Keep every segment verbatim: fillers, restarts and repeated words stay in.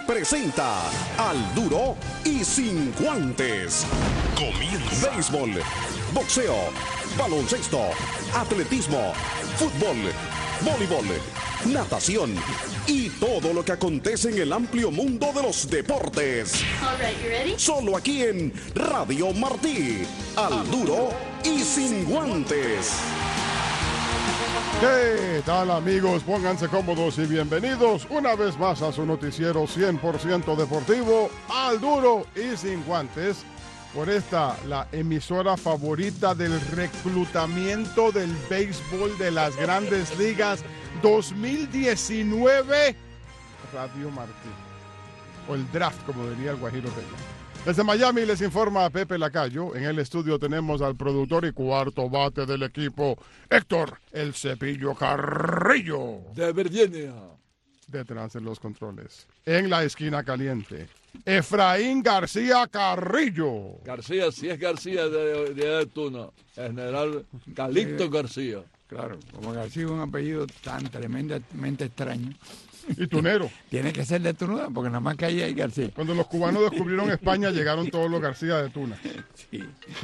presenta Al Duro y Sin Guantes. Comienza. Béisbol, boxeo, baloncesto, atletismo, fútbol, voleibol, natación y todo lo que acontece en el amplio mundo de los deportes. All right, you ready? Solo aquí en Radio Martí. Al Duro y Sin Guantes. ¿Qué tal, amigos? Pónganse cómodos y bienvenidos una vez más a su noticiero cien por ciento deportivo, Al Duro y Sin Guantes, por esta, la emisora favorita del reclutamiento del béisbol de las Grandes Ligas dos mil diecinueve, Radio Martí, o el draft, como diría el Guajiro Peña. Desde Miami les informa a Pepe Lacayo. En el estudio tenemos al productor y cuarto bate del equipo, Héctor El Cepillo Carrillo. De Virginia. Detrás de los controles. En la esquina caliente, Efraín García Carrillo. García, si es García de, de, de Tuna, el general Calixto García. Claro, como García es un apellido tan tremendamente extraño. Y tunero. Tiene que ser de Tuna, porque nada más que ahí hay García. Cuando los cubanos descubrieron España, llegaron todos los García de Tuna. Sí.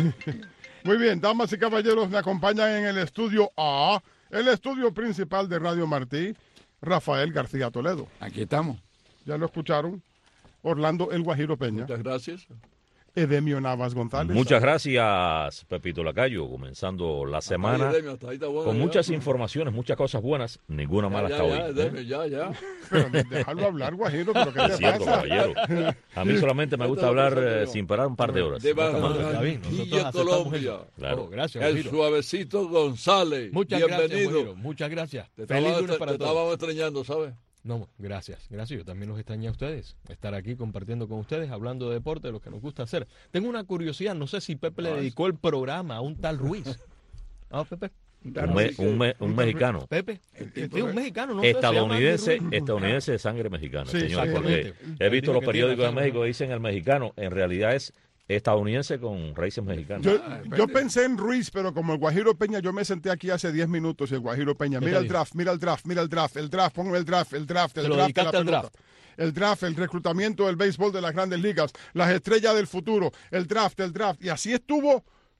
Muy bien, damas y caballeros, me acompañan en el estudio A, el estudio principal de Radio Martí, Rafael García Toledo. Aquí estamos. Ya lo escucharon. Orlando El Guajiro Peña. Muchas gracias. Edemio Navas González. Muchas gracias, Pepito Lacayo, comenzando la semana Ay, Edemio, hasta ahí está bueno, con ya. muchas informaciones, muchas cosas buenas, ninguna mala ya, hasta ya, hoy. Edemio, ¿eh? ya, ya. Pero déjalo hablar, Guajiro, pero ¿qué te Es cierto, pasa? caballero. A mí solamente me gusta hablar eh, sin parar un par de horas. De No está mal. Barranquilla, Colombia. Claro. Oh, gracias, El Guajiro. Suavecito González. Muchas Bienvenido. gracias, Guajiro. Muchas gracias. Te Feliz estaba- lunes te- para te todos. estábamos extrañando, ¿sabes? No, gracias, gracias. Yo también los extrañé a ustedes. Estar aquí compartiendo con ustedes, hablando de deporte, de lo que nos gusta hacer. Tengo una curiosidad, no sé si Pepe le dedicó el programa a un tal Ruiz. ¿Ah, Pepe? Un, me- un me- un mexicano, Pepe, tipo sí, un de- mexicano, no sé, se llama estadounidense, Andy Ruiz. estadounidense de sangre mexicana, Sí, señor, porque exactamente. he visto Digo los que periódicos tiene de México razón. que dicen el mexicano, en realidad es estadounidense con raíces mexicanas. Yo, Ah, yo pensé en Ruiz, pero como el Guajiro Peña, yo me senté aquí hace diez minutos y el Guajiro Peña, ¿Qué mira te el dijo? draft, mira el draft, mira el draft, el draft, ponme el draft, el draft, el ¿Te lo draft, de la dedicaste al pelota. draft? El draft, el reclutamiento del béisbol de las Grandes Ligas, las estrellas del futuro, el draft, el draft, y así estuvo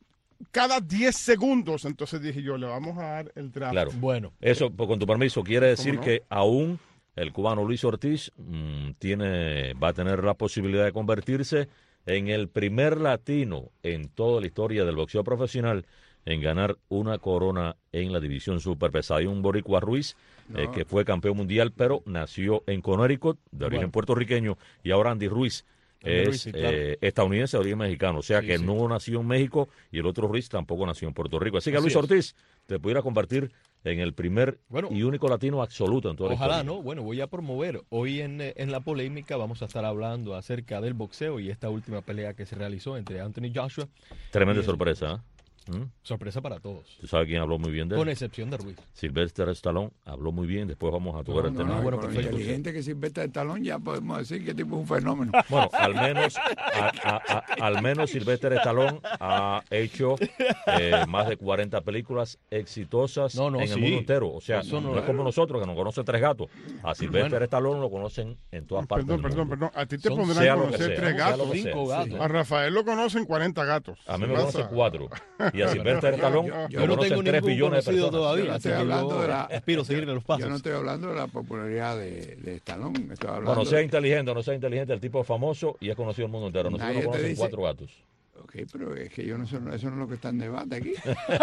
cada diez segundos. Entonces dije yo, le vamos a dar el draft. Claro. Bueno, Eso, pues, con tu permiso, quiere decir no? que aún el cubano Luis Ortiz mm, tiene, va a tener la posibilidad de convertirse en el primer latino en toda la historia del boxeo profesional en ganar una corona en la división superpesada. Hay un boricua Ruiz eh, No. que fue campeón mundial, pero nació en Connecticut, de origen Bueno. puertorriqueño, y ahora Andy Ruiz Andy es Ruiz, sí, claro. eh, estadounidense de origen mexicano, o sea Sí, que sí. no nació en México y el otro Ruiz tampoco nació en Puerto Rico. Así que Así Luis es. Ortiz te pudiera convertir en el primer Bueno. y único latino absoluto en toda la ojalá, historia. ¿no? Bueno, voy a promover. Hoy en, eh, en la polémica vamos a estar hablando acerca del boxeo y esta última pelea que se realizó entre Anthony Joshua. Tremenda y el- sorpresa, ¿eh? ¿Mm? Sorpresa para todos, ¿Tú sabes quién habló muy bien de con él? excepción de Ruiz. Sylvester Stallone habló muy bien, después vamos a tocar No, el no, tema. no, bueno, con lo perfecto. inteligente que Silvestre de Talón, ya podemos decir que tipo es un fenómeno. Bueno, al menos, a- a- a- al menos Sylvester Stallone ha hecho eh, más de cuarenta películas exitosas No, no, en el sí. mundo entero. O sea, Eso no, no- es como nosotros que nos conocen tres gatos. A Sylvester Bueno. Stallone lo conocen en todas partes Perdón, del perdón, mundo. perdón. A ti te Son- pondrán sea a lo que conocer sea, tres sea lo gatos. que Cinco sea. gatos. A Rafael lo conocen cuarenta gatos. A mí me ¿Qué conocen pasa? cuatro. Y a Sylvester Stallone yo- lo Yo no conocen tengo tres ningún billones de conocido personas. todavía, Yo no así estoy que hablando yo de la- aspiro a seguirle los pasos. Yo no estoy hablando de la popularidad de, de Stallone, estoy hablando Bueno, sea de- inteligente o no sea inteligente, el tipo es famoso y es conocido en el mundo entero. Nosotros Nadie nos te conocen dice- cuatro gatos. Ok, pero es que yo no sé, eso no es lo que está en debate aquí.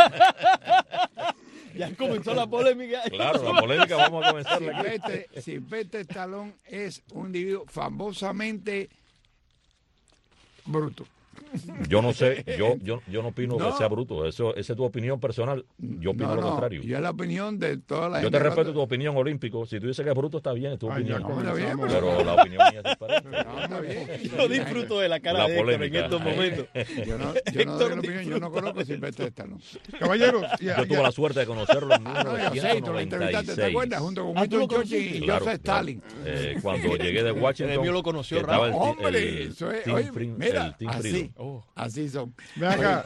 Ya comenzó la polémica. Claro, la polémica vamos a comenzarla aquí. Silvestre, Silvestre Stallone es un individuo famosamente bruto. Yo no sé, yo yo, yo no opino No. que sea bruto. Eso, esa es tu opinión personal. Yo opino No, lo no, contrario. yo es la opinión de toda la Yo gente. te respeto tu opinión olímpico. Si tú dices que es bruto, está bien, es tu Ay, ya opinión. está bien, comenzamos. Pero la opinión mía es diferente. No, está bien. Yo disfruto de la cara La de Héctor en polémica. estos momentos. Yo no, yo no doy la opinión, yo no conozco a Silvestre Stallone. Caballeros, ya- Yo ya- tuve la suerte de conocerlo en Ah, no, yo sé, y tú lo entrevistaste, ¿te acuerdas? mil novecientos noventa y seis. Junto con Ah, ¿tú lo Winston Churchill y conociste? Claro, Joseph claro. Stalin. Eh, cuando llegué de Washington, Emilio lo conoció estaba el, rápido. ti- el Hombre, eso es- Team oye, Frin- mira, el Team así. Freedom. así. Oh. Así son. Ve acá.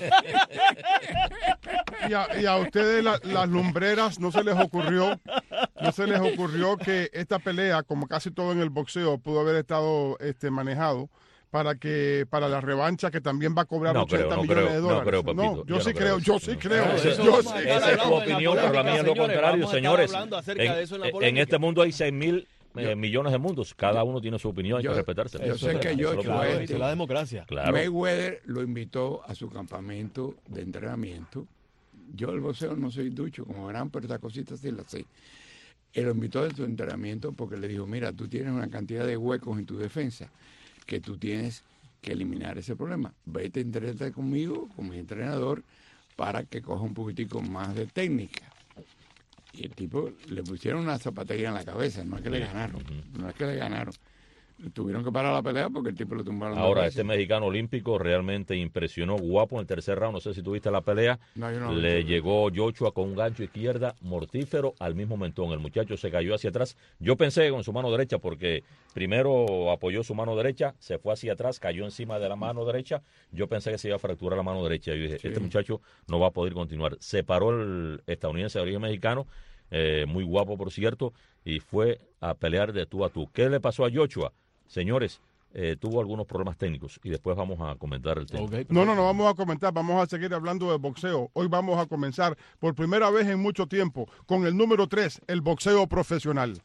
Y a, y a ustedes la- las lumbreras no se les ocurrió, no se les ocurrió que esta pelea, como casi todo en el boxeo, pudo haber estado este, manejado para que para la revancha que también va a cobrar No ochenta creo, no millones creo, de no dólares. creo, Pepito, yo, yo sí no creo, creo yo eso, sí no. creo. Bueno, Eso- eso yo vamos sí a creo. estar Esa es tu hablando en la opinión, pero la polémica, mía es lo señores, contrario, vamos a estar señores. hablando acerca En, de eso en la en polémica. este mundo hay seis mil eh, millones de mundos. Cada uno tiene su opinión, hay Yo- que respetarse. yo sé que yo- Eso es lo Claro, primero. esa es la democracia. Claro. Mayweather lo invitó a su campamento de entrenamiento. Yo el boxeo no soy ducho, como verán, pero estas cositas sí las sé. Él lo invitó a su entrenamiento porque le dijo, mira, tú tienes una cantidad de huecos en tu defensa que tú tienes que eliminar ese problema. Vete a entrenar conmigo, con mi entrenador, para que coja un poquitico más de técnica. Y el tipo le pusieron una zapatería en la cabeza, no es que le ganaron, no es que le ganaron. Tuvieron que parar la pelea porque el tipo lo tumbaron. dos Ahora, veces. este mexicano olímpico realmente impresionó, guapo en el tercer round. No sé si tuviste la pelea. No, yo no lo Le vi. llegó Joshua con un gancho izquierda mortífero al mismo mentón. El muchacho se cayó hacia atrás. Yo pensé con su mano derecha porque primero apoyó su mano derecha, se fue hacia atrás, cayó encima de la mano derecha. Yo pensé que se iba a fracturar la mano derecha. Yo dije, Sí. este muchacho no va a poder continuar. Se paró el estadounidense de origen mexicano, eh, muy guapo por cierto, y fue a pelear de tú a tú. ¿Qué le pasó a Joshua? Señores, eh, tuvo algunos problemas técnicos y después vamos a comentar el tema. Ok, No, no, no vamos a comentar, vamos a seguir hablando de boxeo. Hoy vamos a comenzar por primera vez en mucho tiempo con el número tres, el boxeo profesional.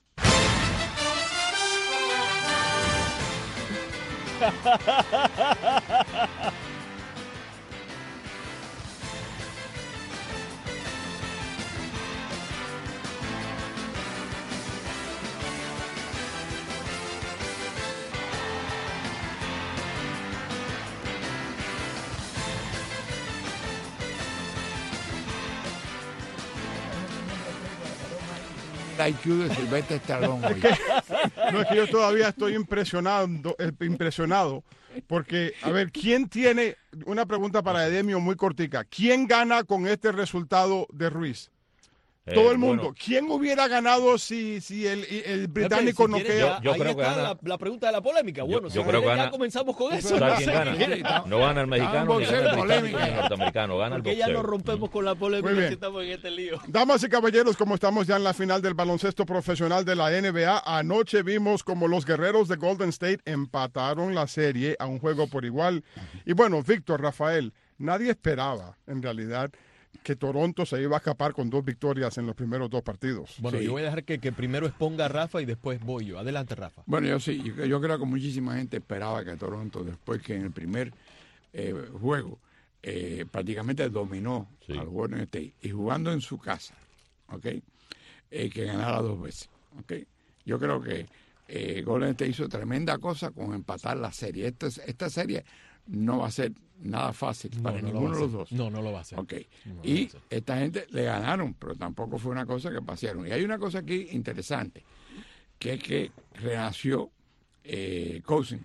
El I Q de Silvestre Stallone hoy. No, es que yo todavía estoy impresionado, eh, impresionado, porque, a ver, ¿quién tiene, una pregunta para Edemio muy cortica, ¿quién gana con este resultado de Ruiz? Eh, Todo el mundo. bueno, ¿Quién hubiera ganado si, si el, el británico Pepe, no si quieres, queda? ya- Yo ahí creo que está gana- la, la pregunta de la polémica. Yo- Bueno, yo si creo que quieres, ya gana- comenzamos con eso. ¿sabes quién Sí, gana? está- No gana el mexicano, ni boxeo, gana el británico, polémica. ni el norteamericano, gana el Porque ya no boxeo. rompemos con la polémica Muy bien. si estamos en este lío. Damas y caballeros, como estamos ya en la final del baloncesto profesional de la N B A, anoche vimos como los guerreros de Golden State empataron la serie a un juego por igual. Y bueno, Víctor, Rafael, nadie esperaba, en realidad, que Toronto se iba a escapar con dos victorias en los primeros dos partidos. Bueno, Sí. yo voy a dejar que, que primero exponga a Rafa y después voy yo. Adelante, Rafa. Bueno, yo sí, yo, yo creo que muchísima gente esperaba que Toronto, después que en el primer eh, juego eh, prácticamente dominó Sí. al Golden State y jugando en su casa, ¿ok? Eh, que ganara dos veces, ¿ok? Yo creo que eh, Golden State hizo tremenda cosa con empatar la serie. Esta, esta serie no va a ser nada fácil No, para no lo ninguno va a de los hacer. dos. No, no lo va a hacer. Ok. No, no Y va a ser. esta gente le ganaron, pero tampoco fue una cosa que pasaron. Y hay una cosa aquí interesante, que es que renació eh, Cousins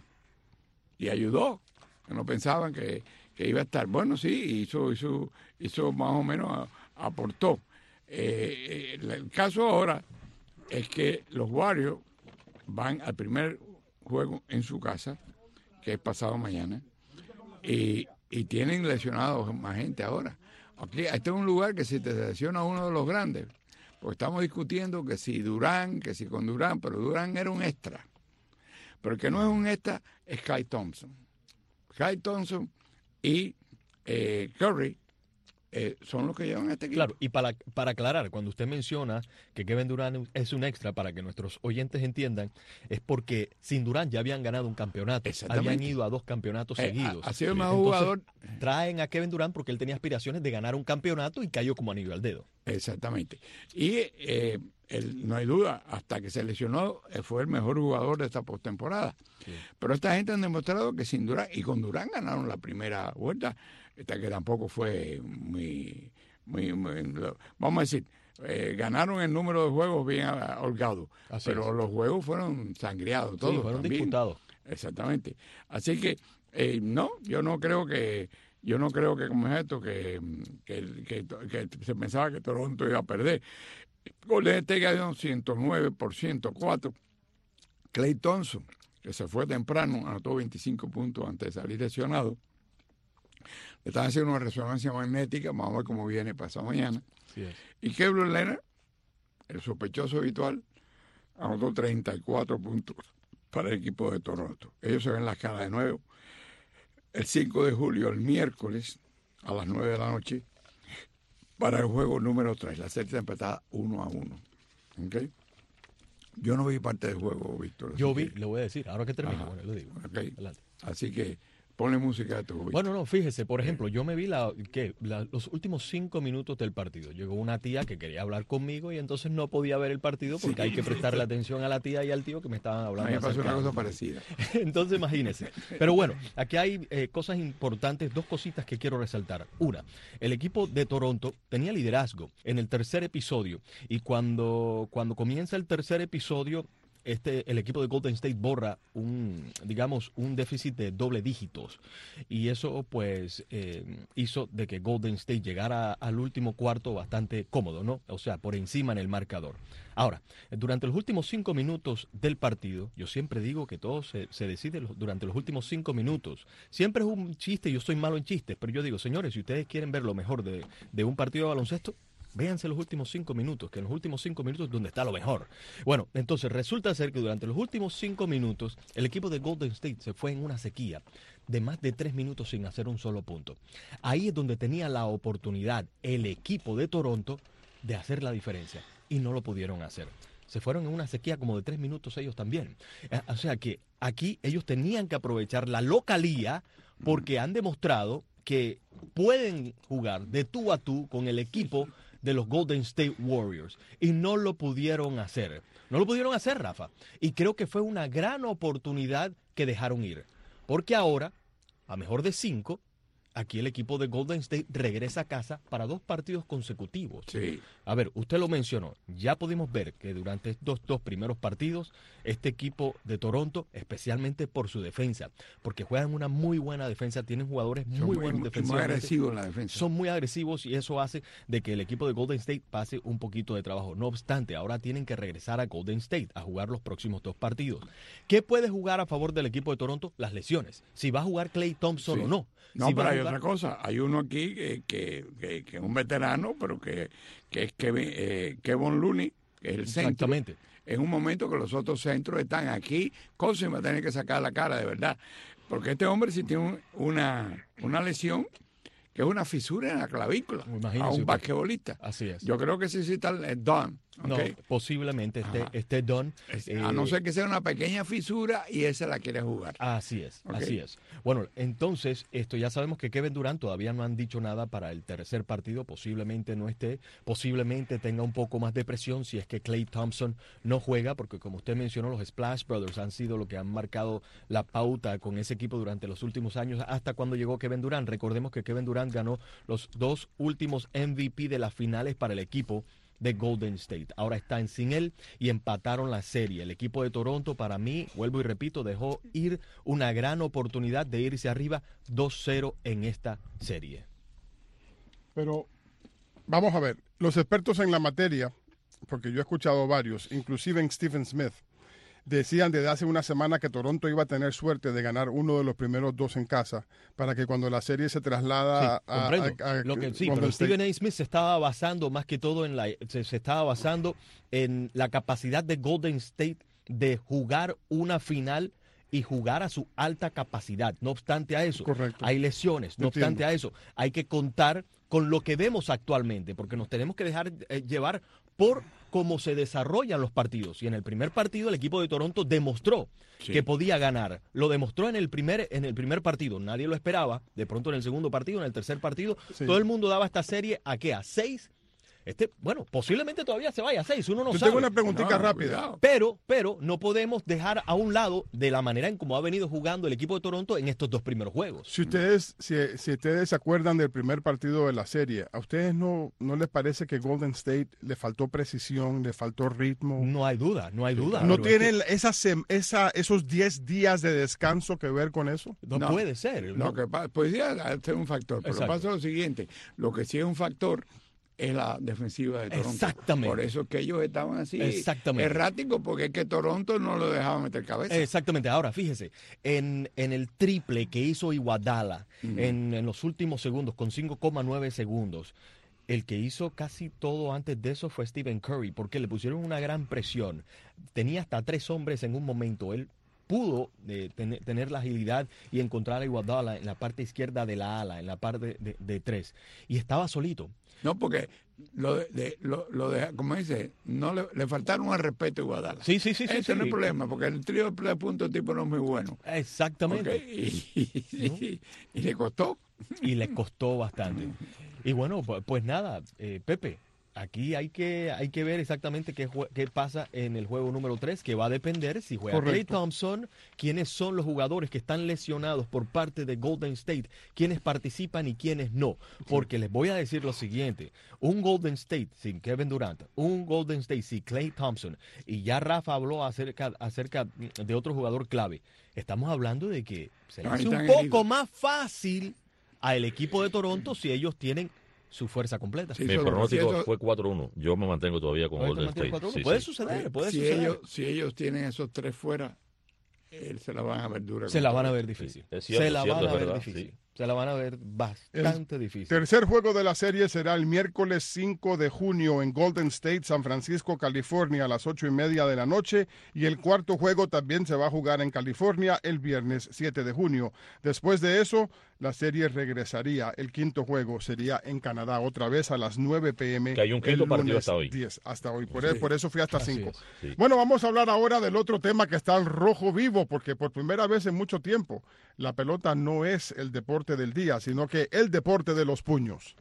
y ayudó, que no pensaban que, que iba a estar. Bueno, sí, hizo, hizo, hizo más o menos, a- aportó. Eh, eh, el caso ahora es que los Warriors van al primer juego en su casa, que es pasado mañana, y, y tienen lesionados más gente ahora. Aquí, este es un lugar que si te lesiona uno de los grandes, pues estamos discutiendo que si Durán, que si con Durán, pero Durán era un extra. Pero el que no es un extra es Klay Thompson. Klay Thompson y eh, Curry eh, son los que llevan a este equipo. Claro, y para, para aclarar, cuando usted menciona que Kevin Durant es un extra, para que nuestros oyentes entiendan, es porque sin Durant ya habían ganado un campeonato. Exactamente. Habían ido a dos campeonatos Eh, seguidos. ha, ha sido el mejor Entonces, jugador. traen a Kevin Durant porque él tenía aspiraciones de ganar un campeonato y cayó como anillo al dedo. Exactamente. Y eh, él, no hay duda, hasta que se lesionó, eh, fue el mejor jugador de esta postemporada. Sí. Pero esta gente han demostrado que sin Durán, y con Durán ganaron la primera vuelta, esta que tampoco fue muy, muy, muy- lo- vamos a decir, eh, ganaron el número de juegos bien ah, holgado, Así pero es. los juegos fueron sangriados, todos Sí, fueron también. disputados. Exactamente. Así que eh, no, yo no creo que yo no creo que como es esto que, que, que, que se pensaba que Toronto iba a perder. Golden State ganó ciento nueve por ciento cuatro. Klay Thompson, que se fue temprano, anotó veinticinco puntos antes de salir lesionado. Le están haciendo una resonancia magnética, vamos a ver cómo viene pasado mañana. Sí es. Y Kevin Leonard, el sospechoso habitual, anotó treinta y cuatro puntos para el equipo de Toronto. Ellos se ven en la escala de nuevo el cinco de julio, el miércoles, a las nueve de la noche, para el juego número tres. La serie está empatada uno a uno. ¿Okay? Yo no vi parte del juego, Víctor. Yo vi, que, le voy a decir, ahora que termine, Ajá. bueno, lo digo. Okay. Adelante. Así que ponle música a tu Víctor. Bueno, no, fíjese, por ejemplo, yo me vi la, ¿qué? La, los últimos cinco minutos del partido. Llegó una tía que quería hablar conmigo y entonces no podía ver el partido porque Sí. hay que prestarle atención a la tía y al tío que me estaban A hablando. mí me pasó acerca una de- cosa parecida. Entonces, imagínense. Pero bueno, aquí hay eh, cosas importantes, dos cositas que quiero resaltar. Una, el equipo de Toronto tenía liderazgo en el tercer episodio y cuando, cuando comienza el tercer episodio, este, el equipo de Golden State borra un, digamos, un déficit de doble dígitos y eso pues eh, hizo de que Golden State llegara al último cuarto bastante cómodo, ¿no? O sea, por encima en el marcador. Ahora, durante los últimos cinco minutos del partido, yo siempre digo que todo se, se decide los- durante los últimos cinco minutos. Siempre es un chiste, yo soy malo en chistes, pero yo digo, señores, si ustedes quieren ver lo mejor de, de un partido de baloncesto, véanse los últimos cinco minutos, que en los últimos cinco minutos es donde está lo mejor. Bueno, entonces resulta ser que durante los últimos cinco minutos, el equipo de Golden State se fue en una sequía de más de tres minutos sin hacer un solo punto. Ahí es donde tenía la oportunidad el equipo de Toronto de hacer la diferencia y no lo pudieron hacer. Se fueron en una sequía como de tres minutos ellos también. Eh, O sea que aquí ellos tenían que aprovechar la localía porque han demostrado que pueden jugar de tú a tú con el equipo de los Golden State Warriors y no lo pudieron hacer. No lo pudieron hacer, Rafa. Y creo que fue una gran oportunidad que dejaron ir. Porque ahora, a mejor de cinco, aquí el equipo de Golden State regresa a casa para dos partidos consecutivos. Sí. A ver, usted lo mencionó. Ya pudimos ver que durante estos dos primeros partidos, este equipo de Toronto, especialmente por su defensa, porque juegan una muy buena defensa, tienen jugadores muy Son buenos muy, muy defensivamente. agresivos en la defensa. Son muy agresivos y eso hace de que el equipo de Golden State pase un poquito de trabajo. No obstante, ahora tienen que regresar a Golden State a jugar los próximos dos partidos. ¿Qué puede jugar a favor del equipo de Toronto? Las lesiones. Si va a jugar Klay Thompson Sí. o no. No, Si va pero a hay jugar- otra cosa. Hay uno aquí que, que, que, que es un veterano, pero que, que es Kevin, eh, Kevin Looney, que es el centro. Exactamente. En un momento que los otros centros están aquí, Cousins va a tener que sacar la cara, de verdad. Porque este hombre sí tiene un- una, una lesión que es una fisura en la clavícula Imagínese a un usted. basquetbolista. Así es. Yo creo que sí, sí está eh, done. No, ¿ok? posiblemente esté, Ajá. esté done. Es- eh, a no ser que sea una pequeña fisura y él se la quiere jugar. Así es, Ok. así es. Bueno, entonces, esto ya sabemos que Kevin Durant todavía no han dicho nada para el tercer partido, posiblemente no esté, posiblemente tenga un poco más de presión si es que Klay Thompson no juega, porque como usted mencionó, los Splash Brothers han sido lo que han marcado la pauta con ese equipo durante los últimos años, hasta cuando llegó Kevin Durant. Recordemos que Kevin Durant ganó los dos últimos M V P de las finales para el equipo de Golden State. Ahora están sin él y empataron la serie. El equipo de Toronto, para mí, vuelvo y repito, dejó ir una gran oportunidad de irse arriba dos cero en esta serie. Pero vamos a ver, los expertos en la materia, porque yo he escuchado varios, inclusive en Stephen Smith, decían desde hace una semana que Toronto iba a tener suerte de ganar uno de los primeros dos en casa para que cuando la serie se traslada Sí, a, comprendo. a- a- Lo que, sí, Golden pero State. Stephen A. Smith se estaba basando más que todo en la, se, se estaba basando en la capacidad de Golden State de jugar una final y jugar a su alta capacidad. No obstante a eso, Correcto. hay lesiones. No Entiendo. obstante a eso, hay que contar con lo que vemos actualmente, porque nos tenemos que dejar eh, llevar por cómo se desarrollan los partidos. Y en el primer partido el equipo de Toronto demostró Sí. que podía ganar. Lo demostró en el primer en el primer partido. Nadie lo esperaba. De pronto en el segundo partido, en el tercer partido, Sí. todo el mundo daba esta serie a qué, a seis. Este, bueno, posiblemente todavía se vaya a seis, uno no Yo sabe. tengo una preguntita No, rápida. cuidado. Pero, pero no podemos dejar a un lado de la manera en cómo ha venido jugando el equipo de Toronto en estos dos primeros juegos. Si ustedes, si, si ustedes se acuerdan del primer partido de la serie, ¿a ustedes no, no les parece que Golden State le faltó precisión, le faltó ritmo? No hay duda, no hay duda. ¿No pero es tienen esa, sem- esa, esos diez días de descanso que ver con eso? que no, No. puede ser. Lo ¿no? que pasa, pues sí, ser un factor, pero Exacto. pasa lo siguiente, lo que sí es un factor es la defensiva de Toronto. Exactamente. Por eso es que ellos estaban así Exactamente. erráticos, porque es que Toronto no lo dejaba meter cabeza. Exactamente. Ahora, fíjese, en, en el triple que hizo Iguodala Ujú. en, en los últimos segundos, con cinco coma nueve segundos, el que hizo casi todo antes de eso fue Stephen Curry, porque le pusieron una gran presión. Tenía hasta tres hombres en un momento. Él pudo eh, ten, tener la agilidad y encontrar a Iguodala en la parte izquierda de la ala, en la parte de, de tres. Y estaba solito. No, porque lo de, de- lo, lo de, como dice, no le, le faltaron al respeto a Iguodala. Sí, sí, sí. sí, Ese sí. no es el problema, porque el trío de puntos tipo no es muy bueno. Exactamente. ¿Ok? Y, y- y- y le costó. Y le costó bastante. Y bueno, pu- pues nada, eh, Pepe, aquí hay que, hay que ver exactamente qué, jue- qué pasa en el juego número tres, que va a depender si juega Klay Correcto. Thompson, quiénes son los jugadores que están lesionados por parte de Golden State, quiénes participan y quiénes no. Porque les voy a decir lo siguiente, un Golden State sin Kevin Durant, un Golden State sin Klay Thompson, y ya Rafa habló acerca, acerca de otro jugador clave. Estamos hablando de que se le Ahí hace un están poco heridos. más fácil al equipo de Toronto si ellos tienen su fuerza completa. Sí, Mi eso- pronóstico si eso- fue cuatro uno. Yo me mantengo todavía con Ahorita Golden mantiene State. cuatro uno. Sí, puede sí. suceder, puede si, suceder. ellos, si ellos tienen esos tres fuera, él se la van a ver dura. Se con la van a todo. ver difícil. Es cierto, se la cierto, van a es ver verdad, difícil. sí. Se la van a ver bastante difícil. Tercer juego de la serie será el miércoles cinco de junio en Golden State, San Francisco, California, a las ocho y media de la noche. Y el cuarto juego también se va a jugar en California el viernes siete de junio. Después de eso, la serie regresaría. El quinto juego sería en Canadá, otra vez a las nueve pe eme. Que hay un quinto el partido lunes hasta hoy. diez, hasta hoy. Por, e- por eso fui hasta Así cinco. es, sí. Bueno, vamos a hablar ahora del otro tema que está al rojo vivo, porque por primera vez en mucho tiempo la pelota no es el deporte del día, sino que el deporte de los puños.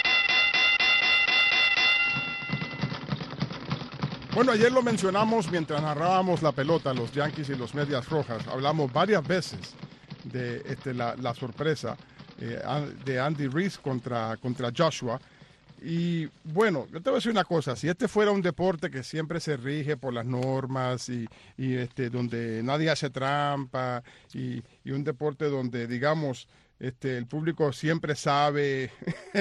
Bueno, ayer lo mencionamos mientras narrábamos la pelota, los Yankees y los Medias Rojas. Hablamos varias veces de este, la, la sorpresa eh, de Andy Ruiz contra, contra Joshua. Y bueno, yo te voy a decir una cosa, si este fuera un deporte que siempre se rige por las normas y, y este, donde nadie hace trampa y, y un deporte donde, digamos, este, el público siempre sabe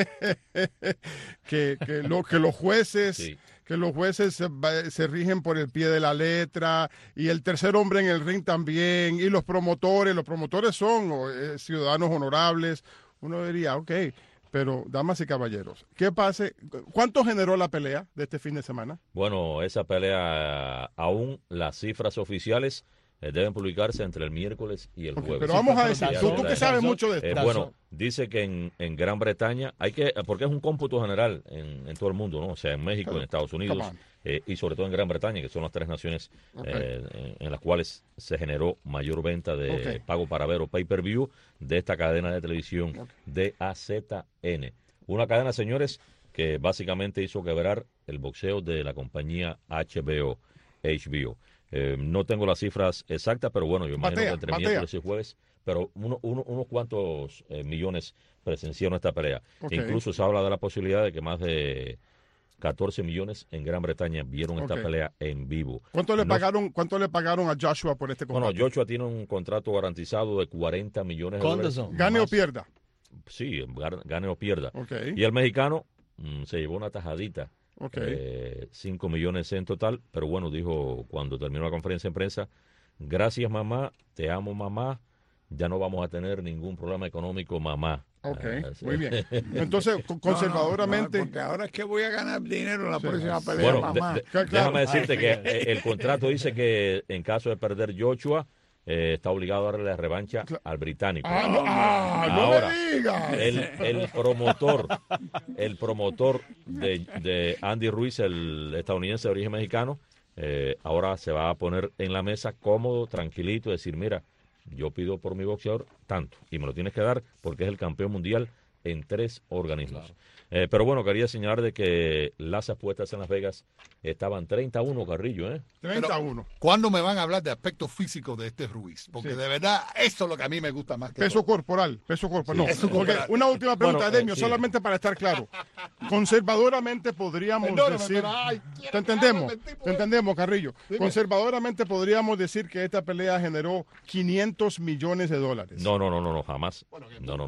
que, que, lo, que los jueces... Sí. que los jueces se, va- se rigen por el pie de la letra y el tercer hombre en el ring también y los promotores, los promotores son eh, ciudadanos honorables. Uno diría, ok, pero damas y caballeros, ¿qué pase? ¿Cuánto generó la pelea de este fin de semana? Bueno, esa pelea, aún las cifras oficiales eh, deben publicarse entre el miércoles y el Ok, jueves. pero vamos a decir, Ya, tú, ya, tú ya. que sabes Razón. mucho de esto. Eh, Razón. bueno, dice que en, en Gran Bretaña hay que, porque es un cómputo general en, en todo el mundo, ¿no? O sea, en México, en Estados Unidos Come on. eh, y sobre todo en Gran Bretaña, que son las tres naciones Ok. eh, en, en las cuales se generó mayor venta de Ok. pago para ver o pay-per-view de esta cadena de televisión de A Z N. Una cadena, señores, que básicamente hizo quebrar el boxeo de la compañía H B O, H B O. Eh, no tengo las cifras exactas, pero bueno, yo imagino Batea, que entre batea. miércoles y jueves, pero uno, uno- unos cuantos eh, millones presenciaron esta pelea. Ok. Incluso se habla de la posibilidad de que más de catorce millones en Gran Bretaña vieron esta Ok. pelea en vivo. ¿Cuánto le No- pagaron, cuánto le pagaron a Joshua por este Bueno, combate? Joshua tiene un contrato garantizado de cuarenta millones de Con dólares. razón. Gane o Más. pierda. Sí, gar- gane o pierda. Ok, Y el mexicano mm, se llevó una tajadita. ok. Eh, cinco millones en total, pero bueno, dijo cuando terminó la conferencia de prensa, gracias mamá, te amo mamá, ya no vamos a tener ningún problema económico mamá. Ok, Ah, sí. muy bien. Entonces, co- No, conservadoramente... no, porque ahora es que voy a ganar dinero en la Sí. próxima pelea, Bueno, de- mamá. de- Claro. déjame decirte que eh, el contrato dice que en caso de perder Joshua, eh, está obligado a darle la revancha al británico. Ah, no, ah, no Ahora, me digas. El, el promotor, el promotor de, de Andy Ruiz, el estadounidense de origen mexicano, eh, ahora se va a poner en la mesa cómodo, tranquilito, y decir, mira, yo pido por mi boxeador tanto, y me lo tienes que dar porque es el campeón mundial en tres organismos. Eh, pero bueno, quería señalar de que las apuestas en Las Vegas estaban treinta a uno, Carrillo, ¿eh? treinta a uno. ¿Cuándo me van a hablar de aspecto físico de este Ruiz? Porque Sí. de verdad, eso es lo que a mí me gusta más que Peso todo. corporal, peso corporal. No, Peso porque corporal. una última pregunta, Bueno, Demio, eh, sí. solamente para estar claro. Conservadoramente podríamos Perdóname, decir... pero, ay, Te quiero entendemos, que hable el tipo te ese. entendemos, Carrillo. Dime. Conservadoramente podríamos decir que esta pelea generó quinientos millones de dólares. No, no, no, no, no, jamás. No, no, no.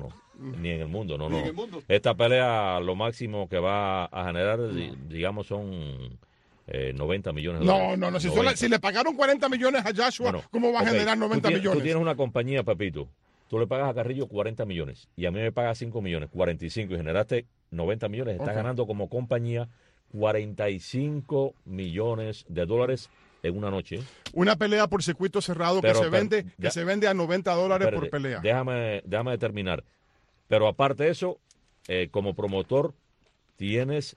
Ni en el mundo, no, Ni no. en el mundo. Esta pelea, lo máximo que va a generar, di- digamos, son eh, noventa millones de No, dólares. no, no. Si, son noventa. la- si le pagaron cuarenta millones a Joshua, Bueno, ¿cómo va a ok, generar tú noventa tienes- millones? Tú tienes una compañía, Pepito. Tú le pagas a Carrillo cuarenta millones y a mí me pagas cinco millones, cuarenta y cinco y generaste noventa millones. Estás Ok. ganando como compañía cuarenta y cinco millones de dólares en una noche. Una pelea por circuito cerrado Pero, que se pero, vende ya- que se vende a noventa dólares por Espérate, pelea. Déjame, déjame terminar. Pero aparte de eso, eh, como promotor, tienes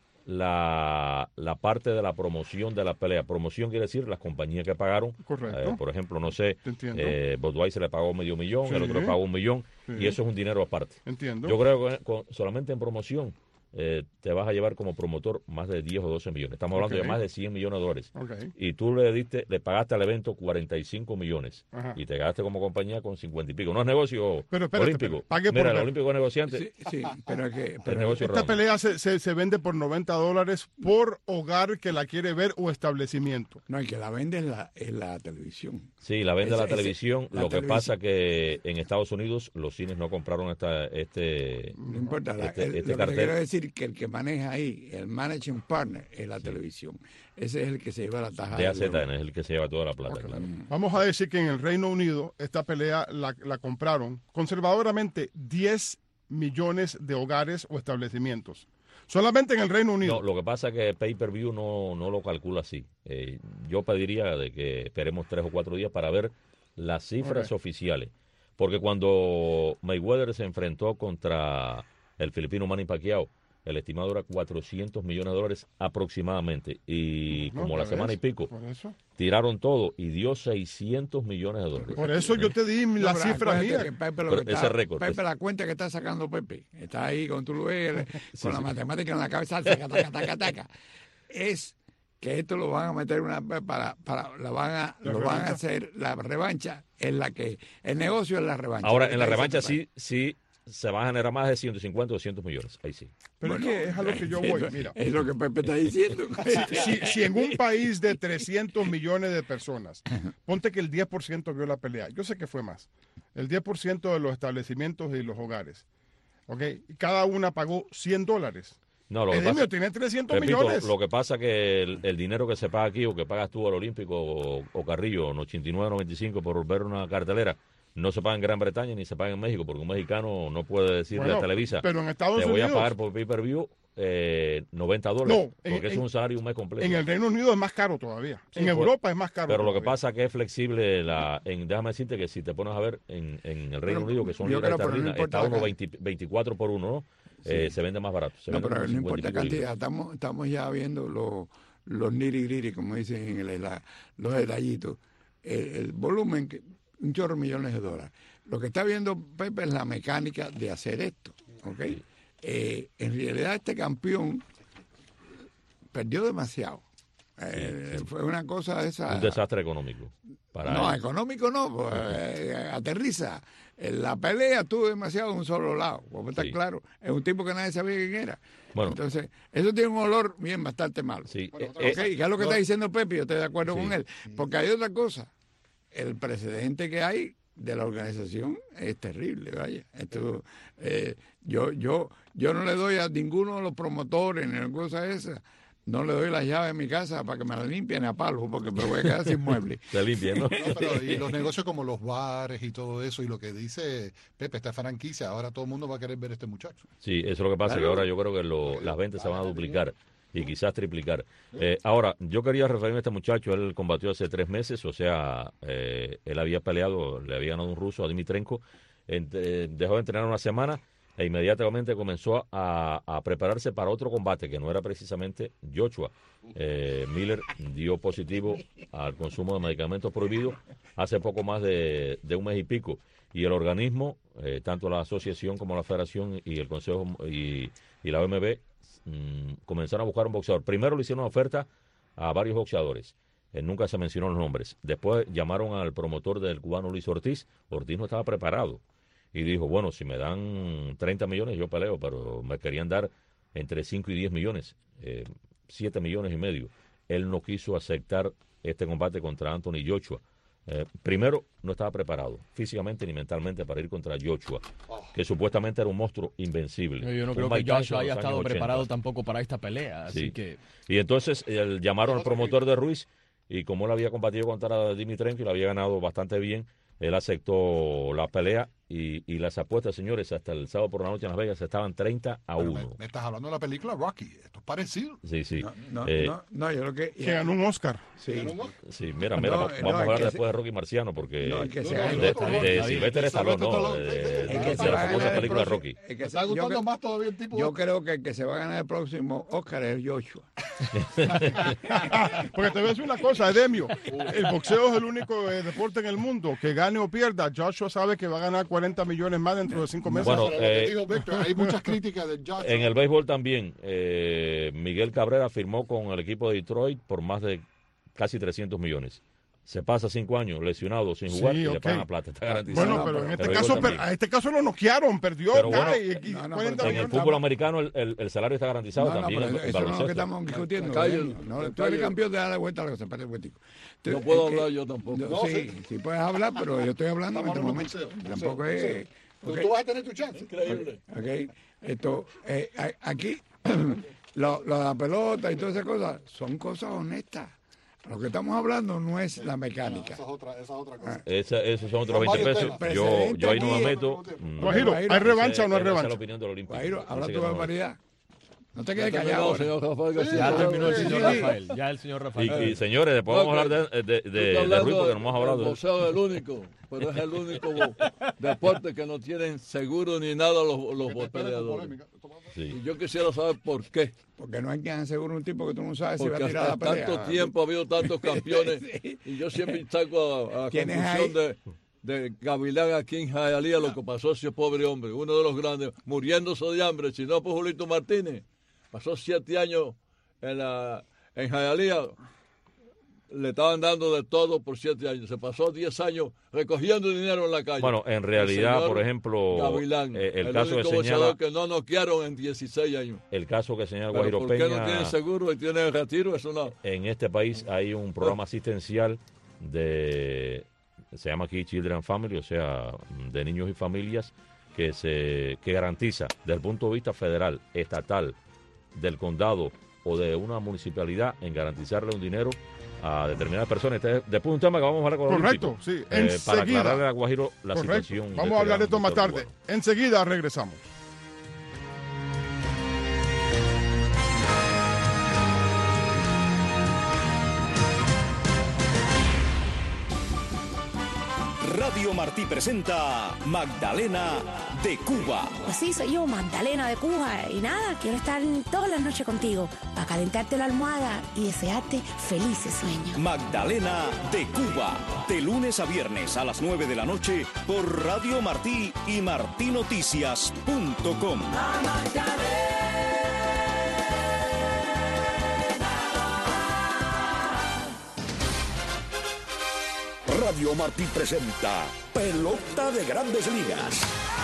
la, la parte de la promoción de la pelea. Promoción quiere decir las compañías que pagaron. Correcto. Eh, por ejemplo, no sé, Te entiendo. eh, Budweiser le pagó medio millón, Sí. el otro le pagó un millón, Sí. y eso es un dinero aparte. Entiendo. Yo creo que con- solamente en promoción eh, te vas a llevar como promotor más de diez o doce millones. Estamos hablando Ok. de más de cien millones de dólares. Ok. Y tú le diste, le pagaste al evento cuarenta y cinco millones Ajá. y te ganaste como compañía con cincuenta y pico. No es negocio Pero espérate, olímpico. espérate. Pague por Mira, el ver. olímpico es negociante. Sí, sí, pero es que... Es pero- negocio Esta redondo. pelea se, se, se vende por noventa dólares por hogar que la quiere ver o establecimiento. No, el que la vende es la, es la televisión. Sí, la vende Ese- la ese- televisión. la Lo que televisión. pasa que en Estados Unidos los cines no compraron esta, este, No importa. la- este, el- este lo que te cartel. quiero decir que el que maneja ahí, el managing partner, es la televisión. Ese es el que se lleva la tajada. De del A Z oro. N es el que se lleva toda la plata, claro. Vamos a decir que en el Reino Unido esta pelea la, la compraron conservadoramente diez millones de hogares o establecimientos. Solamente en el Reino Unido. No, lo que pasa es que pay-per-view no, no lo calcula así. Eh, yo pediría de que esperemos tres o cuatro días para ver las cifras Ok. oficiales. Porque cuando Mayweather se enfrentó contra el filipino Manny Pacquiao, el estimado era cuatrocientos millones de dólares aproximadamente. Y No, como la ¿ya semana ves? y pico, Por eso, tiraron todo y dio seiscientos millones de dólares. por eso yo te di No, la pero cifra acuérdate mía. que Pepe, lo Pero que ese está- récord, Pepe, ese- la cuenta que está sacando Pepe, está ahí con tu lugar, con la sí. matemática en la cabeza, taca, taca, taca, taca, es que esto lo van a meter una para, para la van a, La lo van a revancha. hacer, la revancha es la que, el negocio es la revancha. Ahora, Lo que en la está revancha diciendo sí, sí se van a generar más de ciento cincuenta o doscientos millones. Ahí sí. Pero Bueno, es que es a lo que yo voy. eso- Mira, Es lo que Pepe está diciendo. si, si en un país de trescientos millones de personas, ponte que el diez por ciento vio la pelea. Yo sé que fue más. El diez por ciento de los establecimientos y los hogares. ¿Ok? Y cada una pagó cien dólares. No, lo que Edimio pasa, tiene trescientos repito, millones. lo que pasa que el, el dinero que se paga aquí o que pagas tú al Olímpico o, o Carrillo en ochenta y nueve, noventa y cinco por ver una cartelera, no se paga en Gran Bretaña ni se paga en México, porque un mexicano no puede decirle Bueno, a Televisa, pero en Estados te voy a Unidos- pagar por pay-per-view eh, noventa dólares, No, en- porque es en- un salario un mes completo. En el Reino Unido es más caro todavía. Sí, en pues, Europa es más caro. Pero lo que todavía. pasa es que es flexible, la, en, déjame decirte que si te pones a ver en, en el Reino Pero Unido, que son yo libras creo, pero no esterlinas, importa está uno acá. veinte, veinticuatro por uno, ¿no? Eh, se vende más barato. Se No, vende pero como no cincuenta importa y pico libras. cantidad, estamos, estamos ya viendo los, los niri griri, como dicen en inglés, la- los detallitos. El, el volumen, que, un chorro de millones de dólares. Lo que está viendo Pepe es la mecánica de hacer esto, ¿ok? Eh, en realidad este campeón perdió demasiado. Eh, Fue una cosa de esa... Un desastre económico. Para No, él. económico no, pues, eh, aterriza. En la pelea tuvo demasiado de un solo lado, como está Sí. claro. Es un tipo que nadie sabía quién era. Bueno. Entonces, eso tiene un olor bien bastante malo. Sí, Ok, eh, ¿qué es lo que está diciendo Pepe? Yo estoy de acuerdo Sí. con él. Porque hay otra cosa. El precedente que hay de la organización es terrible, vaya. Esto, eh, yo, yo, yo no le doy a ninguno de los promotores ni cosa esa. No le doy las llaves de mi casa para que me la limpien a palo, porque me voy a quedar sin muebles. se limpia, ¿no? No, pero y los negocios como los bares y todo eso, y lo que dice Pepe, esta franquicia, ahora todo el mundo va a querer ver a este muchacho. Sí, eso es lo que pasa, que ahora yo creo que lo- las ventas se van a duplicar y quizás triplicar. Eh, ahora, yo quería referirme a este muchacho, él combatió hace tres meses, o sea, eh, él había peleado, le había ganado un ruso a Dimitrenko, ent- eh, dejó de entrenar una semana e inmediatamente comenzó a, a prepararse para otro combate, que no era precisamente Joshua. Eh, Miller dio positivo al consumo de medicamentos prohibidos hace poco más de, de un mes y pico, y el organismo, eh, tanto la asociación como la federación y el consejo y, y la O M B, mm, comenzaron a buscar un boxeador. Primero le hicieron una oferta a varios boxeadores. Eh, nunca se mencionó los nombres. Después llamaron al promotor del cubano Luis Ortiz. Ortiz no estaba preparado. Y dijo, bueno, si me dan treinta millones yo peleo, pero me querían dar entre cinco y diez millones, eh, siete millones y medio. Él no quiso aceptar este combate contra Anthony Joshua. Eh, primero, no estaba preparado físicamente ni mentalmente para ir contra Joshua, que supuestamente era un monstruo invencible. Yo no Un creo que Mike Tyson Joshua de haya los estado años preparado ochenta. tampoco para esta pelea, así Sí. que... Y entonces el, llamaron al promotor de Ruiz y como él había combatido contra Dimitrenko y lo había ganado bastante bien, él aceptó la pelea y, y las apuestas, señores, hasta el sábado por la noche en Las Vegas estaban treinta a Pero uno. Me, me estás hablando de la película Rocky. Esto es parecido. Sí, sí. No, no, Eh, no, no, yo creo que... Que ganó un Oscar. Sí. Sí, mira, mira, No, va- no, vamos a es hablar que después se- de Rocky Marciano porque No, es que de, se- de, está de bien, está bien. Sylvester Stallone, no, Stallone, de, es de- El que de se la va a famosa ganar el película próximo- Rocky. el que Me se- está yo gustando cre- más todavía el tipo. Yo creo que el que se va a ganar el próximo Oscar es Joshua. Porque te voy a decir una cosa, Edemio. El boxeo es el único eh, deporte en el mundo que gane o pierda. Joshua sabe que va a ganar cuarenta millones más dentro de cinco meses. Bueno, Pero lo que eh, dijo Víctor, hay muchas críticas de Joshua. En el béisbol también, eh, Miguel Cabrera firmó con el equipo de Detroit por más de casi trescientos millones. Se pasa cinco años lesionado sin jugar Sí, y le ok. pagan la plata, está garantizado. Bueno, no, pero pero en este el caso, béisbol per- también. a este caso lo noquearon, perdió, Pero bueno, cae, y- y no, no, cuarenta pero En el millones. fútbol americano el, el- el salario está garantizado No, no, también. pero en el eso no es lo que baloncesto. estamos discutiendo. Callo, Eugenio. No, tú callo. eres campeón de dar la vuelta a la cosa. Espérate un momentico. Tú- No puedo es que- hablar yo tampoco. yo- No, sí, sí. sí puedes hablar, pero yo estoy hablando en Estamos este hablando momento. de boxeo, Tampoco boxeo, es... Tú, ok. tú vas a tener tu chance. Increíble. Ok, esto, eh, a- aquí, lo, lo de la pelota y todas esas cosas son cosas honestas. Lo que estamos hablando no es la mecánica. Esa es otra, esa es otra cosa. Esa- esos son otros Son veinte varios pesos. temas. Yo, yo ahí no me Precedente meto. aquí. Mm, Guajiro, Guajiro, ¿hay revancha o no hay esa es la revancha? opinión del Olímpico. Guajiro, Dice habla que tu no. barbaridad. No te Ya quedes terminó, callado. señor Rafael García. Ya terminó el sí, señor sí. Rafael, ya el señor Y, Rafael. y, señores, después vamos a hablar de, de, de, Tú de, estás de hablando Ruiz porque no del- hemos hablado el de boxeo es el único, pero es el único bo- deporte que no tienen seguro ni nada los, los Esto es peleadores. polémica. Esto va a- Sí. Y yo quisiera saber por qué. Porque no hay quien asegure un tipo que tú no sabes si va Porque a tirar la hasta pelea. tanto tiempo ha habido tantos campeones Sí. y yo siempre saco a, a la ¿Tienes conclusión de, de Gavilán aquí en Hialeah lo que pasó a ese pobre hombre, uno de los grandes, muriéndose de hambre, si no por Julito Martínez. Pasó siete años en, la, en Hialeah, le estaban dando de todo por siete años. Se pasó diez años recogiendo dinero en la calle. Bueno, en El realidad, señor por ejemplo, Gavilán, eh, el, el caso que único señala, boxeador que no noquearon en dieciséis años. el caso que señala Pero Guajiro ¿por qué Peña, no tiene seguro y tiene retiro? Eso no. en este país hay un programa asistencial de, se llama aquí Children and Family, o sea, de niños y familias, que se que garantiza desde el punto de vista federal, estatal, del condado o de una municipalidad en garantizarle un dinero a determinadas personas. Este es después un tema que vamos a hablar con el Correcto, Olímpico, sí, eh, para enseguida. aclararle a Guajiro la Correcto. situación. de Vamos este a hablar de esto gran más boxeador tarde. cubano. Enseguida regresamos. Radio Martí presenta Magdalena de Cuba. Pues sí, soy yo, Magdalena de Cuba. Y nada, quiero estar todas las noches contigo para calentarte la almohada y desearte felices sueños. Magdalena de Cuba. De lunes a viernes a las nueve de la noche por Radio Martí y martinoticias punto com. Radio Martí presenta Pelota de Grandes Ligas.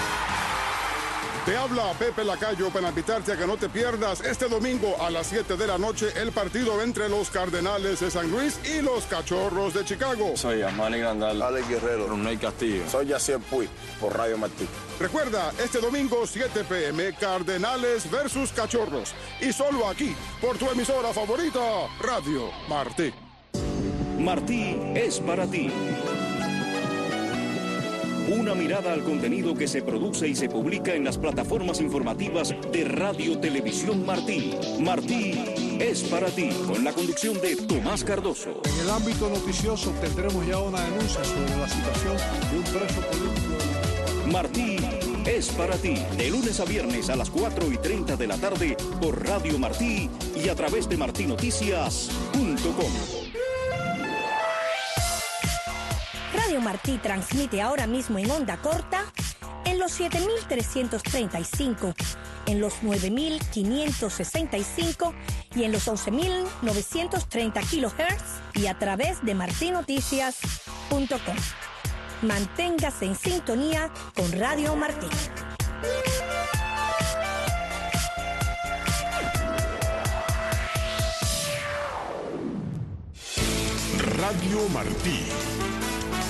Te habla Pepe Lacayo para invitarte a que no te pierdas este domingo a las siete de la noche el partido entre los Cardenales de San Luis y los Cachorros de Chicago. Soy Amani Grandal, Alex Guerrero, Brunei Castillo. soy Yacier Puig, por Radio Martí. Recuerda, este domingo siete p m Cardenales versus Cachorros. Y solo aquí, por tu emisora favorita, Radio Martí. Martí es para ti. Una mirada al contenido que se produce y se publica en las plataformas informativas de Radio Televisión Martí. Martí es para ti, con la conducción de Tomás Cardoso. En el ámbito noticioso tendremos ya una denuncia sobre la situación de un preso político. Martí es para ti, de lunes a viernes a las cuatro y treinta de la tarde por Radio Martí y a través de martinoticias punto com. Radio Martí transmite ahora mismo en onda corta en los siete mil trescientos treinta y cinco, en los nueve mil quinientos sesenta y cinco y en los once mil novecientos treinta kilohertz y a través de martinoticias punto com. Manténgase en sintonía con Radio Martí. Radio Martí.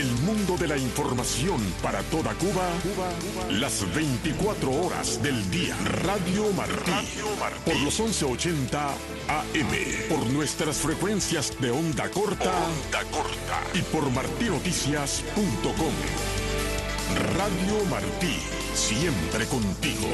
El mundo de la información para toda Cuba, Cuba, Cuba. Las veinticuatro horas del día. Radio Martí. Radio Martí. Por los once ochenta A M. Por nuestras frecuencias de onda corta. Onda corta. Y por martí noticias punto com. Radio Martí. Siempre contigo.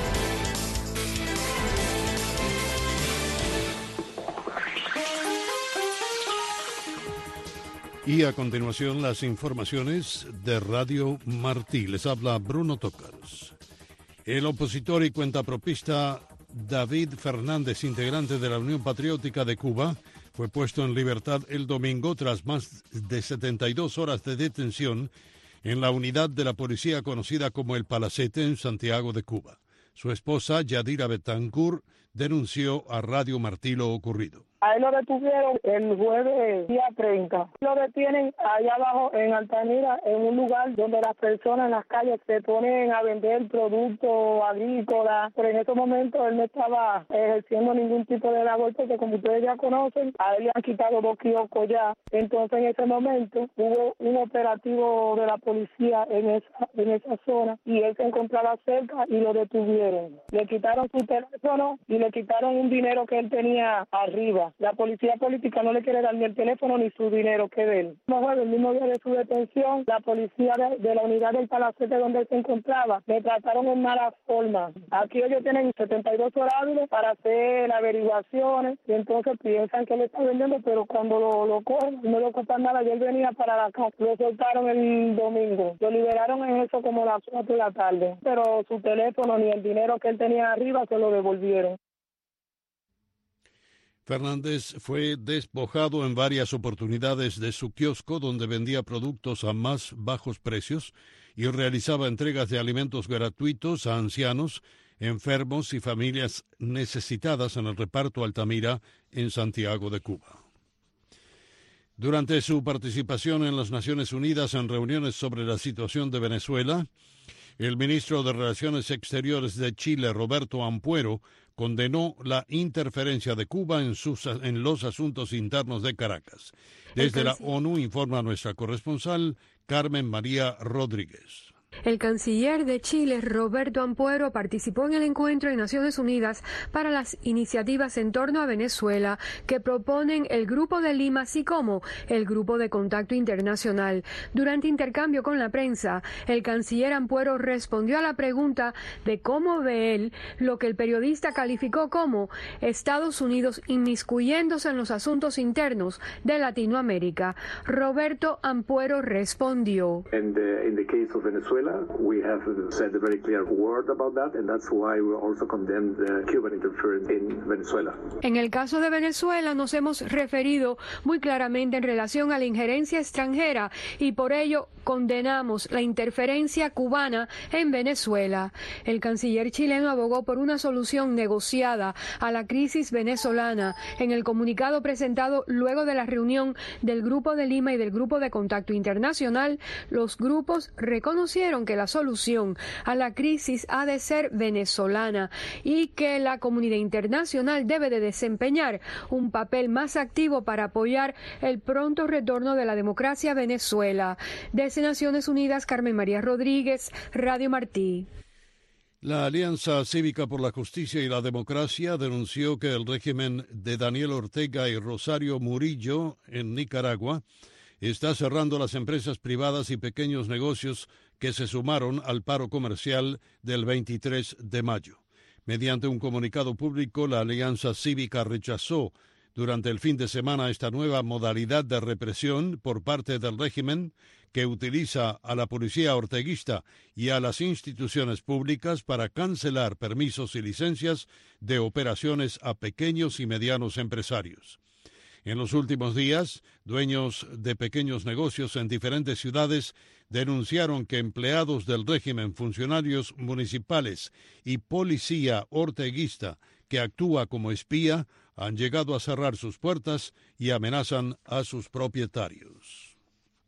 Y a continuación las informaciones de Radio Martí. Les habla Bruno Tocars. El opositor y cuentapropista David Fernández, integrante de la Unión Patriótica de Cuba, fue puesto en libertad el domingo tras más de setenta y dos horas de detención en la unidad de la policía conocida como El Palacete en Santiago de Cuba. Su esposa, Yadira Betancourt, denunció a Radio Martí lo ocurrido. A él lo detuvieron el jueves día treinta. Lo detienen allá abajo en Altamira, en un lugar donde las personas en las calles se ponen a vender productos agrícolas. Pero en estos momentos él no estaba ejerciendo ningún tipo de labor porque, como ustedes ya conocen, a él le han quitado dos kioscos ya. Entonces en ese momento hubo un operativo de la policía en esa, en esa zona y él se encontraba cerca y lo detuvieron. Le quitaron su teléfono y le quitaron un dinero que él tenía arriba. La policía política no le quiere dar ni el teléfono ni su dinero que de él. El mismo día de su detención, la policía de, de la unidad del Palacete donde él se encontraba, le trataron en mala forma. Aquí ellos tienen setenta y dos horas hábiles para hacer averiguaciones y entonces piensan que le está vendiendo, pero cuando lo, lo cogen no le ocupan nada y él venía para la casa. Lo soltaron el domingo. Lo liberaron en eso como las cuatro de la tarde, pero su teléfono ni el dinero que él tenía arriba se lo devolvieron. Fernández fue despojado en varias oportunidades de su kiosco donde vendía productos a más bajos precios y realizaba entregas de alimentos gratuitos a ancianos, enfermos y familias necesitadas en el reparto Altamira en Santiago de Cuba. Durante su participación en las Naciones Unidas en reuniones sobre la situación de Venezuela, el ministro de Relaciones Exteriores de Chile, Roberto Ampuero, condenó la interferencia de Cuba en, sus, en los asuntos internos de Caracas. Desde la ONU informa nuestra corresponsal Carmen María Rodríguez. El canciller de Chile, Roberto Ampuero, participó en el encuentro de Naciones Unidas para las iniciativas en torno a Venezuela que proponen el Grupo de Lima, así como el Grupo de Contacto Internacional. Durante intercambio con la prensa, el canciller Ampuero respondió a la pregunta de cómo ve él lo que el periodista calificó como Estados Unidos inmiscuyéndose en los asuntos internos de Latinoamérica. Roberto Ampuero respondió. In the, in the case of Venezuela, we have said a very clear word about that, and that's why we also condemn the Cuban interference in Venezuela. En el caso de Venezuela nos hemos referido muy claramente en relación a la injerencia extranjera y por ello condenamos la interferencia cubana en Venezuela. El canciller chileno abogó por una solución negociada a la crisis venezolana. En el comunicado presentado luego de la reunión del Grupo de Lima y del Grupo de Contacto Internacional, los grupos reconocieron que la solución a la crisis ha de ser venezolana y que la comunidad internacional debe de desempeñar un papel más activo para apoyar el pronto retorno de la democracia a Venezuela. Desde Naciones Unidas, Carmen María Rodríguez, Radio Martí. La Alianza Cívica por la Justicia y la Democracia denunció que el régimen de Daniel Ortega y Rosario Murillo en Nicaragua está cerrando las empresas privadas y pequeños negocios que se sumaron al paro comercial del veintitrés de mayo. Mediante un comunicado público, la Alianza Cívica rechazó durante el fin de semana esta nueva modalidad de represión por parte del régimen que utiliza a la policía orteguista y a las instituciones públicas para cancelar permisos y licencias de operaciones a pequeños y medianos empresarios. En los últimos días, dueños de pequeños negocios en diferentes ciudades denunciaron que empleados del régimen, funcionarios municipales y policía orteguista que actúa como espía han llegado a cerrar sus puertas y amenazan a sus propietarios.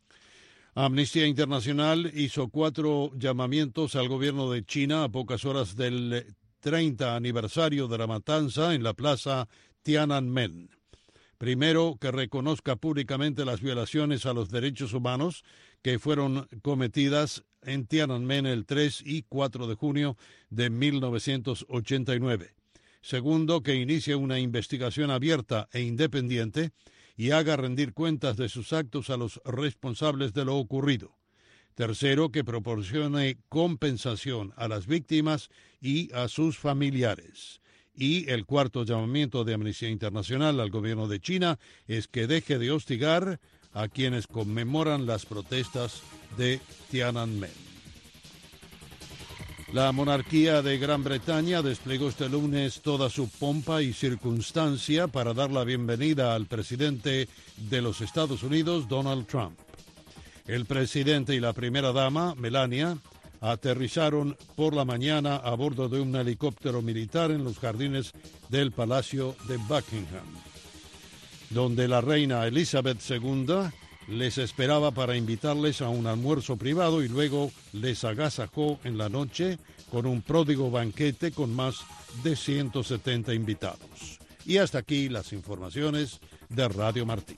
Amnistía Internacional hizo cuatro llamamientos al gobierno de China a pocas horas del treinta aniversario de la matanza en la plaza Tiananmen. Primero, que reconozca públicamente las violaciones a los derechos humanos que fueron cometidas en Tiananmen el tres y cuatro de junio de mil novecientos ochenta y nueve. Segundo, que inicie una investigación abierta e independiente y haga rendir cuentas de sus actos a los responsables de lo ocurrido. Tercero, que proporcione compensación a las víctimas y a sus familiares. Y el cuarto llamamiento de Amnistía Internacional al gobierno de China es que deje de hostigar a quienes conmemoran las protestas de Tiananmen. La monarquía de Gran Bretaña desplegó este lunes toda su pompa y circunstancia para dar la bienvenida al presidente de los Estados Unidos, Donald Trump. El presidente y la primera dama, Melania, aterrizaron por la mañana a bordo de un helicóptero militar en los jardines del Palacio de Buckingham, donde la reina Elizabeth segunda les esperaba para invitarles a un almuerzo privado y luego les agasajó en la noche con un pródigo banquete con más de ciento setenta invitados. Y hasta aquí las informaciones de Radio Martí.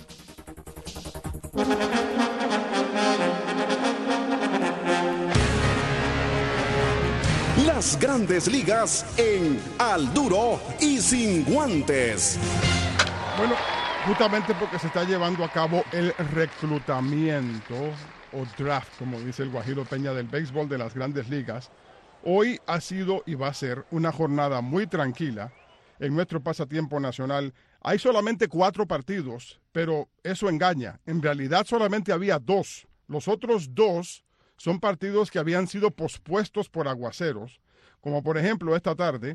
Las Grandes Ligas en Al Duro y Sin Guantes. Bueno, justamente porque se está llevando a cabo el reclutamiento o draft, como dice el Guajiro Peña, del béisbol de las Grandes Ligas, hoy ha sido y va a ser una jornada muy tranquila en nuestro pasatiempo nacional. Hay solamente cuatro partidos, pero eso engaña. En realidad solamente había dos. Los otros dos son partidos que habían sido pospuestos por aguaceros, como por ejemplo esta tarde.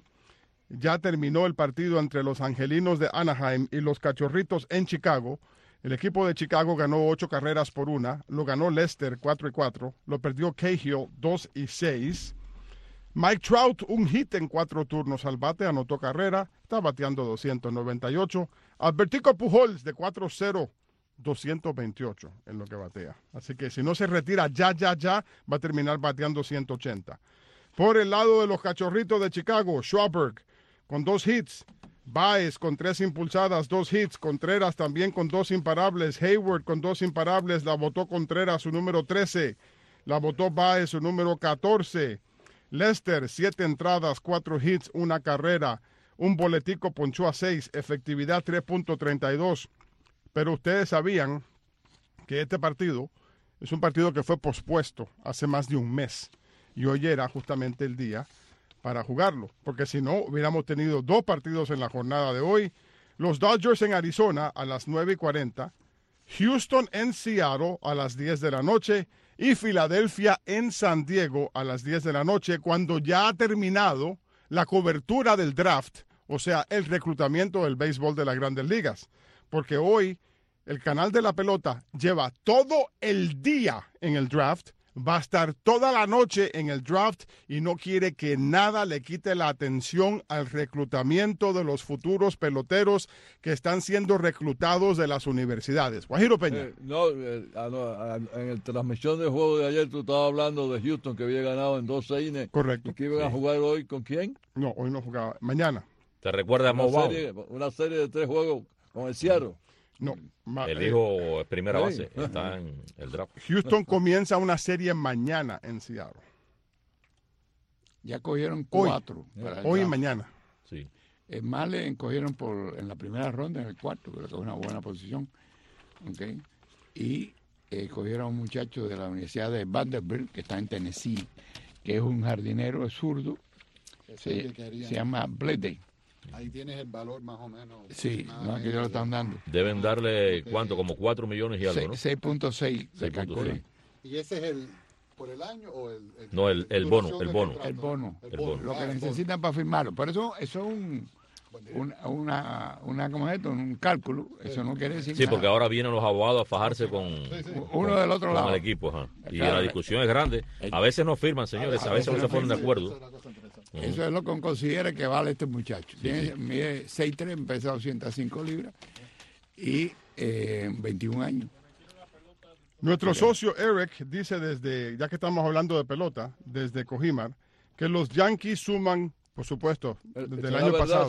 Ya terminó el partido entre los Angelinos de Anaheim y los Cachorritos en Chicago. El equipo de Chicago ganó ocho carreras por una, lo ganó Lester cuatro y cuatro, lo perdió Cahill dos y seis. Mike Trout, un hit en cuatro turnos al bate, anotó carrera, está bateando doscientos noventa y ocho. Albertico Pujols de cuatro cero, doscientos veintiocho en lo que batea. Así que si no se retira ya, ya, ya, va a terminar bateando ciento ochenta. Por el lado de los Cachorritos de Chicago, Schwarber con dos hits, Baez con tres impulsadas, dos hits, Contreras también con dos imparables, Hayward con dos imparables, la botó Contreras su número trece, la botó Baez su número catorce, Lester siete entradas, cuatro hits, una carrera, un boletico ponchó a seis, efectividad tres punto treinta y dos, pero ustedes sabían que este partido es un partido que fue pospuesto hace más de un mes y hoy era justamente el día para jugarlo, porque si no hubiéramos tenido dos partidos en la jornada de hoy. Los Dodgers en Arizona a las nueve y cuarenta, Houston en Seattle a las diez de la noche y Filadelfia en San Diego a las diez de la noche, cuando ya ha terminado la cobertura del draft, o sea, el reclutamiento del béisbol de las Grandes Ligas, porque hoy el canal de la pelota lleva todo el día en el draft, va a estar toda la noche en el draft y no quiere que nada le quite la atención al reclutamiento de los futuros peloteros que están siendo reclutados de las universidades. Guajiro Peña. Eh, no, eh, ah, no, ah, en la transmisión del juego de ayer tú estabas hablando de Houston, que había ganado en doce innings. Correcto. ¿Y que iban sí. a jugar hoy con quién? No, hoy no jugaba. Mañana. ¿Te recuerda a una Mobile? serie, una serie de tres juegos con el Seattle. No, el hijo es primera base, sí. Está en el draft. Houston comienza una serie mañana en Seattle. Ya cogieron cuatro. Hoy, hoy y mañana. Sí. El Male cogieron por, en la primera ronda, en el cuarto, creo que es una buena posición. Okay. Y eh, cogieron a un muchacho de la Universidad de Vanderbilt, que está en Tennessee, que es un jardinero zurdo. Se, se llama Bledey. Ahí tienes el valor más o menos. Sí, no, aquí ya lo están dando. Deben darle, ¿cuánto? Como cuatro millones y algo, ¿no? seis punto seis se calcula. ¿Y ese es el por el año o el...? el no, el, el bono, el bono. El bono. El el bono. bono. Lo que ah, necesitan para firmarlo. Por eso, eso es un... Una, una, una, ¿cómo es esto? Un cálculo. Eso no quiere decir Sí, nada. porque ahora vienen los abogados a fajarse con, sí, sí. con uno del otro con lado. el equipo. Ajá. Y claro, la discusión es grande. A veces no firman, señores. A veces no se ponen de acuerdo. Eso es lo que considera que vale este muchacho. Tiene, sí, sí. Mide seis tres, pesa doscientas cinco libras y eh, veintiún años. Nuestro socio Eric dice desde, ya que estamos hablando de pelota, desde Cojimar, que los Yankees suman, por supuesto, desde el, el año pasado,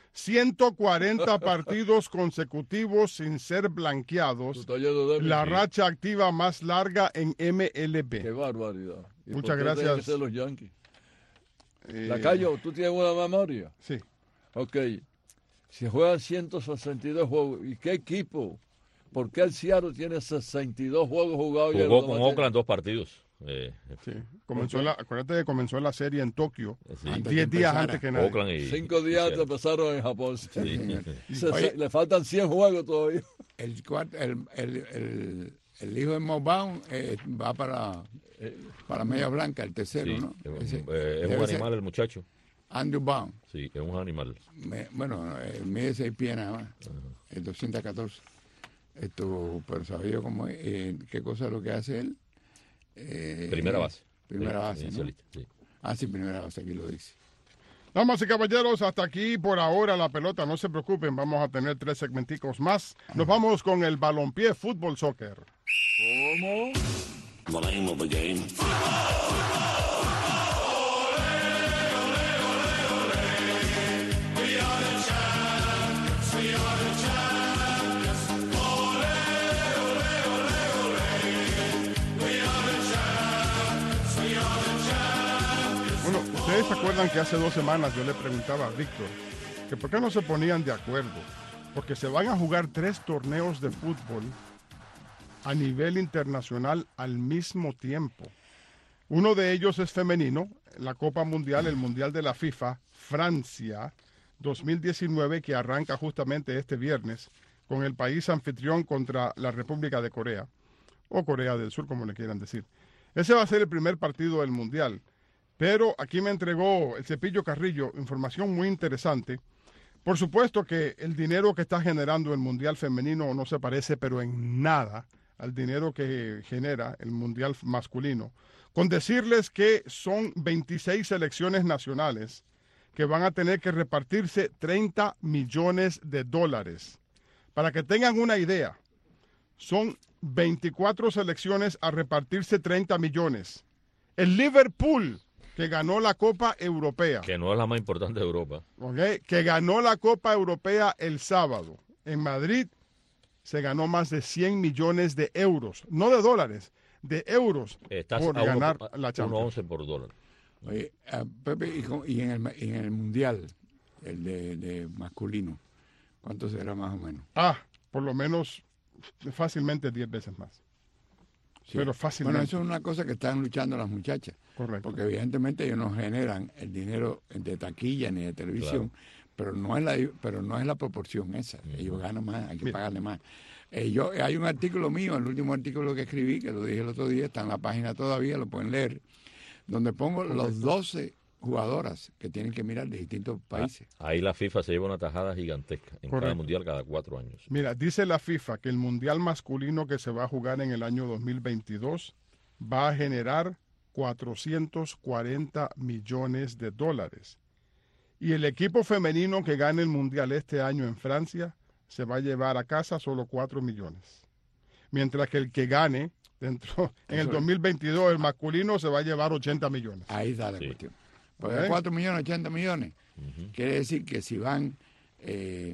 ciento cuarenta partidos consecutivos sin ser blanqueados, la racha activa más larga en M L B. Qué barbaridad. Muchas gracias. Que ser los Yankees. Eh... Lacayo, ¿tú tienes una memoria? Sí. Ok. Si juegan ciento sesenta y dos juegos, ¿y qué equipo? ¿Por qué el Seattle tiene sesenta y dos juegos jugados? Jugó con Oakland dos partidos. Eh, sí. Comenzó la, acuérdate que comenzó la serie en Tokio, diez sí. días antes que nada. Y, Cinco días antes empezaron en Japón. Sí. Sí. Oye, le faltan cien juegos todavía. El, el, el, el, el hijo de Mobaum eh, va para, para Media Blanca, el tercero, sí. ¿no? Ese, eh, es un animal ser. El muchacho. Andrew Baum. Sí, es un animal. Me, bueno, eh, mide seis pies nada más, uh-huh. Es doscientos catorce. Esto, pero sabía cómo es, eh, qué cosa es lo que hace él. Eh, primera base. Primera sí, base, ¿no? Sí. Ah, sí, primera base, aquí lo dice. Damas y caballeros, hasta aquí por ahora la pelota, no se preocupen, vamos a tener tres segmenticos más. Nos vamos con el balompié fútbol soccer. ¿Cómo? The name of the game. Bueno, ustedes se acuerdan que hace dos semanas yo le preguntaba a Víctor que por qué no se ponían de acuerdo, porque se van a jugar tres torneos de fútbol a nivel internacional al mismo tiempo. Uno de ellos es femenino, la Copa Mundial, el Mundial de la FIFA, Francia dos mil diecinueve, que arranca justamente este viernes con el país anfitrión contra la República de Corea, o Corea del Sur, como le quieran decir. Ese va a ser el primer partido del Mundial. Pero aquí me entregó el Cepillo Carrillo información muy interesante. Por supuesto que el dinero que está generando el Mundial Femenino no se parece, pero en nada, al dinero que genera el Mundial Masculino. Con decirles que son veintiséis selecciones nacionales que van a tener que repartirse treinta millones de dólares. Para que tengan una idea, son veinticuatro selecciones a repartirse treinta millones. El Liverpool, que ganó la Copa Europea. Que no es la más importante de Europa. Okay, que ganó la Copa Europea el sábado. En Madrid se ganó más de cien millones de euros. No de dólares, de euros. Estás por a ganar uno, la Champions. uno once por dólar. Oye, uh, Pepe, y, y en, el, en el Mundial, el de, de masculino, ¿cuánto será más o menos? Ah, por lo menos fácilmente diez veces más. Sí. Pero fácilmente. Bueno, eso es una cosa que están luchando las muchachas. Correcto. Porque evidentemente ellos no generan el dinero de taquilla ni de televisión, claro. pero no es la pero no es la proporción esa. Uh-huh. Ellos ganan más, hay que Mira. pagarle más. Eh, yo, hay un artículo mío, el último artículo que escribí, que lo dije el otro día, está en la página todavía, lo pueden leer, donde pongo Correcto. los doce jugadoras que tienen que mirar de distintos países. Ahí la FIFA se lleva una tajada gigantesca en Correcto. cada mundial cada cuatro años. Mira, dice la FIFA que el mundial masculino que se va a jugar en el año dos mil veintidós va a generar cuatrocientos cuarenta millones de dólares. Y el equipo femenino que gane el mundial este año en Francia se va a llevar a casa solo cuatro millones. Mientras que el que gane dentro en el dos mil veintidós, el masculino, se va a llevar ochenta millones. Ahí está la sí. cuestión. Porque ¿Eh? cuatro millones, ochenta millones. Uh-huh. Quiere decir que si van eh,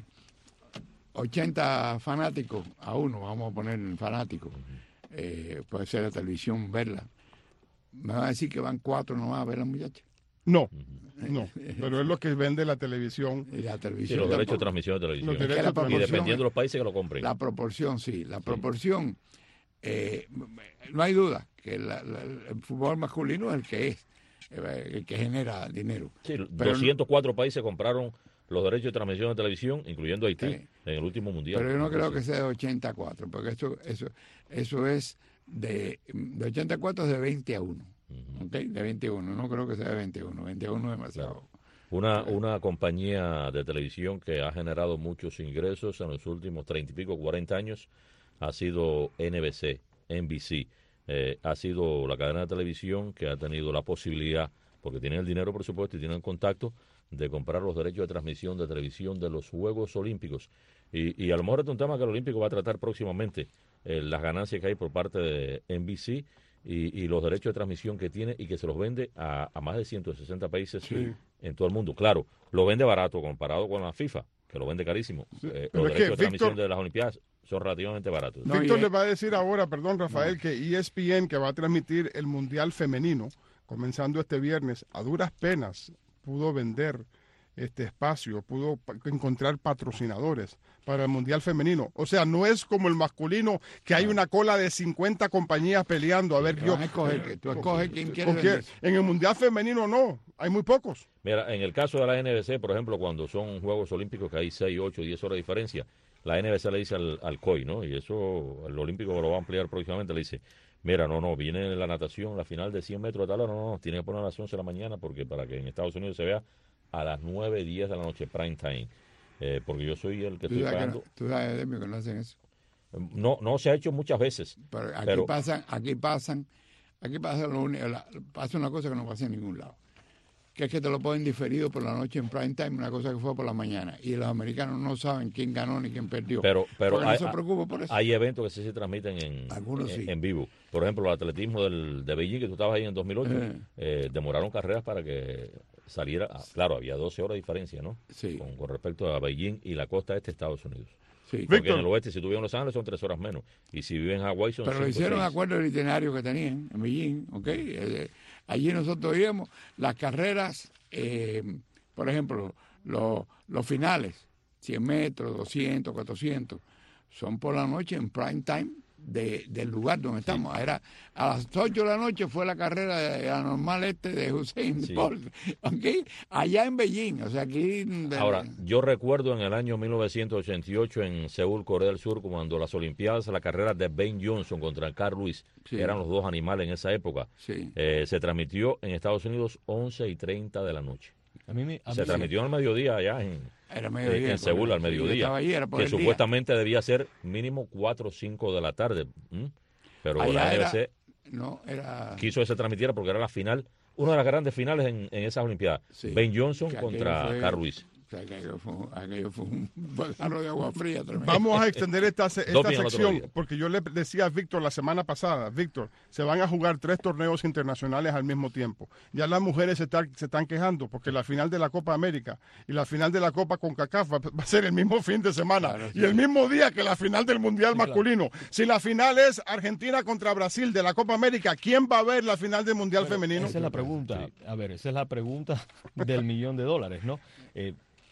ochenta fanáticos a uno, vamos a poner fanáticos, uh-huh. eh, puede ser la televisión verla, me va a decir que van cuatro nomás a ver a la muchacha. No, no, pero es lo que vende la televisión. Y la televisión. Sí, los derechos de transmisión de televisión. Es que y dependiendo de los países que lo compren. La proporción, sí, la proporción. Sí. Eh, no hay duda que la, la, el fútbol masculino es el que es, el que genera dinero. Sí, pero doscientos cuatro no, países compraron los derechos de transmisión de televisión, incluyendo Haití, sí. en el último mundial. Pero yo no creo que sea de ochenta y cuatro, porque eso, eso, eso es de, de ochenta y cuatro es de veinte a uno. Uh-huh. ¿Okay? De veintiuno, no creo que sea de veintiuno, veintiuno es demasiado. Claro. Una, una compañía de televisión que ha generado muchos ingresos en los últimos treinta y pico, cuarenta años, ha sido N B C, N B C. Eh, ha sido la cadena de televisión que ha tenido la posibilidad, porque tienen el dinero por supuesto y tienen el contacto, de comprar los derechos de transmisión de televisión de los Juegos Olímpicos. Y, y a lo mejor es un tema que el Olímpico va a tratar próximamente, eh, las ganancias que hay por parte de N B C y, y los derechos de transmisión que tiene y que se los vende a, a más de ciento sesenta países Sí. en todo el mundo. Claro, lo vende barato comparado con la FIFA, que lo vende carísimo. Sí, Eh, pero los es derechos que, de transmisión Víctor- de las Olimpiadas son relativamente baratos. No, Víctor y- le va a decir ahora, perdón Rafael, que E S P N, que va a transmitir el Mundial Femenino, comenzando este viernes, a duras penas pudo vender este espacio, pudo pa- encontrar patrocinadores para el Mundial Femenino. O sea, no es como el masculino, que hay una cola de cincuenta compañías peleando. A ver, Te yo... van a escoger, que tú escoges quién quieres Porque vender. en el Mundial Femenino no, hay muy pocos. Mira, en el caso de la N B C, por ejemplo, cuando son Juegos Olímpicos que hay seis, ocho, diez horas de diferencia, la N B C le dice al, al C O I, ¿no? Y eso el Olímpico lo va a ampliar próximamente, le dice, mira, no, no, viene la natación, la final de cien metros de tal hora, no, no, tiene que poner a las once de la mañana porque para que en Estados Unidos se vea a las nueve, diez de la noche, prime time. Eh, porque yo soy el que Tú estoy sabes, que pagando. no, tú sabes, Demio, que no hacen eso. No, no se ha hecho muchas veces. Pero aquí pero- pasan, aquí pasan, aquí pasa, lo único- la- pasa una cosa que no pasa en ningún lado. Que es que te lo ponen diferido por la noche en prime time, una cosa que fue por la mañana. Y los americanos no saben quién ganó ni quién perdió. Pero, pero Porque hay, no se preocupa por eso. hay eventos que sí se transmiten en, Algunos en, sí. en vivo. Por ejemplo, el atletismo del, de Beijing, que tú estabas ahí en dos mil ocho, Eh. eh, demoraron carreras para que saliera. ah, Claro, había doce horas de diferencia, ¿no? Sí. Con, con respecto a Beijing y la costa este de Estados Unidos. Sí. Porque Víctor. en el oeste, si tú vives en Los Ángeles, son tres horas menos. Y si vives en Hawái, son Pero lo cinco, hicieron de seis. acuerdo al itinerario que tenían en Beijing, ¿ok? Eh, allí nosotros íbamos, las carreras, eh, por ejemplo, los, los finales, cien metros, doscientos, cuatrocientos, son por la noche en prime time de, del lugar donde estamos. Era a las ocho de la noche fue la carrera de la normal este de Hussein Sí. Bolt, ¿ok? Allá en Beijing, o sea, aquí... de- Ahora, yo recuerdo en el año mil novecientos ochenta y ocho en Seúl, Corea del Sur, cuando las Olimpiadas, la carrera de Ben Johnson contra Carl Lewis, Sí. eran los dos animales en esa época, Sí. eh, se transmitió en Estados Unidos once y treinta de la noche. A mí me, a Se mí- transmitió al mediodía allá en, Era en, mediodía. en Seúl, al Sí, yo mediodía, estaba allí, era por que el día. supuestamente debía ser mínimo cuatro o cinco de la tarde. ¿m? Pero Allá la N B C era- No, era... quiso que se transmitiera porque era la final, una de las grandes finales en, en esas Olimpiadas. Sí. Ben Johnson Que aquello contra fue- Carl Lewis. O sea, aquello fue, aquello fue un jarro de agua fría tremendo. Vamos a extender esta, se- Dos esta días al otro sección, día. porque yo le decía a Víctor la semana pasada, Víctor, se van a jugar tres torneos internacionales al mismo tiempo. Ya las mujeres se, están- se están quejando porque la final de la Copa América y la final de la Copa CONCACAF va, va a ser el mismo fin de semana Claro, sí. y el mismo día que la final del Mundial Sí, claro. masculino. Si la final es Argentina contra Brasil de la Copa América, ¿quién va a ver la final del Mundial Bueno, femenino? Esa es la pregunta. A ver, esa es la pregunta del millón de dólares, ¿no? Eh,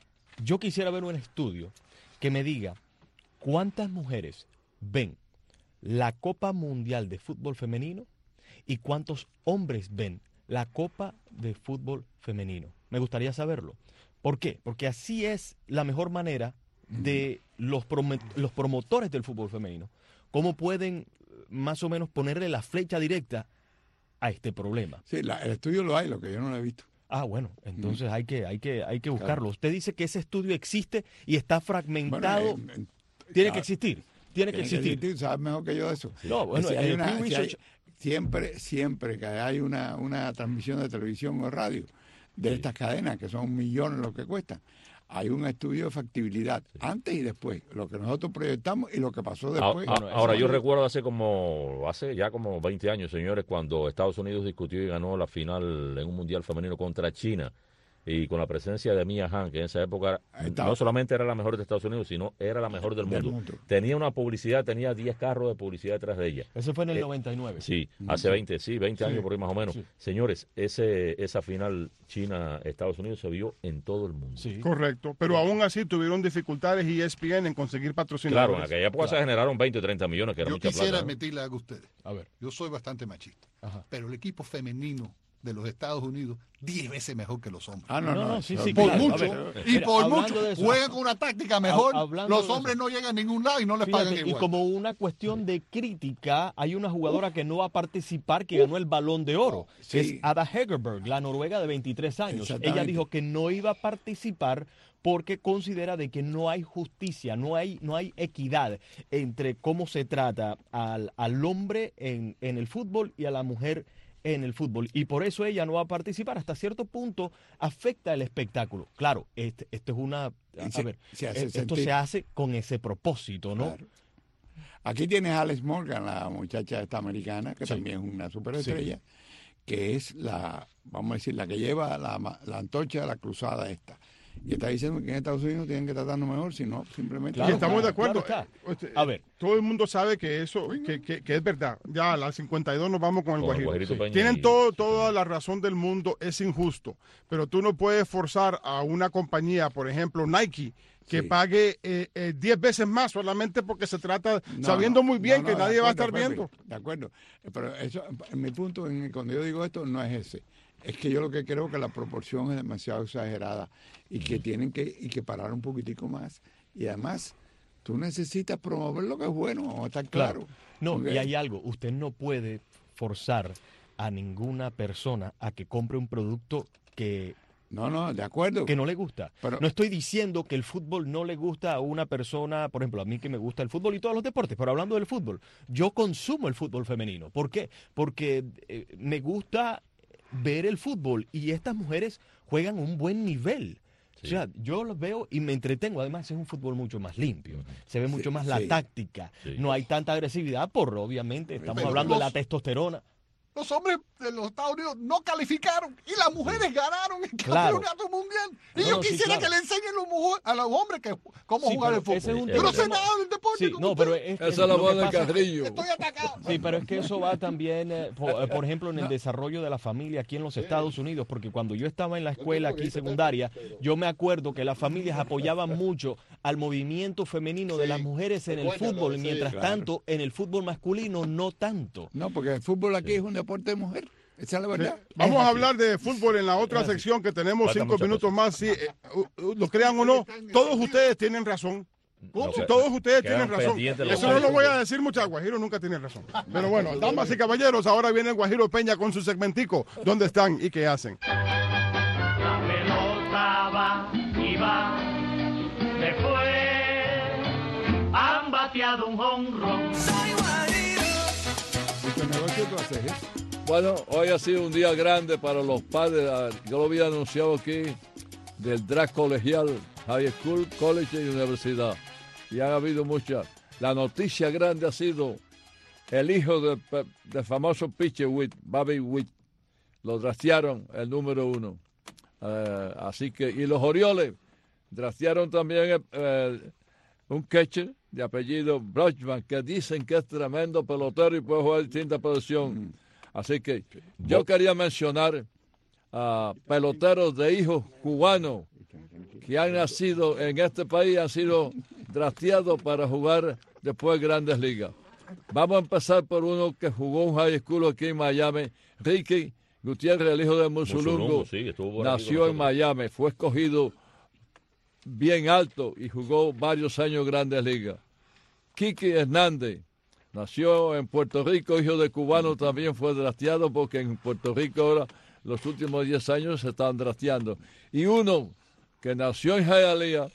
yo quisiera ver un estudio que me diga cuántas mujeres ven la Copa Mundial de Fútbol Femenino y cuántos hombres ven la Copa de Fútbol Femenino. Me gustaría saberlo. ¿Por qué? Porque así es la mejor manera de los, prome- los promotores del fútbol femenino. ¿Cómo pueden eh, más o menos ponerle la flecha directa a este problema? Sí, la- el estudio lo hay, lo que yo no lo he visto. Ah, bueno, entonces hay que hay que hay que buscarlo. Claro. Usted dice que ese estudio existe y está fragmentado. Bueno, eh, eh, tiene claro, que existir. Tiene que existir. Sabes mejor que yo de eso. No, bueno, Si en hay el una- Pew si hay- Research- siempre, siempre que hay una, una transmisión de televisión o radio de estas cadenas, que son millones lo que cuestan, hay un estudio de factibilidad antes y después, lo que nosotros proyectamos y lo que pasó Ah, después. ah, ahora, yo recuerdo hace como, hace ya como veinte años, señores, cuando Estados Unidos discutió y ganó la final en un mundial femenino contra China, y con la presencia de Mia Hamm, que en esa época estaba. no solamente era la mejor de Estados Unidos, sino era la mejor del Del mundo. mundo. Tenía una publicidad, tenía diez carros de publicidad detrás de ella. Eso fue en el Eh, noventa y nueve. Sí, hace veinte, sí, veinte Sí. años por ahí más o menos. Sí. Señores, ese esa final China-Estados Unidos se vio en todo el mundo. Sí. Correcto, pero aún así tuvieron dificultades E S P N en conseguir patrocinadores. Claro, en aquella época se generaron veinte o treinta millones, que era Yo mucha quisiera plata. ¿no? admitirle algo a ustedes. A ver. Yo soy bastante machista, Ajá. pero el equipo femenino de los Estados Unidos diez veces mejor que los hombres. Ah, no, No, no, no, sí, eso- sí, por claro, a mucho, ver, y mira, por hablando mucho, de eso, juegan con una táctica mejor, Ha- hablando los de hombres eso. no llegan a ningún lado y no les Fíjate, pagan y igual. como una cuestión de crítica, hay una jugadora que no va a participar que ganó el Balón de Oro, que Sí. es Ada Hegerberg, la noruega de veintitrés años. Ella Exactamente. dijo que no iba a participar porque considera de que no hay justicia, no hay, no hay equidad entre cómo se trata al, al hombre en, en el fútbol y a la mujer en el fútbol. Y por eso ella no va a participar. Hasta cierto punto afecta el espectáculo. Claro, este, esto es una... A Y se- ver, se hace eh, esto sentir- se hace con ese propósito, ¿no? Claro. Aquí tienes a Alex Morgan, la muchacha esta americana, que sí. también es una superestrella, sí. que es la, vamos a decir, la que lleva la, la antorcha de la cruzada esta. Y está diciendo que en Estados Unidos tienen que tratarnos mejor, si no, simplemente... Claro, y estamos de acuerdo. Claro este, a ver. Todo el mundo sabe que eso, que, que, que es verdad. Ya a las cincuenta y dos nos vamos con el con Guajiro. El Guajiro sí. Tienen todo, toda la razón del mundo, es injusto. Pero tú no puedes forzar a una compañía, por ejemplo, Nike, que sí. pague eh, eh, diez veces más solamente porque se trata, no, sabiendo muy bien no, no, que nadie acuerdo, va a estar Pepe, viendo. De acuerdo. Pero eso, mi punto, en, cuando yo digo esto, no es ese. Es que yo lo que creo que la proporción es demasiado exagerada y que tienen que, y que parar un poquitico más. Y además, tú necesitas promover lo que es bueno, vamos a estar claro. claro. No, Porque... y hay algo, usted no puede forzar a ninguna persona a que compre un producto que... No, no, de acuerdo. Que no le gusta. Pero, no estoy diciendo que el fútbol no le gusta a una persona, por ejemplo, a mí que me gusta el fútbol y todos los deportes, pero hablando del fútbol, yo consumo el fútbol femenino. ¿Por qué? Porque eh, me gusta ver el fútbol y estas mujeres juegan un buen nivel. Sí. O sea, yo los veo y me entretengo. Además, es un fútbol mucho más limpio. Se ve mucho sí, más la sí. táctica. Sí. No hay tanta agresividad por, obviamente, estamos pero hablando los, de la testosterona. Los hombres de los Estados Unidos no calificaron y las mujeres ganaron el claro. campeonato mundial. Y no, yo no, quisiera sí, claro. que le enseñen los mujer, a los hombres que, cómo sí, jugar el fútbol. Es un yo no sé nada del deporte. Sí, no, pero es, Esa es la voz del Carrillo. Estoy atacado. Sí, pero es que eso va también, eh, por, por ejemplo, en el desarrollo de la familia aquí en los Estados Unidos, porque cuando yo estaba en la escuela aquí secundaria, yo me acuerdo que las familias apoyaban mucho al movimiento femenino de las mujeres en el fútbol, mientras tanto, en el fútbol masculino no tanto. No, porque el fútbol aquí es un deporte de mujer. Esa es la verdad. Sí. Vamos a hablar de fútbol en la otra sección que tenemos cinco minutos más. Sí, eh, uh, lo crean o no, todos ustedes tienen razón. No, todos ustedes tienen razón. Eso no lo voy a decir mucho. Guajiro nunca tiene razón. Pero bueno, damas y caballeros, ahora viene el Guajiro Peña con su segmentico. ¿Dónde están y qué hacen? La pelota va y va. Después han bateado un jonrón. Soy Guajiro. ¿Qué negocio tú haces, eh? Bueno, hoy ha sido un día grande para los padres. Yo lo había anunciado aquí del draft colegial, high school, college y universidad. Y han habido muchas. La noticia grande ha sido el hijo del de famoso pitcher Witt, Bobby Witt. Lo draftearon el número uno. Uh, así que, y los Orioles draftearon también uh, un catcher de apellido Brochman, que dicen que es tremendo pelotero y puede jugar distintas posiciones. Mm. Así que yo quería mencionar a peloteros de hijos cubanos que han nacido en este país, han sido drafteados para jugar después Grandes Ligas. Vamos a empezar por uno que jugó un high school aquí en Miami, Ricky Gutiérrez, el hijo de Musulungo, Musulungo sí, nació en Miami, fue escogido bien alto y jugó varios años Grandes Ligas. Kiki Hernández nació en Puerto Rico, hijo de cubano, también fue drafteado porque en Puerto Rico ahora los últimos diez años se están drafteando. Y uno que nació en Hialeah,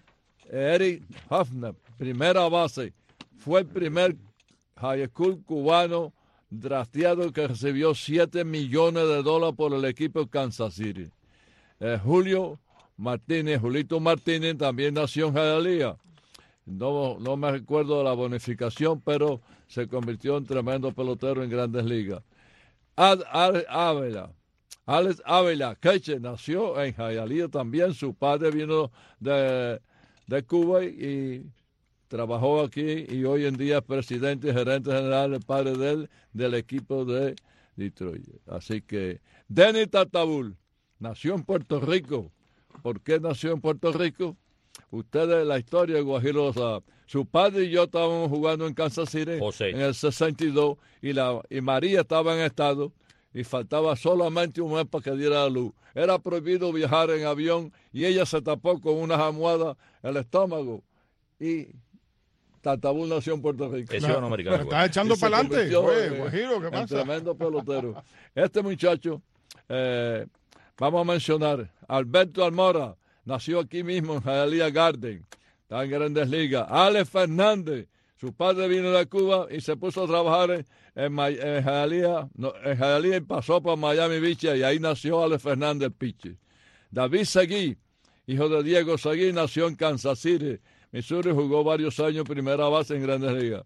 Eric Hoffner, primera base, fue el primer high school cubano drafteado que recibió siete millones de dólares por el equipo de Kansas City. Eh, Julio Martínez, Julito Martínez, también nació en Hialeah. No, no me recuerdo de la bonificación, pero se convirtió en tremendo pelotero en Grandes Ligas. Ad, Ad, Ávila, Alex Ávila, catcher, nació en Hialeah también. Su padre vino de, de Cuba y, y trabajó aquí y hoy en día es presidente y gerente general, el padre de él, del equipo de Detroit. Así que Denny Tartabul nació en Puerto Rico. ¿Por qué nació en Puerto Rico? Ustedes la historia de Guajiro lo saben. Su padre y yo estábamos jugando en Kansas City José. En el sesenta y dos y, la, y María estaba en estado y faltaba solamente un mes para que diera la luz. Era prohibido viajar en avión y ella se tapó con unas almohadas el estómago y Tartabul nació en Puerto Rico. Es ciudadano americano. Está echando para adelante. Guajiro, ¿qué pasa? Tremendo pelotero. Este muchacho, eh, vamos a mencionar, Alberto Almora, nació aquí mismo en Hialeah Garden, está en Grandes Ligas. Alex Fernández, su padre vino de Cuba y se puso a trabajar en, en, en Hialeah, no, en Hialeah y pasó por Miami Beach y ahí nació Alex Fernández, el pitcher. David Seguí, hijo de Diego Seguí, nació en Kansas City, Missouri, jugó varios años primera base en Grandes Ligas.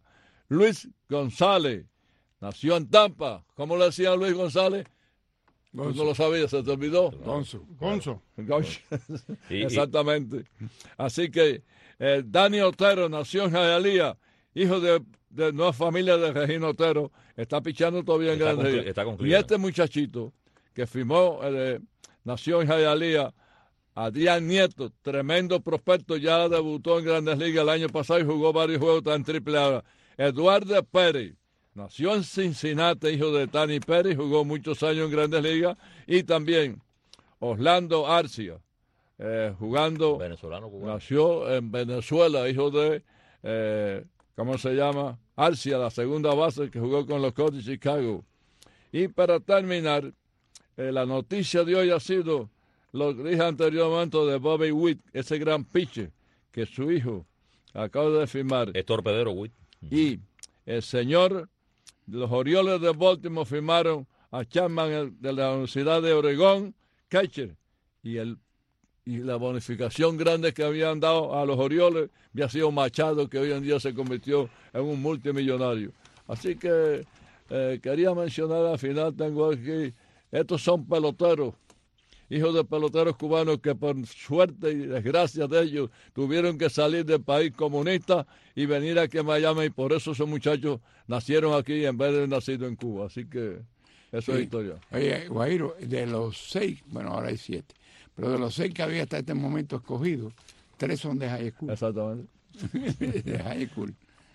Luis González, nació en Tampa. ¿Cómo le decían a Luis González? Tú no lo sabías, se te olvidó. Gonzo. Gonzo. Gonzo. Exactamente. Así que eh, Dani Otero nació en Hialeah, hijo de, de nueva familia de Regino Otero, está pichando todavía en Grandes Ligas. Y este muchachito que firmó, eh, nació en Hialeah, Adrián Nieto, tremendo prospecto, ya debutó en Grandes Ligas el año pasado y jugó varios juegos en triple A. Eduardo Pérez, nació en Cincinnati, hijo de Tani Pérez, jugó muchos años en Grandes Ligas. Y también Orlando Arcia, eh, jugando, venezolano cubano. Nació en Venezuela, hijo de, eh, ¿cómo se llama? Arcia, la segunda base que jugó con los Cubs de Chicago. Y para terminar, eh, la noticia de hoy ha sido, lo que dije anteriormente, de Bobby Witt, ese gran pitcher que su hijo acaba de firmar. Es torpedero Witt. Y el señor, los Orioles de Baltimore firmaron a Chapman de la Universidad de Oregón, catcher, y el y la bonificación grande que habían dado a los Orioles había sido Machado, que hoy en día se convirtió en un multimillonario. Así que eh, quería mencionar al final, tengo aquí, estos son peloteros, hijos de peloteros cubanos que por suerte y desgracia de ellos tuvieron que salir del país comunista y venir aquí a Miami, y por eso esos muchachos nacieron aquí en vez de nacido en Cuba. Así que eso sí. Es historia. Oye, Guairo, de los seis, bueno, ahora hay siete, pero de los seis que había hasta este momento escogidos, tres son de high school. Exactamente. De high school.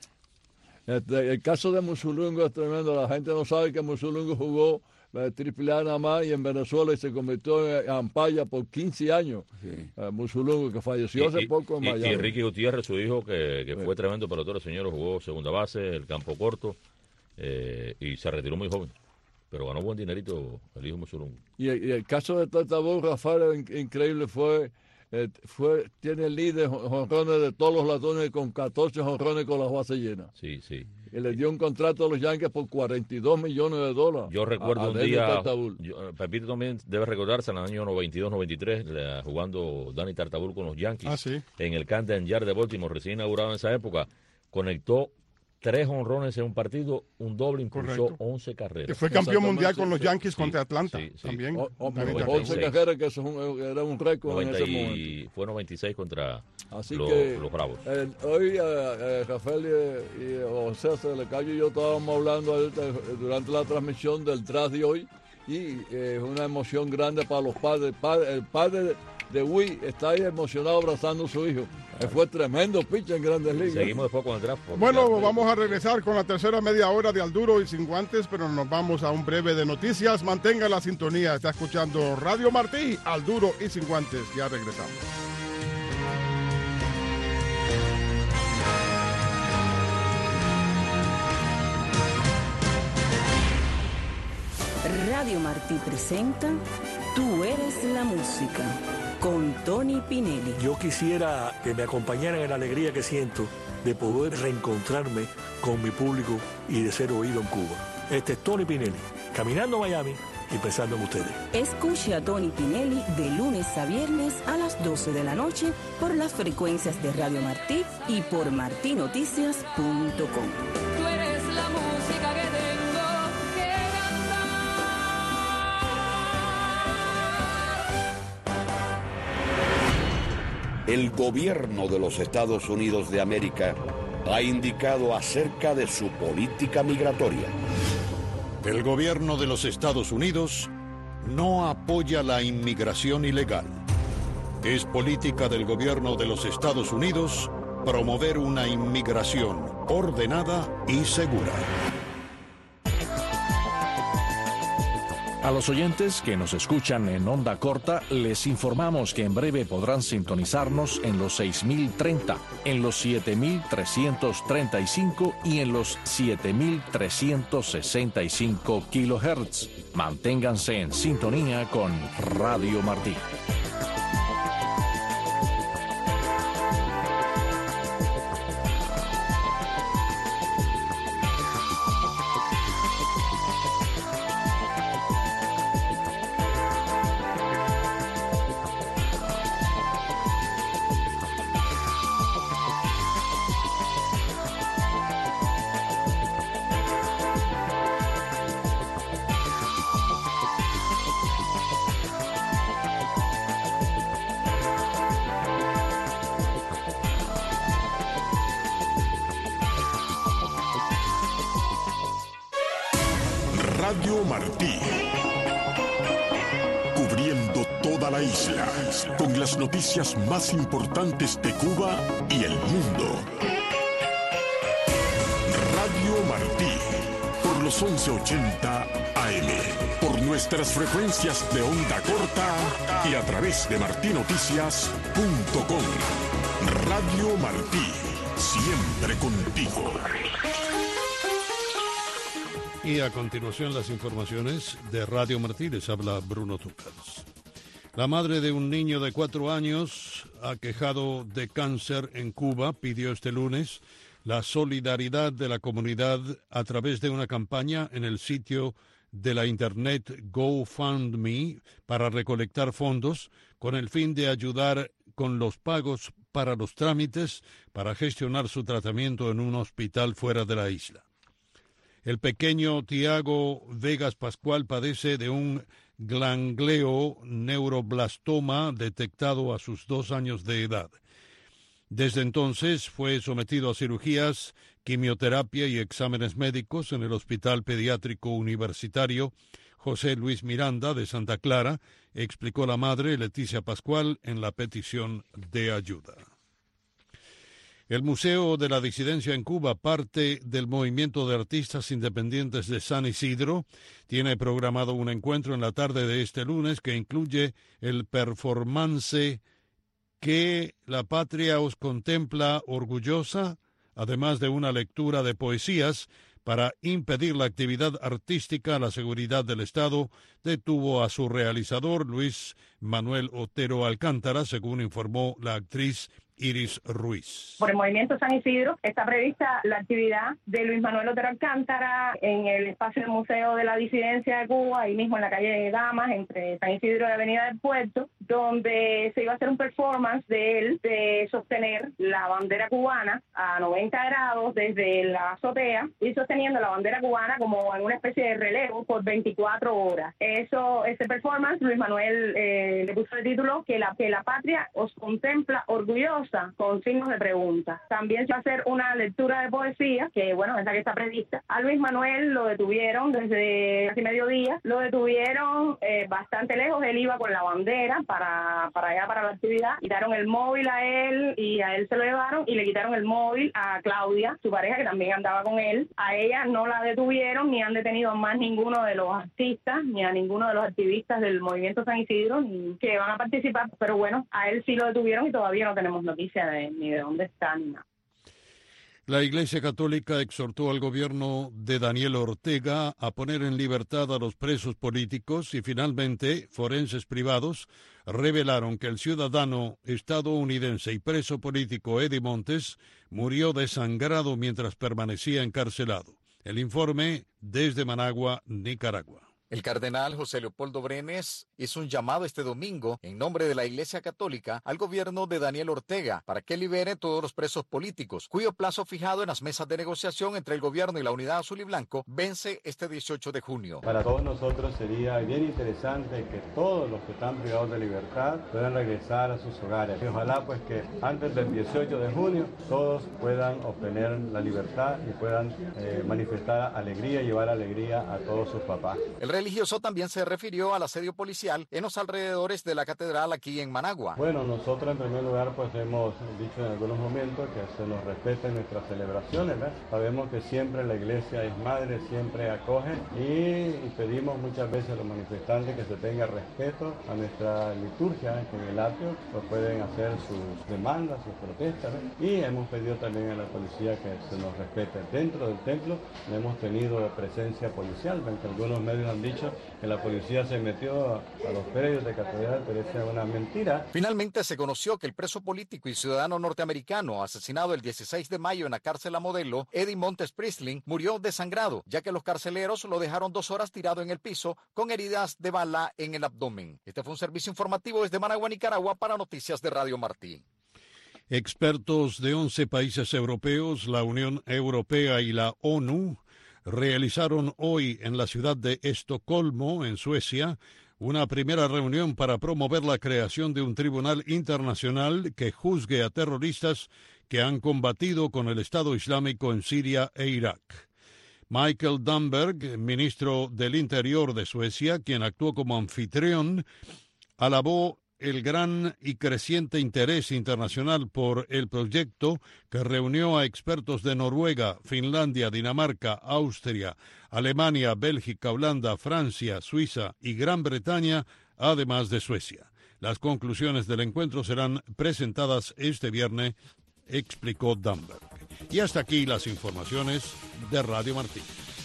Este, el caso de Musulungo es tremendo. La gente no sabe que Musulungo jugó eh, triple A nada más y en Venezuela y se convirtió en Ampaya por quince años. Sí. Eh, Musulungo, que falleció y, hace poco en y, Miami. Y Ricky Gutiérrez, su hijo, que, que sí. fue tremendo pelotero, señor, jugó segunda base, el campo corto eh, y se retiró muy joven. Pero ganó buen dinerito el hijo Musulungo. Y, y el caso de Tatabú, Rafael, in, increíble, fue... Eh, fue, tiene el líder jonrones de todos los latones con catorce jonrones con las bases llenas. Sí, sí. Y le dio un contrato a los Yankees por cuarenta y dos millones de dólares. Yo recuerdo a, a un día, yo, Pepito también debe recordarse en el año noventa y dos noventa y tres, la, jugando Dani Tartabul con los Yankees. Ah, ¿sí? En el Camden Yard de Baltimore, recién inaugurado en esa época, conectó tres honrones en un partido, un doble, impulsó Correcto. once carreras. Que fue campeón mundial con los Yankees sí, contra Atlanta, sí, sí. también. O, o, once carreras, que eso es un, era un récord en ese momento. Y fue noventa y seis contra Así los, que, los Bravos. Eh, hoy, eh, Rafael y, y José Selecayo y yo estábamos hablando ahorita, durante la transmisión del draft de hoy, y es eh, una emoción grande para los padres. El padre, el padre de, de Wii está ahí emocionado abrazando a su hijo. Claro. Fue tremendo pitch en Grandes Ligas. Seguimos después con el draft. Bueno, ya, vamos a regresar con la tercera media hora de Al Duro y Sin Guantes, pero nos vamos a un breve de noticias. Mantenga la sintonía. Está escuchando Radio Martí, Al Duro y Sin Guantes. Ya regresamos. Radio Martí presenta Tú eres la música, con Tony Pinelli. Yo quisiera que me acompañaran en la alegría que siento de poder reencontrarme con mi público y de ser oído en Cuba. Este es Tony Pinelli, caminando a Miami y pensando en ustedes. Escuche a Tony Pinelli de lunes a viernes a las doce de la noche por las frecuencias de Radio Martí y por marti noticias punto com. Tú eres la música que tengo que cantar. El gobierno de los Estados Unidos de América ha indicado acerca de su política migratoria. El gobierno de los Estados Unidos no apoya la inmigración ilegal. Es política del gobierno de los Estados Unidos promover una inmigración ordenada y segura. A los oyentes que nos escuchan en onda corta, les informamos que en breve podrán sintonizarnos en los seis mil treinta, en los siete mil trescientos treinta y cinco y en los siete mil trescientos sesenta y cinco kilohertz. Manténganse en sintonía con Radio Martí. Radio Martí. Cubriendo toda la isla con las noticias más importantes de Cuba y el mundo. Radio Martí, por los once ochenta A M, por nuestras frecuencias de onda corta y a través de martí noticias punto com. Radio Martí, siempre contigo. Y a continuación las informaciones de Radio Martí. Les habla Bruno Tucals. La madre de un niño de cuatro años aquejado de cáncer en Cuba pidió este lunes la solidaridad de la comunidad a través de una campaña en el sitio de la internet GoFundMe para recolectar fondos con el fin de ayudar con los pagos para los trámites para gestionar su tratamiento en un hospital fuera de la isla. El pequeño Tiago Vegas Pascual padece de un ganglio neuroblastoma detectado a sus dos años de edad. Desde entonces fue sometido a cirugías, quimioterapia y exámenes médicos en el Hospital Pediátrico Universitario José Luis Miranda de Santa Clara, explicó la madre Leticia Pascual en la petición de ayuda. El Museo de la Disidencia en Cuba, parte del movimiento de artistas independientes de San Isidro, tiene programado un encuentro en la tarde de este lunes que incluye el performance Que la patria os contempla orgullosa, además de una lectura de poesías para impedir la actividad artística. La seguridad del Estado detuvo a su realizador, Luis Manuel Otero Alcántara, según informó la actriz Iris Ruiz. Por el Movimiento San Isidro está prevista la actividad de Luis Manuel Otero Alcántara en el espacio del Museo de la Disidencia de Cuba, ahí mismo en la calle de Damas, entre San Isidro y Avenida del Puerto, donde se iba a hacer un performance de él de sostener la bandera cubana a noventa grados desde la azotea y sosteniendo la bandera cubana como en una especie de relevo por veinticuatro horas. Eso, ese performance, Luis Manuel eh, le puso el título que la, que la patria os contempla orgullosa, con signos de pregunta. También se va a hacer una lectura de poesía, que bueno, esa que está prevista. A Luis Manuel lo detuvieron desde casi mediodía, lo detuvieron eh, bastante lejos, él iba con la bandera para, para allá, para la actividad, quitaron el móvil a él y a él se lo llevaron y le quitaron el móvil a Claudia, su pareja, que también andaba con él. A ella no la detuvieron ni han detenido a más ninguno de los artistas, ni a ninguno de los activistas del Movimiento San Isidro, ni que van a participar, pero bueno, a él sí lo detuvieron y todavía no tenemos noticia de, ni de dónde está ni nada. La Iglesia Católica exhortó al gobierno de Daniel Ortega a poner en libertad a los presos políticos y finalmente forenses privados revelaron que el ciudadano estadounidense y preso político Eddie Montes murió desangrado mientras permanecía encarcelado. El informe desde Managua, Nicaragua. El cardenal José Leopoldo Brenes hizo un llamado este domingo en nombre de la Iglesia Católica al gobierno de Daniel Ortega para que libere todos los presos políticos, cuyo plazo fijado en las mesas de negociación entre el gobierno y la Unidad Azul y Blanco vence este dieciocho de junio. Para todos nosotros sería bien interesante que todos los que están privados de libertad puedan regresar a sus hogares. Y ojalá pues que antes del dieciocho de junio todos puedan obtener la libertad y puedan eh, manifestar alegría y llevar alegría a todos sus papás. El religioso también se refirió al asedio policial en los alrededores de la catedral aquí en Managua. Bueno, nosotros en primer lugar pues hemos dicho en algunos momentos que se nos respeten nuestras celebraciones, ¿verdad? Sabemos que siempre la iglesia es madre, siempre acoge y, y pedimos muchas veces a los manifestantes que se tenga respeto a nuestra liturgia, que en el atrio pues pueden hacer sus demandas, sus protestas, ¿verdad? Y hemos pedido también a la policía que se nos respete. Dentro del templo no hemos tenido presencia policial, aunque algunos medios han dicho que la policía se metió a los predios de catedral, pero esa es una mentira. Finalmente se conoció que el preso político y ciudadano norteamericano asesinado el dieciséis de mayo en la cárcel a Modelo, Eddie Montes Priestley, murió desangrado, ya que los carceleros lo dejaron dos horas tirado en el piso con heridas de bala en el abdomen. Este fue un servicio informativo desde Managua, Nicaragua, para Noticias de Radio Martí. Expertos de once países europeos, la Unión Europea y la ONU realizaron hoy en la ciudad de Estocolmo, en Suecia, una primera reunión para promover la creación de un tribunal internacional que juzgue a terroristas que han combatido con el Estado Islámico en Siria e Irak. Michael Damberg, ministro del Interior de Suecia, quien actuó como anfitrión, alabó el gran y creciente interés internacional por el proyecto que reunió a expertos de Noruega, Finlandia, Dinamarca, Austria, Alemania, Bélgica, Holanda, Francia, Suiza y Gran Bretaña, además de Suecia. Las conclusiones del encuentro serán presentadas este viernes, explicó Damberg. Y hasta aquí las informaciones de Radio Martí.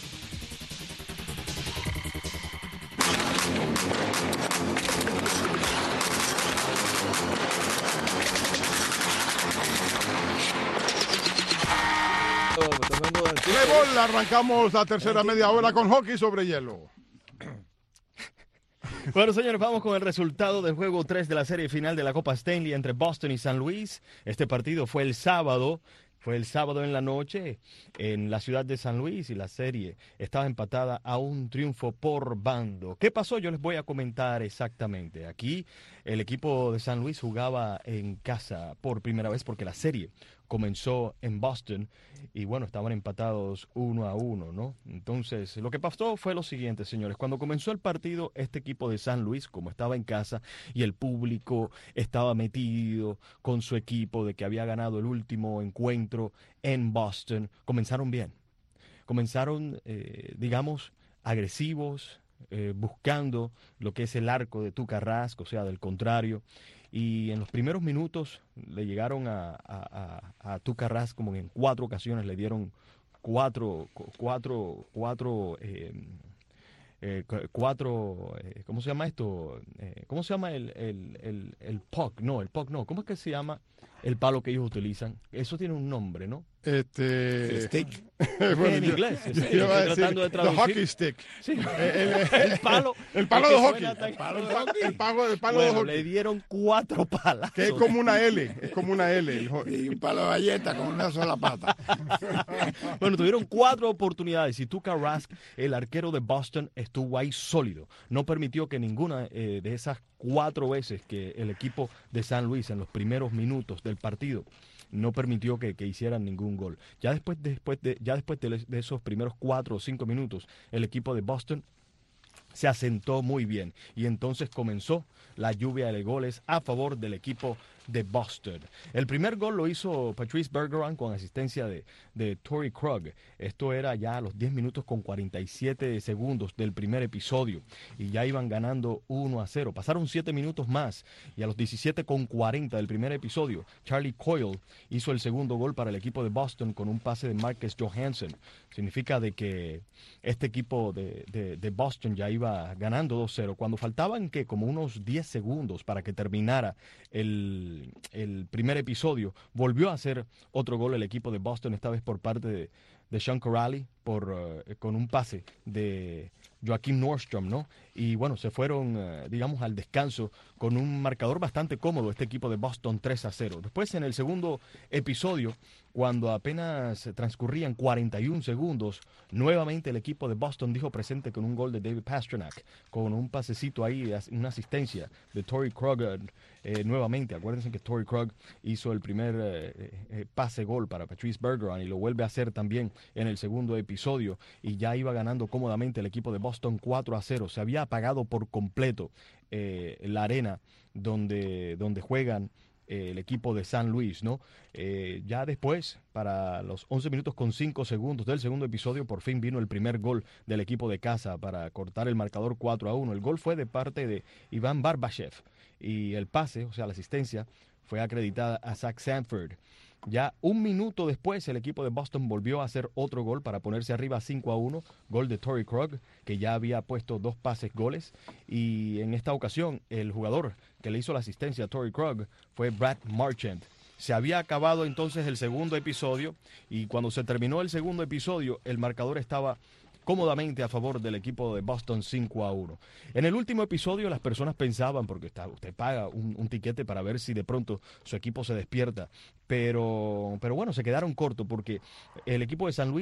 Playboy, arrancamos la tercera media hora con hockey sobre hielo. Bueno, señores, vamos con el resultado del juego tres de la serie final de la Copa Stanley entre Boston y San Luis. Este partido fue el sábado. Fue el sábado en la noche en la ciudad de San Luis y la serie estaba empatada a un triunfo por bando. ¿Qué pasó? Yo les voy a comentar exactamente. Aquí el equipo de San Luis jugaba en casa por primera vez porque la serie comenzó en Boston y bueno, estaban empatados uno a uno, ¿no? Entonces, lo que pasó fue lo siguiente, señores. Cuando comenzó el partido, este equipo de San Luis, como estaba en casa y el público estaba metido con su equipo de que había ganado el último encuentro en Boston, comenzaron bien. Comenzaron, eh, digamos, agresivos, eh, buscando lo que es el arco de Tuukka Rask, o sea, del contrario. Y en los primeros minutos le llegaron a, a, a, a Tuukka Rask como en cuatro ocasiones, le dieron cuatro, cuatro, cuatro, eh, eh, cuatro, eh, ¿cómo se llama esto? Eh, ¿Cómo se llama el, el, el, el puck? No, el puck no. ¿Cómo es que se llama el palo que ellos utilizan? Eso tiene un nombre, ¿no? Este... El stick. Bueno, en yo, inglés. Yo, Estoy, yo iba a estoy decir, tratando de the traducir. hockey stick. Sí. El, el, el palo. El palo el de que hockey. suena tan- El palo de hockey. El palo, el palo Bueno, de hockey. le dieron cuatro palas. Que es como una L. Es como una L. El hockey. Y un palo de galleta con una sola pata. Bueno, tuvieron cuatro oportunidades y Tuukka Rask, el arquero de Boston, estuvo ahí sólido. No permitió que ninguna eh, de esas cuatro veces que el equipo de San Luis en los primeros minutos del partido no permitió que, que hicieran ningún gol. Ya después, después de, ya después de, de esos primeros cuatro o cinco minutos, el equipo de Boston se asentó muy bien y entonces comenzó la lluvia de goles a favor del equipo de Boston. El primer gol lo hizo Patrice Bergeron con asistencia de, de Torrey Krug. Esto era ya a los diez minutos con cuarenta y siete segundos del primer episodio y ya iban ganando uno a cero. Pasaron siete minutos más y a los diecisiete con cuarenta del primer episodio, Charlie Coyle hizo el segundo gol para el equipo de Boston con un pase de Marcus Johansson. Significa de que este equipo de, de, de Boston ya iba ganando dos cero. Cuando faltaban que como unos diez segundos para que terminara el, el primer episodio, volvió a hacer otro gol el equipo de Boston, esta vez por parte de, de Sean Corrali, por, uh, con un pase de Joakim Nordstrom, ¿no? Y bueno, se fueron, uh, digamos, al descanso con un marcador bastante cómodo este equipo de Boston tres a cero. Después, en el segundo episodio, cuando apenas transcurrían cuarenta y un segundos, nuevamente el equipo de Boston dijo presente con un gol de David Pastrnak, con un pasecito ahí, una asistencia de Torrey Krug eh, nuevamente. Acuérdense que Torrey Krug hizo el primer eh, eh, pase-gol para Patrice Bergeron y lo vuelve a hacer también en el segundo episodio y ya iba ganando cómodamente el equipo de Boston cuatro a cero. Se había apagado por completo eh, la arena donde, donde juegan el equipo de San Luis, ¿no? Eh, ya después, para los once minutos con cinco segundos del segundo episodio, por fin vino el primer gol del equipo de casa para cortar el marcador cuatro a uno. El gol fue de parte de Iván Barbashev y el pase, o sea, la asistencia, fue acreditada a Zach Sanford. Ya un minuto después, el equipo de Boston volvió a hacer otro gol para ponerse arriba cinco a uno. Gol de Torrey Krug, que ya había puesto dos pases goles. Y en esta ocasión, el jugador que le hizo la asistencia a Torrey Krug fue Brad Marchand. Se había acabado entonces el segundo episodio y cuando se terminó el segundo episodio, el marcador estaba cómodamente a favor del equipo de Boston cinco a uno. En el último episodio las personas pensaban, porque está, usted paga un, un tiquete para ver si de pronto su equipo se despierta, pero, pero bueno, se quedaron cortos porque el equipo de San Luis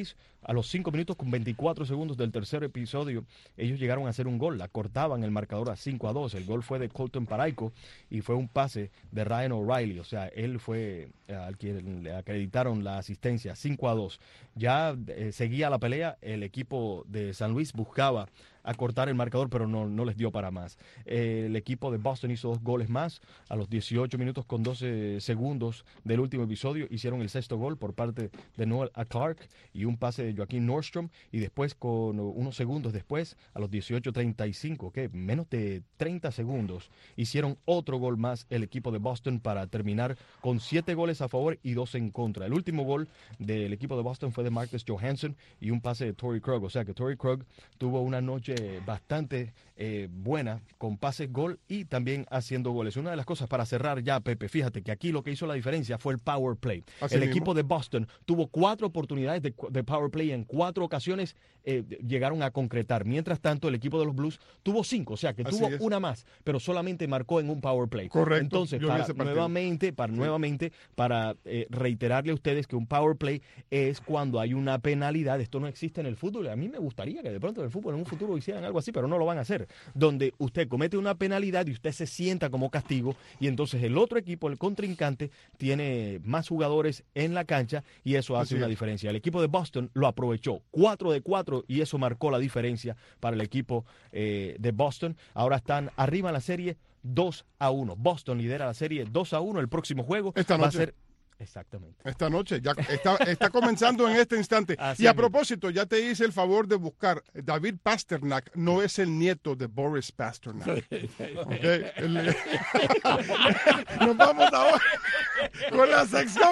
a los cinco minutos con veinticuatro segundos del tercer episodio, ellos llegaron a hacer un gol, la cortaban el marcador a cinco a dos. El gol fue de Colton Parayko y fue un pase de Ryan O'Reilly, o sea, él fue eh, al que le acreditaron la asistencia, cinco a dos. Ya eh, seguía la pelea, el equipo de San Luis buscaba acortar el marcador, pero no, no les dio para más. Eh, el equipo de Boston hizo dos goles más a los dieciocho minutos con doce segundos del último episodio. Hicieron el sexto gol por parte de Noel Clark y un pase de Joaquín Nordstrom, y después, con unos segundos después, a los dieciocho treinta y cinco, que menos de treinta segundos, hicieron otro gol más el equipo de Boston para terminar con siete goles a favor y dos en contra. El último gol del equipo de Boston fue de Marcus Johansson y un pase de Torrey Krug, o sea que Torrey Krug tuvo una noche bastante eh, buena con pases, gol y también haciendo goles. Una de las cosas para cerrar ya, Pepe, fíjate que aquí lo que hizo la diferencia fue el power play. Así el mismo. Equipo de Boston tuvo cuatro oportunidades de, de power play, en cuatro ocasiones eh, llegaron a concretar. Mientras tanto, el equipo de los Blues tuvo cinco, o sea que Así tuvo es. una más, pero solamente marcó en un power play. Correcto. Entonces, para nuevamente, para sí. nuevamente, para eh, reiterarle a ustedes que un power play es cuando hay una penalidad. Esto no existe en el fútbol. A mí me gustaría que de pronto en el fútbol en un futuro hicieran algo así, pero no lo van a hacer, donde usted comete una penalidad y usted se sienta como castigo, y entonces el otro equipo, el contrincante, tiene más jugadores en la cancha y eso hace Así una es. diferencia. El equipo de Boston lo aprovechó, cuatro de cuatro, y eso marcó la diferencia para el equipo eh, de Boston. Ahora están arriba en la serie dos a uno. Boston lidera la serie dos a uno. El próximo juego Esta va noche. a ser Exactamente. Esta noche, ya está, está comenzando en este instante. Así y a propósito, ya te hice el favor de buscar. David Pasternak no es el nieto de Boris Pasternak. Okay. El, nos vamos ahora con la sección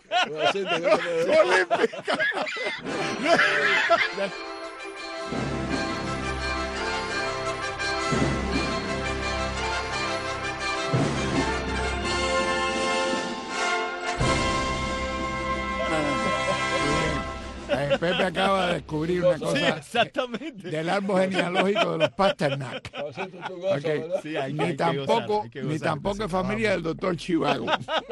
olímpica. Pepe acaba de descubrir una cosa sí, exactamente. del árbol genealógico de los Pasternak. Okay. Sí, hay, ni, hay tampoco, gozar, ni tampoco es familia del doctor Chivago.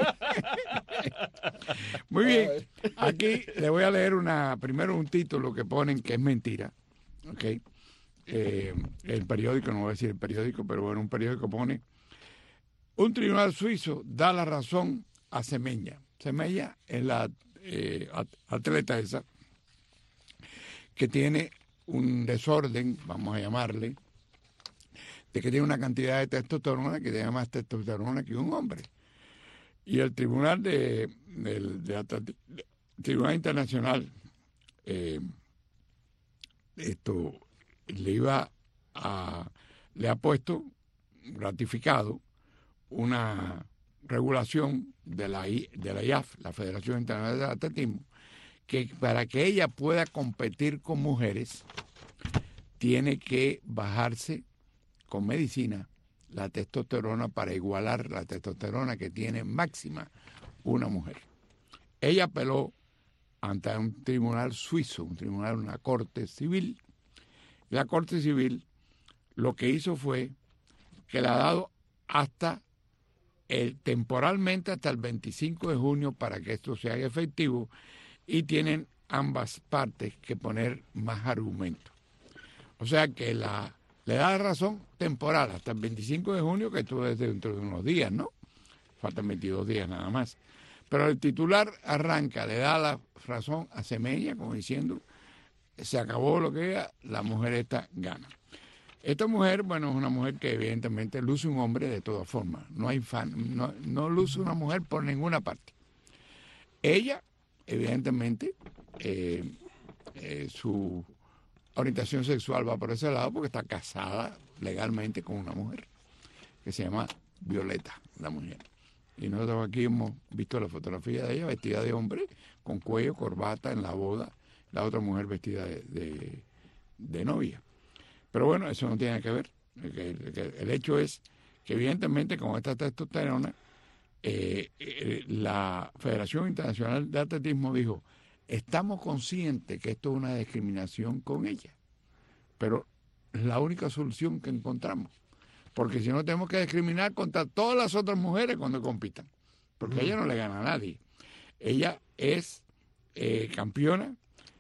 Muy bien. Aquí le voy a leer una primero un título que ponen que es mentira. Okay. Eh, el periódico, no voy a decir el periódico, pero bueno, un periódico pone: un tribunal suizo da la razón a Semenya. Semenya es la eh, atleta esa que tiene un desorden, vamos a llamarle, de que tiene una cantidad de testosterona que tiene más testosterona que un hombre. Y el Tribunal de, de, de, de, de Tribunal Internacional eh, esto le iba a le ha puesto ratificado una regulación de la de la I A F, la Federación Internacional de Atletismo, que para que ella pueda competir con mujeres tiene que bajarse con medicina la testosterona para igualar la testosterona que tiene máxima una mujer. Ella apeló ante un tribunal suizo, un tribunal, una corte civil. La corte civil lo que hizo fue que le ha dado hasta el, temporalmente hasta el veinticinco de junio para que esto se haga efectivo, y tienen ambas partes que poner más argumentos. O sea que la le da la razón temporal hasta el veinticinco de junio, que esto es dentro de unos días, ¿no? Faltan veintidós días nada más. Pero el titular arranca, le da la razón a Semenya, como diciendo, se acabó lo que era, la mujer esta gana. Esta mujer, bueno, es una mujer que evidentemente luce un hombre de todas formas. No hay fan, no, no luce una mujer por ninguna parte. Ella, evidentemente, eh, eh, su orientación sexual va por ese lado porque está casada legalmente con una mujer que se llama Violeta, la mujer. Y nosotros aquí hemos visto la fotografía de ella vestida de hombre, con cuello, corbata en la boda, la otra mujer vestida de, de, de novia. Pero bueno, eso no tiene que ver. El, el, el hecho es que evidentemente con esta testosterona, eh, eh, la Federación Internacional de Atletismo dijo: estamos conscientes que esto es una discriminación con ella, pero es la única solución que encontramos, porque si no tenemos que discriminar contra todas las otras mujeres cuando compitan, porque mm. ella no le gana a nadie. Ella es eh, campeona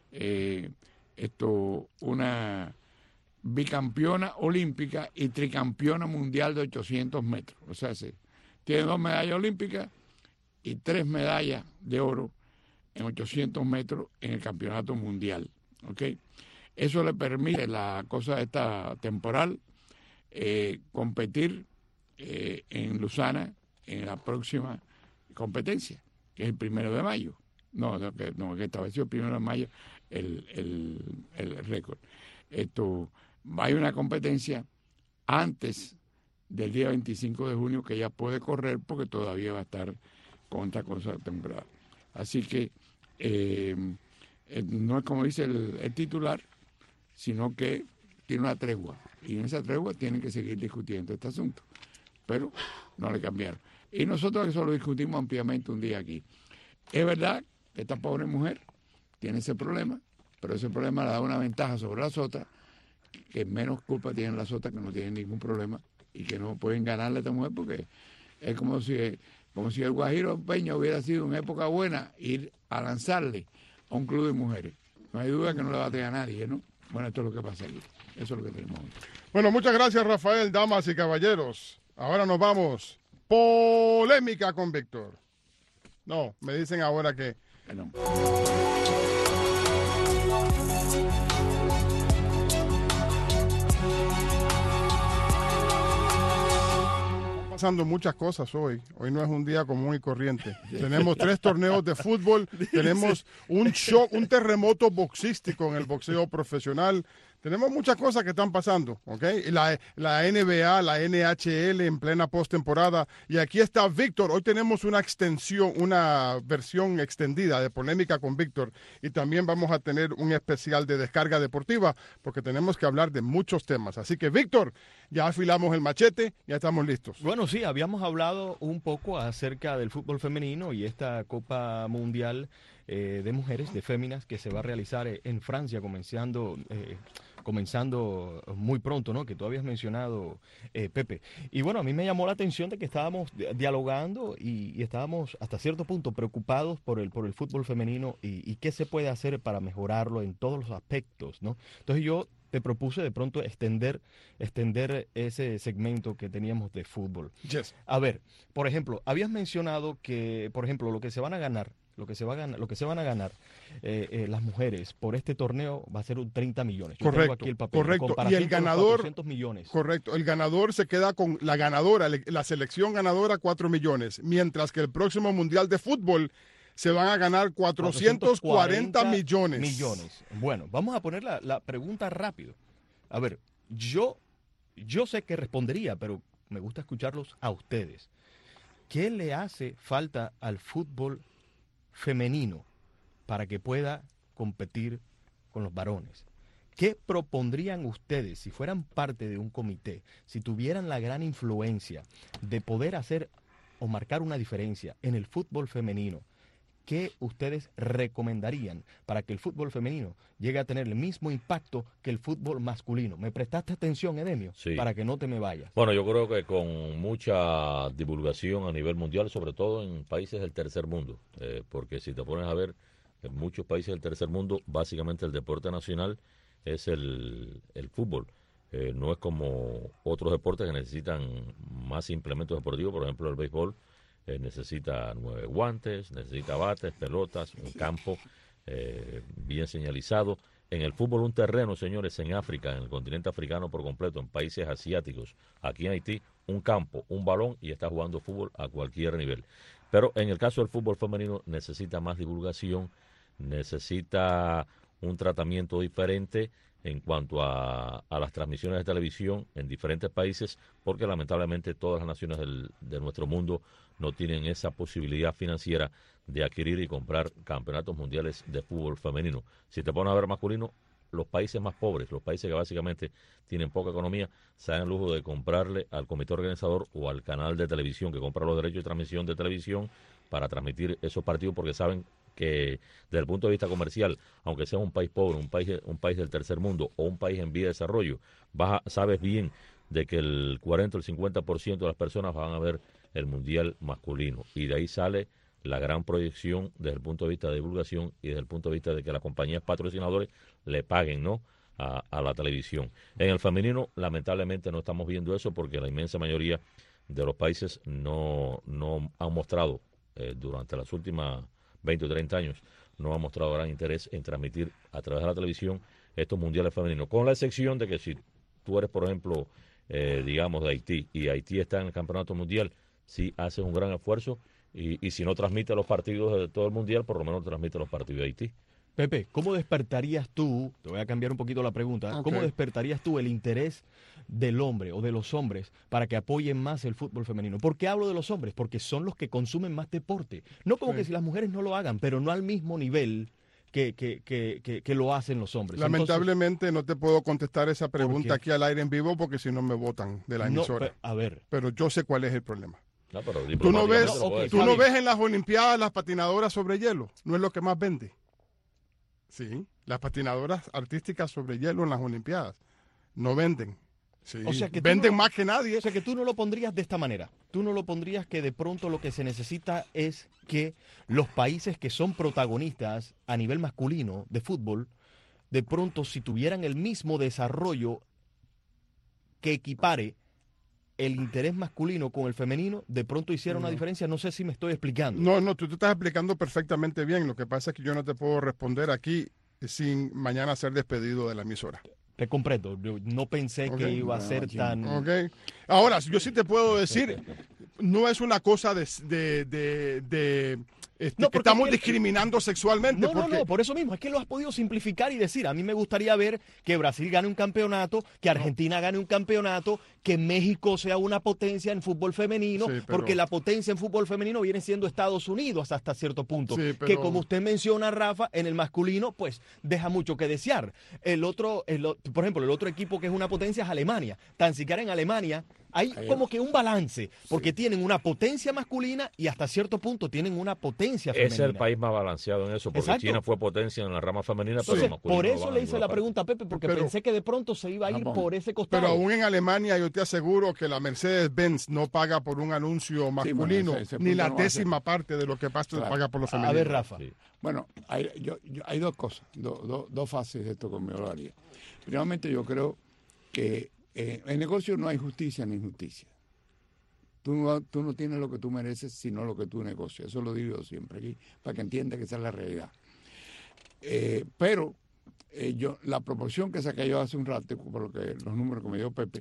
eh, esto, una bicampeona olímpica y tricampeona mundial de ochocientos metros. O sea, se, tiene dos medallas olímpicas y tres medallas de oro en ochocientos metros en el campeonato mundial. ¿Okay? Eso le permite, la cosa esta temporal, eh, competir eh, en Lausana en la próxima competencia, que es el primero de mayo. No, no, que, no, que estableció el primero de mayo el, el, el récord. Esto, hay una competencia antes del día veinticinco de junio que ella puede correr porque todavía va a estar con esta cosa temporada. Así que eh, eh, no es como dice el, el titular, sino que tiene una tregua. Y en esa tregua tienen que seguir discutiendo este asunto. Pero no le cambiaron. Y nosotros eso lo discutimos ampliamente un día aquí. Es verdad que esta pobre mujer tiene ese problema, pero ese problema le da una ventaja sobre las otras, que menos culpa tienen las otras, que no tienen ningún problema y que no pueden ganarle a esta mujer, porque es como si, como si el Guajiro Peña hubiera sido en época buena ir a lanzarle a un club de mujeres. No hay duda que no le bate a nadie, ¿no? Bueno, esto es lo que pasa aquí. Eso es lo que tenemos hoy. Bueno, muchas gracias, Rafael, damas y caballeros. Ahora nos vamos. Polémica con Víctor. No, me dicen ahora que... que no. Pasando muchas cosas hoy. Hoy no es un día común y corriente. Tenemos tres torneos de fútbol, tenemos un shock, un terremoto boxístico en el boxeo profesional. Tenemos muchas cosas que están pasando, ¿ok? La, la N B A, la N H L en plena postemporada. Y aquí está Víctor. Hoy tenemos una extensión, una versión extendida de Polémica con Víctor. Y también vamos a tener un especial de descarga deportiva, porque tenemos que hablar de muchos temas. Así que, Víctor, ya afilamos el machete, ya estamos listos. Bueno, sí, habíamos hablado un poco acerca del fútbol femenino y esta Copa Mundial eh, de Mujeres, de Féminas, que se va a realizar en Francia, comenzando... Eh, comenzando muy pronto, ¿no? Que tú habías mencionado, eh, Pepe. Y bueno, a mí me llamó la atención de que estábamos dialogando y, y estábamos hasta cierto punto preocupados por el, por el fútbol femenino y, y qué se puede hacer para mejorarlo en todos los aspectos, ¿no? Entonces yo te propuse de pronto extender, extender ese segmento que teníamos de fútbol. Yes. A ver, por ejemplo, habías mencionado que, por ejemplo, lo que se van a ganar Lo que se va a ganar, lo que se van a ganar eh, eh, las mujeres por este torneo va a ser un treinta millones. Yo correcto, tengo aquí el papel, correcto. Y el ganador, cuatrocientos millones. Correcto. El ganador se queda con la ganadora, la selección ganadora cuatro millones, mientras que el próximo mundial de fútbol se van a ganar cuatrocientos cuarenta millones. Millones. Bueno, vamos a poner la, la pregunta rápido. A ver, yo, yo sé que respondería, pero me gusta escucharlos a ustedes. ¿Qué le hace falta al fútbol femenino para que pueda competir con los varones? ¿Qué propondrían ustedes si fueran parte de un comité, si tuvieran la gran influencia de poder hacer o marcar una diferencia en el fútbol femenino? ¿Qué ustedes recomendarían para que el fútbol femenino llegue a tener el mismo impacto que el fútbol masculino? ¿Me prestaste atención, Edemio? Sí. Para que no te me vayas. Bueno, yo creo que con mucha divulgación a nivel mundial, sobre todo en países del tercer mundo, eh, porque si te pones a ver, en muchos países del tercer mundo, básicamente el deporte nacional es el, el fútbol. Eh, no es como otros deportes que necesitan más implementos deportivos, por ejemplo el béisbol. Eh, necesita nueve guantes, necesita bates, pelotas, un campo eh, bien señalizado. En el fútbol un terreno, señores, en África, en el continente africano por completo, en países asiáticos, aquí en Haití, un campo, un balón y está jugando fútbol a cualquier nivel. Pero en el caso del fútbol femenino necesita más divulgación, necesita un tratamiento diferente en cuanto a, a las transmisiones de televisión en diferentes países, porque lamentablemente todas las naciones del, de nuestro mundo no tienen esa posibilidad financiera de adquirir y comprar campeonatos mundiales de fútbol femenino. Si te pones a ver masculino, los países más pobres, los países que básicamente tienen poca economía, se dan el lujo de comprarle al comité organizador o al canal de televisión que compra los derechos de transmisión de televisión para transmitir esos partidos, porque saben que desde el punto de vista comercial, aunque sea un país pobre, un país, un país del tercer mundo o un país en vía de desarrollo, vas a, sabes bien de que el cuarenta o el cincuenta por ciento de las personas van a ver el mundial masculino y de ahí sale la gran proyección desde el punto de vista de divulgación y desde el punto de vista de que las compañías patrocinadores le paguen, ¿no?, a, a la televisión. En el femenino, lamentablemente, no estamos viendo eso porque la inmensa mayoría de los países no, no han mostrado, eh, durante las últimas veinte o treinta años, no han mostrado gran interés en transmitir a través de la televisión estos mundiales femeninos, con la excepción de que si tú eres, por ejemplo, eh, digamos, de Haití, y Haití está en el campeonato mundial, sí haces un gran esfuerzo, y, y si no transmite los partidos de todo el mundial, por lo menos transmite los partidos de Haití. Pepe, ¿cómo despertarías tú, te voy a cambiar un poquito la pregunta, Okay. ¿cómo despertarías tú el interés del hombre o de los hombres para que apoyen más el fútbol femenino? ¿Por qué hablo de los hombres? Porque son los que consumen más deporte. No como Sí. que si las mujeres no lo hagan, pero no al mismo nivel que, que, que, que, que lo hacen los hombres. Lamentablemente no te puedo contestar esa pregunta qué? aquí al aire en vivo porque si no me votan de la No, emisora. pe- a ver. Pero yo sé cuál es el problema. No, pero Tú no ves, diplomáticamente lo puedes tú decir. no ves en las Olimpiadas las patinadoras sobre hielo. No es lo que más vende. Sí, las patinadoras artísticas sobre hielo en las Olimpiadas no venden. Sí, O sea que tú venden no- más que nadie. O sea que tú no lo pondrías de esta manera. Tú no lo pondrías que de pronto lo que se necesita es que los países que son protagonistas a nivel masculino de fútbol, de pronto si tuvieran el mismo desarrollo que equipare el interés masculino con el femenino, de pronto hiciera una No. diferencia. No sé si me estoy explicando. No, no, tú te estás explicando perfectamente bien. Lo que pasa es que yo no te puedo responder aquí sin mañana ser despedido de la emisora. Te comprendo. Yo no pensé Ok. que iba a ser tan... Ok. Ahora, yo sí te puedo decir, no es una cosa de, de, de, de, este, No, que porque estamos es que- discriminando sexualmente. No, no, porque no, por eso mismo, es que lo has podido simplificar y decir, a mí me gustaría ver que Brasil gane un campeonato, que Argentina gane un campeonato, que México sea una potencia en fútbol femenino, Sí, pero- porque la potencia en fútbol femenino viene siendo Estados Unidos hasta cierto punto, Sí, que pero- como usted menciona, Rafa, en el masculino, pues deja mucho que desear. El otro, el o- por ejemplo, el otro equipo que es una potencia es Alemania. Tan siquiera en Alemania hay Ahí- como que un balance, porque tienen una potencia masculina y hasta cierto punto tienen una potencia femenina. Es el país más balanceado en eso, porque Exacto. China fue potencia en la rama femenina, pero Entonces, los masculinos por no eso van le a hice ninguna la parte. pregunta a Pepe, porque Pero- pensé que de pronto se iba a ir Vamos. por ese costado. Pero aún en Alemania yo te aseguro que la Mercedes-Benz no paga por un anuncio masculino ese- ese ni punto la no va a décima parte de lo que pasa, Claro. paga por los A femeninos. ver, Rafa. Sí. Bueno, hay, yo- yo- hay dos cosas, do- do- dos fases de esto que me hablaría. Primeramente, yo creo que eh, en negocio no hay justicia ni injusticia. Tú no, tú no tienes lo que tú mereces, sino lo que tú negocias. Eso lo digo siempre aquí, para que entiendas que esa es la realidad. Eh, pero eh, yo la proporción que saqué yo hace un rato, por lo que los números que me dio Pepe,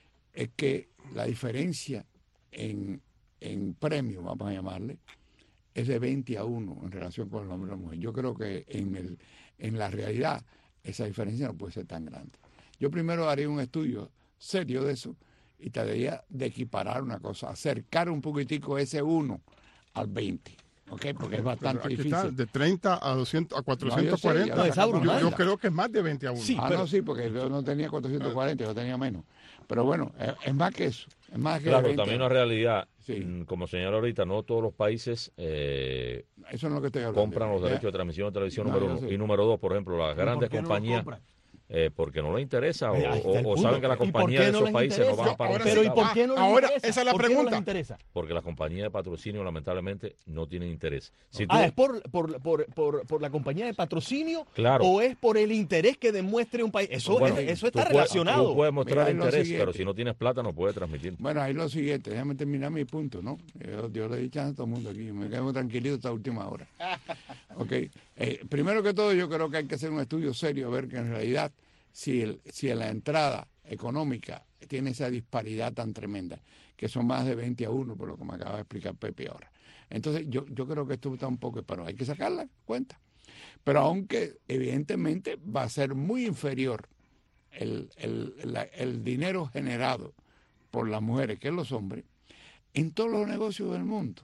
es que la diferencia en, en premio, vamos a llamarle, es de veinte a uno en relación con el hombre y la mujer. Yo creo que en, el, en la realidad esa diferencia no puede ser tan grande. Yo primero haría un estudio serio de eso y trataría de equiparar una cosa, acercar un poquitico ese uno al veinte, ¿ok? Porque es bastante Aquí difícil. está, de treinta a doscientos a cuatrocientos cuarenta. No, yo sé, ya yo, está. yo creo que es más de veinte a uno. Sí, ah, no, sí, porque yo no tenía cuatrocientos cuarenta, yo tenía menos. Pero bueno, es, es más que eso. Es más que Claro, veinte. también una realidad, Sí. mm, como señala ahorita, no todos los países eh, Eso no es lo que estoy hablando. compran los Ya. derechos de transmisión de televisión, No, número yo uno. sé. Y número dos, por ejemplo, las ¿Pero grandes por qué no lo compañías, compran? eh, porque no les interesa o, Ahí está el o- o punto. saben que la ¿Y por compañía qué de no esos les países interesa? no van para Ahora un Pero ¿y sí, centavo. por qué no les Ahora, interesa? esa es la ¿Por qué no pregunta. les interesa? Porque las compañías de patrocinio lamentablemente no tienen interés. Si tú- Ah, ¿es por, por, por, por, por la compañía de patrocinio? Claro. ¿O es por el interés que demuestre un país? Eso, bueno, es- eso tú está puedes- relacionado. Tú puedes mostrar Mira, ahí lo interés, siguiente. pero si no tienes plata no puedes transmitir. Bueno, ahí lo siguiente, déjame terminar mi punto, ¿no? Yo, yo le he dicho a todo el mundo aquí, me quedo tranquilito esta última hora. Ok, eh, primero que todo yo creo que hay que hacer un estudio serio a ver que en realidad si, el, si en la entrada económica tiene esa disparidad tan tremenda, que son más de veinte a uno, por lo que me acaba de explicar Pepe ahora. Entonces yo, yo creo que esto está un poco, pero hay que sacarla cuenta. Pero aunque evidentemente va a ser muy inferior el, el, la- el dinero generado por las mujeres que los hombres, en todos los negocios del mundo,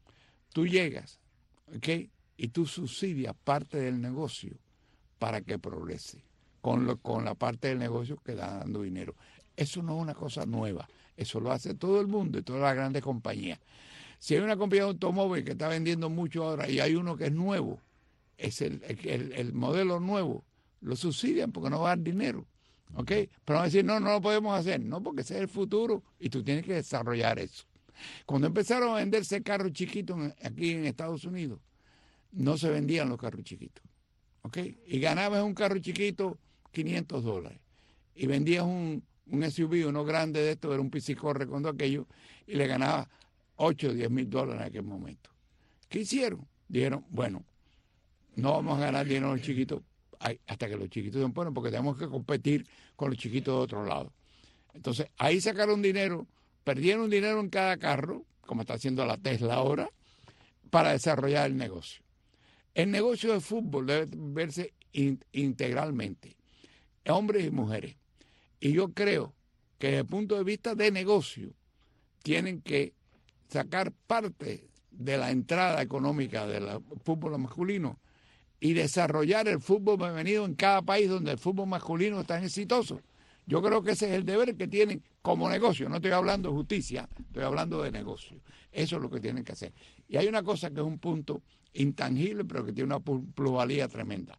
tú llegas, ¿ok? Y tú subsidias parte del negocio para que progrese, con, lo, con la parte del negocio que da dando dinero. Eso no es una cosa nueva, eso lo hace todo el mundo y todas las grandes compañías. Si hay una compañía de automóvil que está vendiendo mucho ahora y hay uno que es nuevo, es el, el, el modelo nuevo, lo subsidian porque no va a dar dinero. ¿Ok? Pero van a decir, no, no lo podemos hacer. No, porque ese es el futuro y tú tienes que desarrollar eso. Cuando empezaron a venderse carros chiquitos aquí en Estados Unidos, no se vendían los carros chiquitos. ¿Ok? Y ganabas un carro chiquito quinientos dólares. Y vendías un, un S U V, uno grande de estos, era un piscicorre con todo aquello, y le ganabas ocho o diez mil dólares en aquel momento. ¿Qué hicieron? Dijeron, bueno, no vamos a ganar dinero a los chiquitos hasta que los chiquitos se ponen, porque tenemos que competir con los chiquitos de otro lado. Entonces, ahí sacaron dinero, perdieron dinero en cada carro, como está haciendo la Tesla ahora, para desarrollar el negocio. El negocio de fútbol debe verse in, integralmente, hombres y mujeres. Y yo creo que desde el punto de vista de negocio, tienen que sacar parte de la entrada económica del fútbol masculino y desarrollar el fútbol femenino en cada país donde el fútbol masculino es tan exitoso. Yo creo que ese es el deber que tienen como negocio. No estoy hablando de justicia, estoy hablando de negocio. Eso es lo que tienen que hacer. Y hay una cosa que es un punto intangible, pero que tiene una plusvalía tremenda.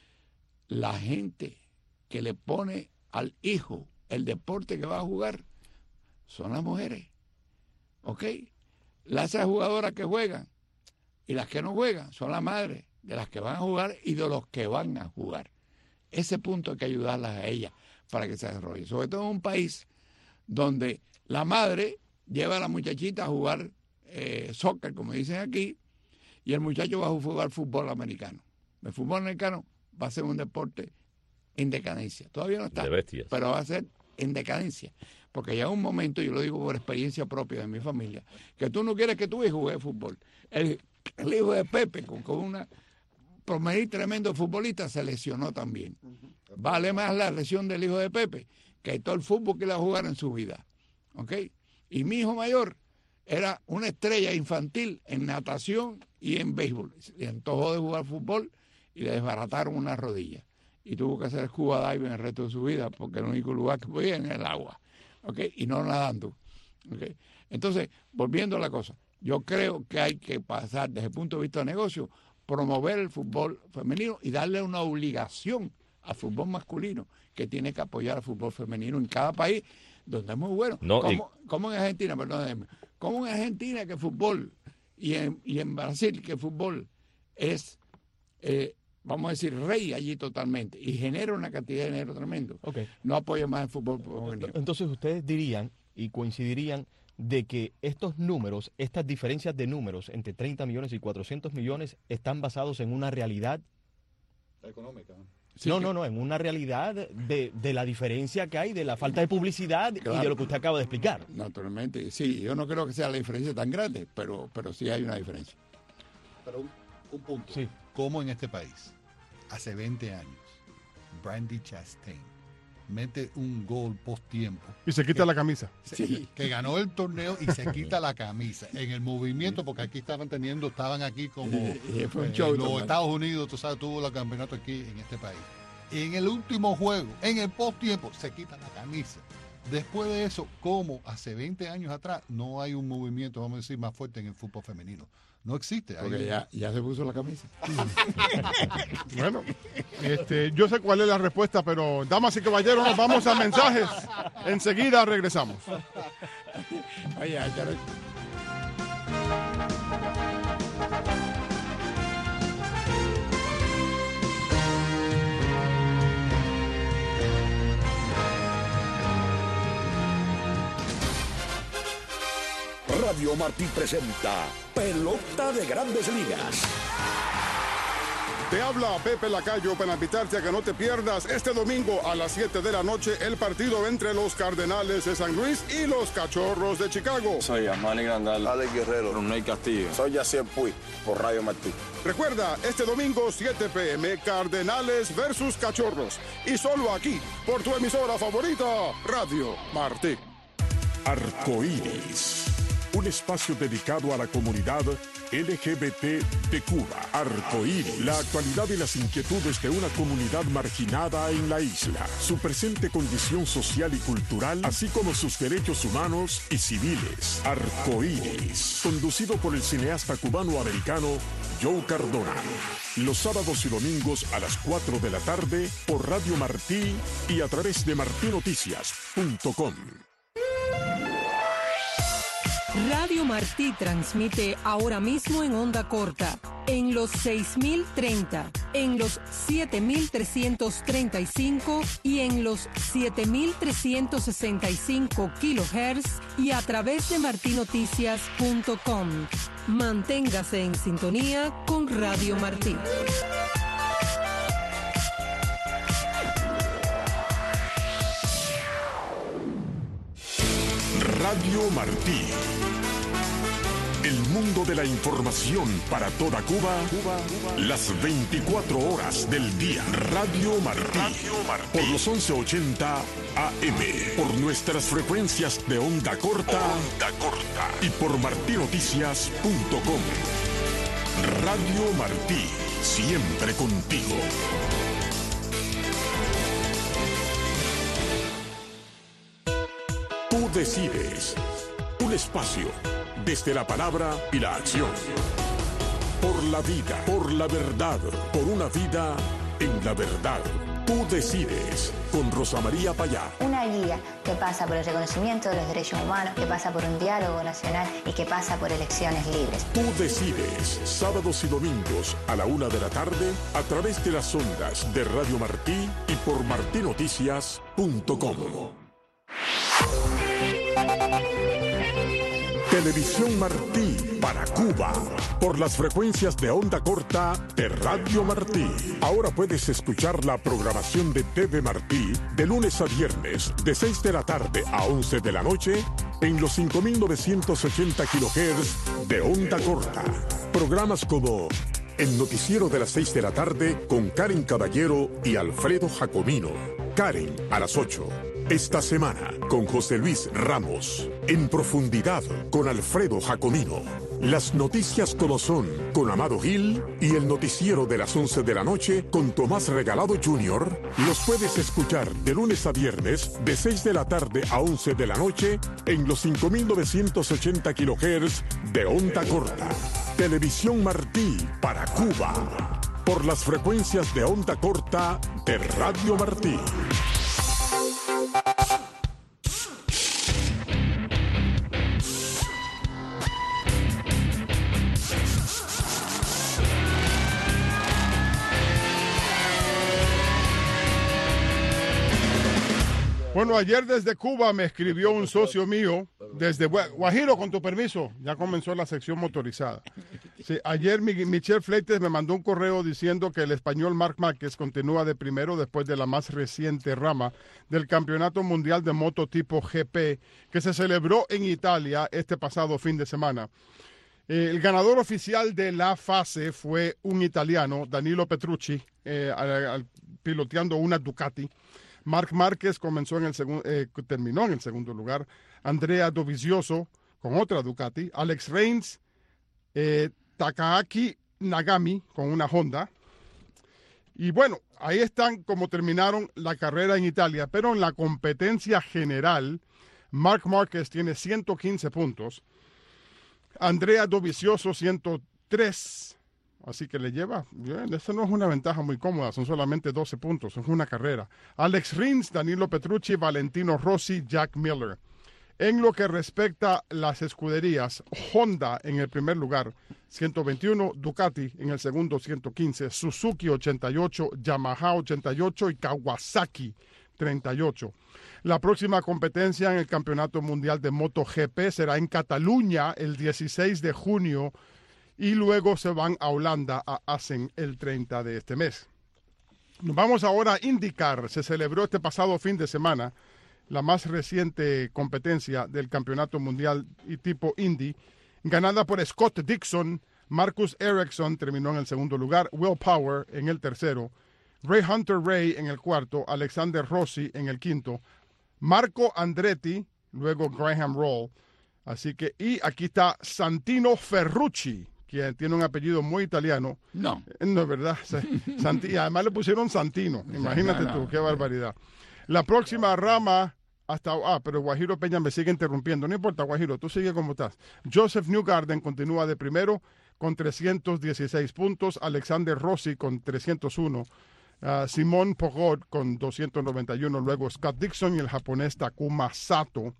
La gente que le pone al hijo el deporte que va a jugar son las mujeres. ¿Ok? Las jugadoras que juegan y las que no juegan son las madres de las que van a jugar y de los que van a jugar. Ese punto hay que ayudarlas a ellas para que se desarrolle. Sobre todo en un país donde la madre lleva a la muchachita a jugar eh, soccer, como dicen aquí, y el muchacho va a jugar fútbol americano. El fútbol americano va a ser un deporte en decadencia. Todavía no está, de bestias, pero va a ser en decadencia. Porque llega un momento, yo lo digo por experiencia propia de mi familia, que tú no quieres que tu hijo juegue fútbol. El, el hijo de Pepe, con, con una promedio tremendo futbolista, se lesionó también. Vale más la lesión del hijo de Pepe que todo el fútbol que le va a jugar en su vida. ¿Ok? Y mi hijo mayor era una estrella infantil en natación y en béisbol. Le antojó de jugar fútbol y le desbarataron una rodilla. Y tuvo que hacer scuba diving el resto de su vida porque el único lugar que podía era en el agua. ¿Ok? Y no nadando. ¿Ok? Entonces, volviendo a la cosa, yo creo que hay que pasar desde el punto de vista de negocio, promover el fútbol femenino y darle una obligación al fútbol masculino que tiene que apoyar al fútbol femenino en cada país donde es muy bueno. No, como, y... como en Argentina, perdón, como en Argentina que fútbol y en, y en Brasil que fútbol es, eh, vamos a decir, rey allí totalmente y genera una cantidad de dinero tremendo. Okay. No apoya más el fútbol femenino. Entonces ustedes dirían y coincidirían de que estos números, estas diferencias de números entre treinta millones y cuatrocientos millones están basados en una realidad económica. Sí, no, que... no, no, en una realidad de, de la diferencia que hay, de la falta de publicidad, claro, y de lo que usted acaba de explicar. Naturalmente, sí, yo no creo que sea la diferencia tan grande, pero, pero sí hay una diferencia. Pero un, un punto. Sí. ¿Cómo en este país, hace veinte años, Brandi Chastain mete un gol post tiempo y se quita que, la camisa? Sí, que ganó el torneo y se quita la camisa en el movimiento, porque aquí estaban teniendo, estaban aquí como y, y fue un eh, show, los también. Estados Unidos, tú sabes, tuvo el campeonato aquí en este país. En el último juego, en el post tiempo, se quita la camisa. Después de eso, como hace veinte años atrás, no hay un movimiento, vamos a decir, más fuerte en el fútbol femenino. No existe. Porque hay... ya, ya se puso la camisa. Bueno, este, yo sé cuál es la respuesta, pero damas y caballeros, nos vamos a mensajes. Enseguida regresamos. Oye, ya... Radio Martí presenta Pelota de Grandes Ligas. Te habla Pepe Lacayo para invitarte a que no te pierdas este domingo a las siete de la noche el partido entre los Cardenales de San Luis y los Cachorros de Chicago. Soy Amani Grandal, Alex Guerrero, Brunei Castillo. Soy Yacier Puig por Radio Martí. Recuerda, este domingo siete p m Cardenales versus Cachorros. Y solo aquí, por tu emisora favorita, Radio Martí. Arcoíris, un espacio dedicado a la comunidad L G B T de Cuba. Arcoíris, la actualidad y las inquietudes de una comunidad marginada en la isla, su presente condición social y cultural, así como sus derechos humanos y civiles. Arcoíris, conducido por el cineasta cubano-americano Joe Cardona. Los sábados y domingos a las cuatro de la tarde por Radio Martí y a través de martinoticias punto com. Radio Martí transmite ahora mismo en onda corta, en los seis mil treinta, en los siete mil trescientos treinta y cinco y en los siete mil trescientos sesenta y cinco kilohertz y a través de martinoticias punto com. Manténgase en sintonía con Radio Martí. Radio Martí. El mundo de la información para toda Cuba, Cuba, Cuba. Las veinticuatro horas del día. Radio Martí. Radio Martí. Por los once ochenta A M. Por nuestras frecuencias de onda corta. Onda corta. Y por martinoticias punto com. Radio Martí. Siempre contigo. Tú decides. Un espacio desde la palabra y la acción. Por la vida, por la verdad, por una vida en la verdad. Tú decides con Rosa María Payá. Una guía que pasa por el reconocimiento de los derechos humanos, que pasa por un diálogo nacional y que pasa por elecciones libres. Tú decides, sábados y domingos a la una de la tarde a través de las ondas de Radio Martí y por martinoticias punto com. Televisión Martí para Cuba, por las frecuencias de onda corta de Radio Martí. Ahora puedes escuchar la programación de T V Martí de lunes a viernes, de seis de la tarde a once de la noche, en los cinco mil novecientos ochenta kilohertz de onda corta. Programas como El Noticiero de las seis de la tarde con Karen Caballero y Alfredo Jacomino. Karen a las ocho. Esta semana con José Luis Ramos. En profundidad con Alfredo Jacomino. Las noticias como son con Amado Gil y el noticiero de las once de la noche con Tomás Regalado junior Los puedes escuchar de lunes a viernes de seis de la tarde a once de la noche en los cinco mil novecientos ochenta kilohertz de onda corta. Televisión Martí para Cuba. Por las frecuencias de onda corta de Radio Martí. Bueno, ayer desde Cuba me escribió un socio mío, desde Guajiro, con tu permiso, ya comenzó la sección motorizada. Sí, ayer Michel Fleites me mandó un correo diciendo que el español Marc Márquez continúa de primero después de la más reciente rama del Campeonato Mundial de Moto tipo G P que se celebró en Italia este pasado fin de semana. El ganador oficial de la fase fue un italiano, Danilo Petrucci, eh, al, al, piloteando una Ducati. Marc Márquez comenzó en el segundo, eh, terminó en el segundo lugar. Andrea Dovizioso con otra Ducati. Alex Rins, eh, Takaaki Nagami con una Honda. Y bueno, ahí están como terminaron la carrera en Italia. Pero en la competencia general, Marc Márquez tiene ciento quince puntos. Andrea Dovizioso ciento tres. Así que le lleva, bien, esta no es una ventaja muy cómoda, son solamente doce puntos, es una carrera. Alex Rins, Danilo Petrucci, Valentino Rossi, Jack Miller. En lo que respecta a las escuderías, Honda en el primer lugar, ciento veintiuno, Ducati en el segundo, ciento quince, Suzuki ochenta y ocho, Yamaha ochenta y ocho y Kawasaki treinta y ocho. La próxima competencia en el Campeonato Mundial de MotoGP será en Cataluña el dieciséis de junio y luego se van a Holanda a Assen el treinta de este mes. Nos vamos ahora a IndyCar. Se celebró este pasado fin de semana la más reciente competencia del Campeonato Mundial y tipo Indy, ganada por Scott Dixon. Marcus Ericsson terminó en el segundo lugar, Will Power en el tercero, Ray Hunter Ray en el cuarto, Alexander Rossi en el quinto, Marco Andretti, luego Graham Roll. Así que, y aquí está Santino Ferrucci, quien tiene un apellido muy italiano. No. No es verdad. Santi, y además le pusieron Santino. Imagínate no, no. tú, qué barbaridad. La próxima rama, hasta... Ah, pero Guajiro Peña me sigue interrumpiendo. No importa, Guajiro, tú sigue como estás. Joseph Newgarden continúa de primero con trescientos dieciséis puntos. Alexander Rossi con trescientos uno. Uh, Simón Pogod con doscientos noventa y uno. Luego Scott Dixon y el japonés Takuma Sato.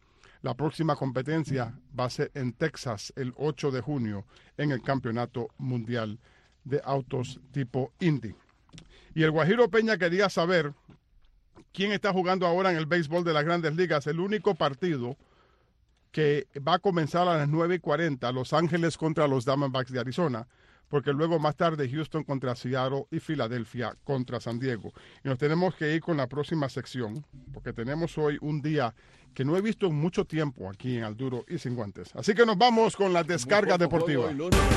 La próxima competencia va a ser en Texas el ocho de junio en el Campeonato Mundial de Autos tipo Indy. Y el Guajiro Peña quería saber quién está jugando ahora en el béisbol de las Grandes Ligas. El único partido que va a comenzar a las nueve y cuarenta, Los Ángeles contra los Diamondbacks de Arizona, porque luego más tarde Houston contra Seattle y Filadelfia contra San Diego. Y nos tenemos que ir con la próxima sección, porque tenemos hoy un día que no he visto en mucho tiempo aquí en Al Duro y Sin Guantes. Así que nos vamos con la descarga deportiva.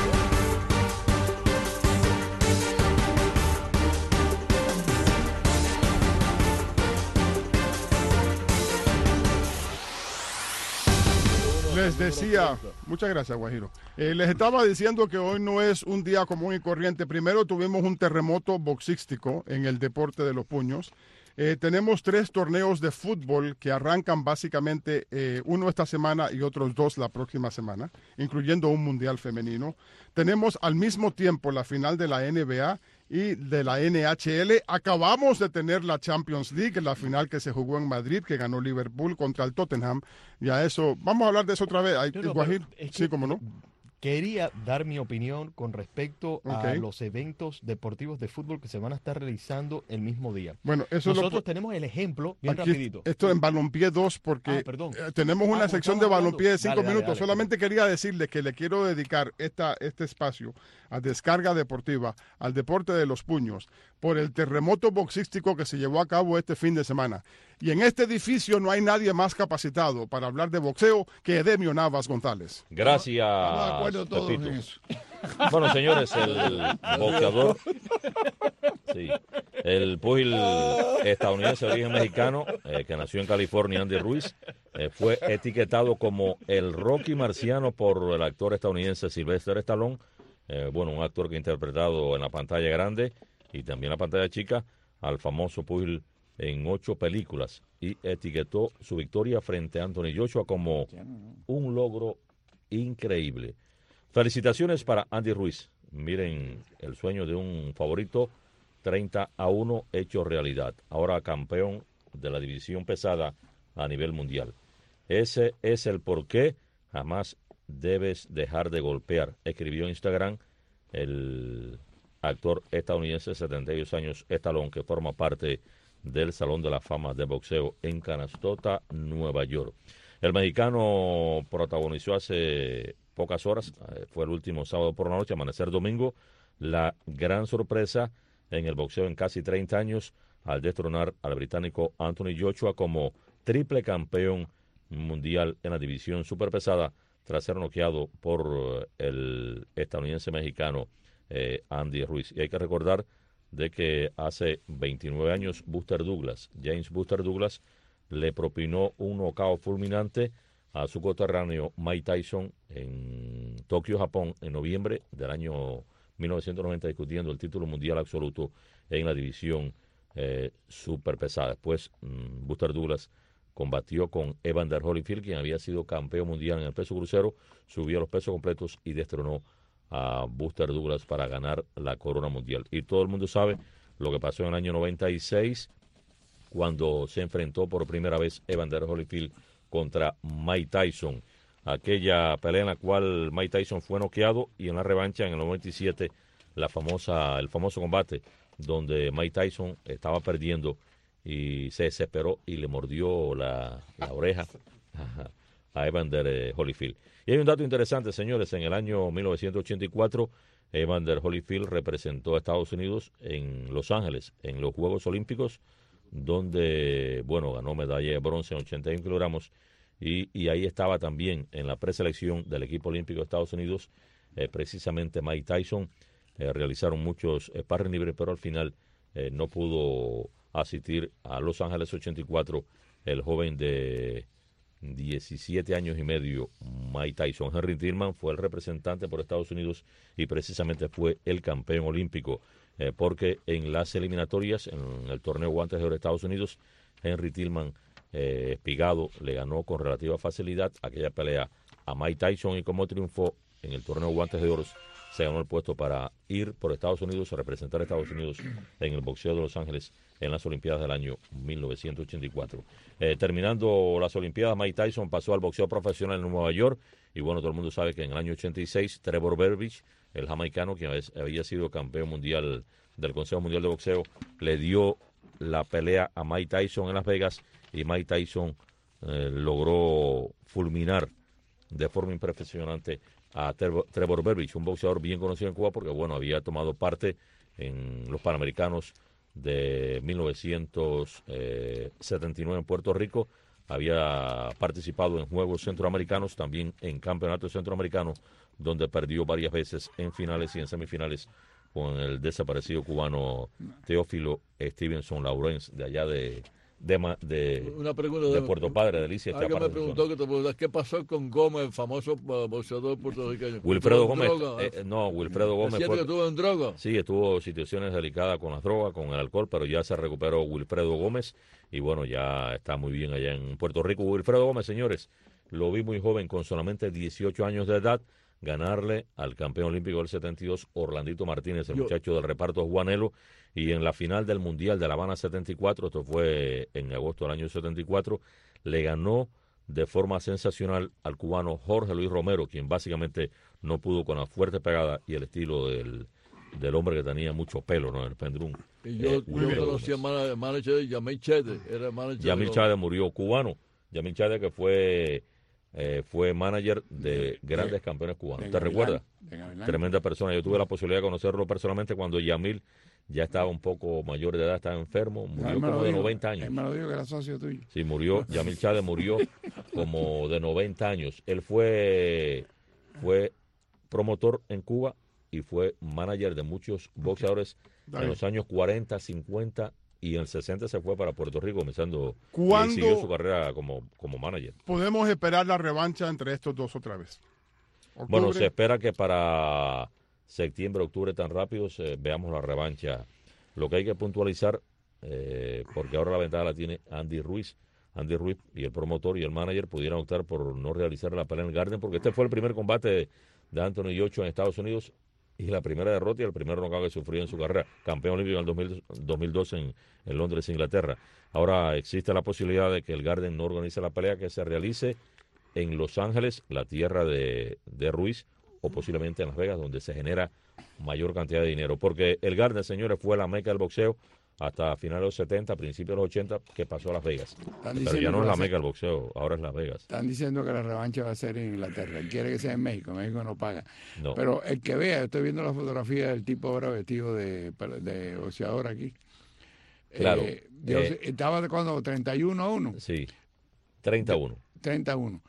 Les decía, muchas gracias, Guajiro. Eh, les estaba diciendo que hoy no es un día común y corriente. Primero tuvimos un terremoto boxístico en el deporte de los puños. Eh, tenemos tres torneos de fútbol que arrancan básicamente eh, uno esta semana y otros dos la próxima semana, incluyendo un mundial femenino. Tenemos al mismo tiempo la final de la N B A y de la N H L. Acabamos de tener la Champions League, la final que se jugó en Madrid, que ganó Liverpool contra el Tottenham. Y a eso, vamos a hablar de eso otra vez. No, no, Guajir, es que sí, cómo no. Quería dar mi opinión con respecto a Okay. los eventos deportivos de fútbol que se van a estar realizando el mismo día. Bueno, eso Nosotros lo, tenemos el ejemplo, bien aquí, rapidito. esto en Balompié dos, porque Ah, perdón. eh, tenemos una Ah, sección de estamos hablando. Balompié de cinco Dale, dale, minutos. dale, Solamente quería decirle que le quiero dedicar esta, este espacio a Descarga Deportiva, al deporte de los puños, por el terremoto boxístico que se llevó a cabo este fin de semana. Y en este edificio no hay nadie más capacitado para hablar de boxeo que Edemio Navas González. Gracias, Estamos de acuerdo todos Pepito. en eso. Bueno, señores, el boxeador, sí, el pugil estadounidense de origen mexicano, eh, que nació en California, Andy Ruiz, eh, fue etiquetado como el Rocky marciano por el actor estadounidense Sylvester Stallone. Eh, bueno, un actor que ha interpretado en la pantalla grande y también en la pantalla chica al famoso pugil en ocho películas, y etiquetó su victoria frente a Anthony Joshua como un logro increíble. Felicitaciones para Andy Ruiz. Miren, el sueño de un favorito, treinta a uno hecho realidad. Ahora campeón de la división pesada a nivel mundial. Ese es el porqué. Jamás debes dejar de golpear, escribió en Instagram el actor estadounidense de setenta y dos años, Stallone, que forma parte del Salón de la Fama de Boxeo en Canastota, Nueva York. El mexicano protagonizó hace pocas horas, eh, fue el último sábado por la noche, amanecer domingo, la gran sorpresa en el boxeo en casi treinta años al destronar al británico Anthony Joshua como triple campeón mundial en la división superpesada tras ser noqueado por eh, el estadounidense mexicano eh, Andy Ruiz. Y hay que recordar de que hace veintinueve años Buster Douglas, James Buster Douglas, le propinó un knockout fulminante a su coterráneo Mike Tyson en Tokio, Japón, en noviembre del año mil novecientos noventa, discutiendo el título mundial absoluto en la división eh, superpesada. Después, mmm, Buster Douglas combatió con Evander Holyfield, quien había sido campeón mundial en el peso crucero, subió a los pesos completos y destronó a Buster Douglas para ganar la corona mundial. Y todo el mundo sabe lo que pasó en el año noventa y seis, cuando se enfrentó por primera vez Evander Holyfield contra Mike Tyson. Aquella pelea en la cual Mike Tyson fue noqueado, y en la revancha en el noventa y siete, la famosa, el famoso combate donde Mike Tyson estaba perdiendo y se desesperó y le mordió la, la oreja a Evander eh, Holyfield. Y hay un dato interesante, señores. En el año mil novecientos ochenta y cuatro, Evander Holyfield representó a Estados Unidos en Los Ángeles, en los Juegos Olímpicos, donde, bueno, ganó medalla de bronce en ochenta y uno kilogramos, y, y ahí estaba también en la preselección del equipo olímpico de Estados Unidos, eh, precisamente Mike Tyson. Eh, realizaron muchos eh, sparring libres, pero al final eh, no pudo asistir a Los Ángeles ochenta y cuatro el joven de diecisiete años y medio, Mike Tyson. Henry Tillman fue el representante por Estados Unidos y precisamente fue el campeón olímpico, eh, porque en las eliminatorias, en el torneo Guantes de Oro de Estados Unidos, Henry Tillman, eh, espigado, le ganó con relativa facilidad aquella pelea a Mike Tyson, y como triunfó en el torneo Guantes de Oro, se ganó el puesto para ir por Estados Unidos a representar a Estados Unidos en el boxeo de Los Ángeles en las Olimpiadas del año mil novecientos ochenta y cuatro. Eh, terminando las Olimpiadas, Mike Tyson pasó al boxeo profesional en Nueva York y bueno, todo el mundo sabe que en el año ochenta y seis Trevor Berbick, el jamaicano que había sido campeón mundial del Consejo Mundial de Boxeo, le dio la pelea a Mike Tyson en Las Vegas y Mike Tyson eh, logró fulminar de forma impresionante a Trevor, Trevor Berbick, un boxeador bien conocido en Cuba porque bueno, había tomado parte en los Panamericanos de mil novecientos setenta y nueve en Puerto Rico, había participado en Juegos Centroamericanos, también en Campeonatos Centroamericanos, donde perdió varias veces en finales y en semifinales con el desaparecido cubano Teófilo Stevenson Lawrence, de allá de, de, de, Una pregunta de de, Puerto Padre, Delicia. Alguien me preguntó que te preguntás, ¿qué pasó con Gómez, el famoso uh, boxeador puertorriqueño? Wilfredo Gómez, droga, eh, no, Wilfredo Gómez ¿Es cierto fue, que estuvo en droga? Sí, estuvo situaciones delicadas con las drogas, con el alcohol, pero ya se recuperó Wilfredo Gómez y bueno, ya está muy bien allá en Puerto Rico. Wilfredo Gómez, señores, lo vi muy joven, con solamente dieciocho años de edad, ganarle al campeón olímpico del setenta y dos, Orlandito Martínez, el Yo. muchacho del reparto Juanelo, y en la final del Mundial de La Habana setenta y cuatro, esto fue en agosto del año setenta y cuatro, le ganó de forma sensacional al cubano Jorge Luis Romero, quien básicamente no pudo con la fuerte pegada y el estilo del, del hombre que tenía mucho pelo, ¿no? El pendrún. Y yo, Eh, yo conocí al mana- manager de Yamil Chede, era el manager Yamil de- Chávez murió cubano. Yamil Chávez que fue eh, fue manager de grandes de- campeones cubanos. de ¿Te Gavilán, recuerdas? de Gavilán. Tremenda persona. Yo tuve la posibilidad de conocerlo personalmente cuando Yamil ya estaba un poco mayor de edad, estaba enfermo, murió Él me lo como de dijo, noventa años. Él me lo dijo que era socio tuyo. Sí, murió, Yamil Chávez murió como de noventa años. Él fue, fue promotor en Cuba y fue manager de muchos boxeadores David. en los años cuarenta, cincuenta y en el sesenta se fue para Puerto Rico comenzando ¿Cuándo- y siguió su carrera como, como manager. Podemos esperar la revancha entre estos dos otra vez. Bueno, Octubre. se espera que para septiembre, octubre tan rápido se- veamos la revancha. Lo que hay que puntualizar, eh, porque ahora la ventaja la tiene Andy Ruiz. Andy Ruiz y el promotor y el manager pudieran optar por no realizar la pelea en el Garden, porque este fue el primer combate de, de Anthony Joshua en Estados Unidos y la primera derrota y el primer knockout que sufrió en su carrera. Campeón olímpico en el dos mil, dos mil dos en, en Londres, Inglaterra. Ahora existe la posibilidad de que el Garden no organice la pelea, que se realice en Los Ángeles, la tierra de, de Ruiz, o posiblemente en Las Vegas, donde se genera mayor cantidad de dinero. Porque el Garden, señores, fue la meca del boxeo hasta finales de los setenta, principios de los ochenta, que pasó a Las Vegas. Pero diciendo ya no que es va la a ser- meca del boxeo, ahora es Las Vegas. Están diciendo que la revancha va a ser en Inglaterra. Él quiere que sea en México. México no paga. No. Pero el que vea, estoy viendo la fotografía del tipo ahora vestido de, de boxeador aquí. Claro, Eh, yo eh, sé- estaba de cuando treinta y uno a uno. Sí, treinta a uno. treinta a uno.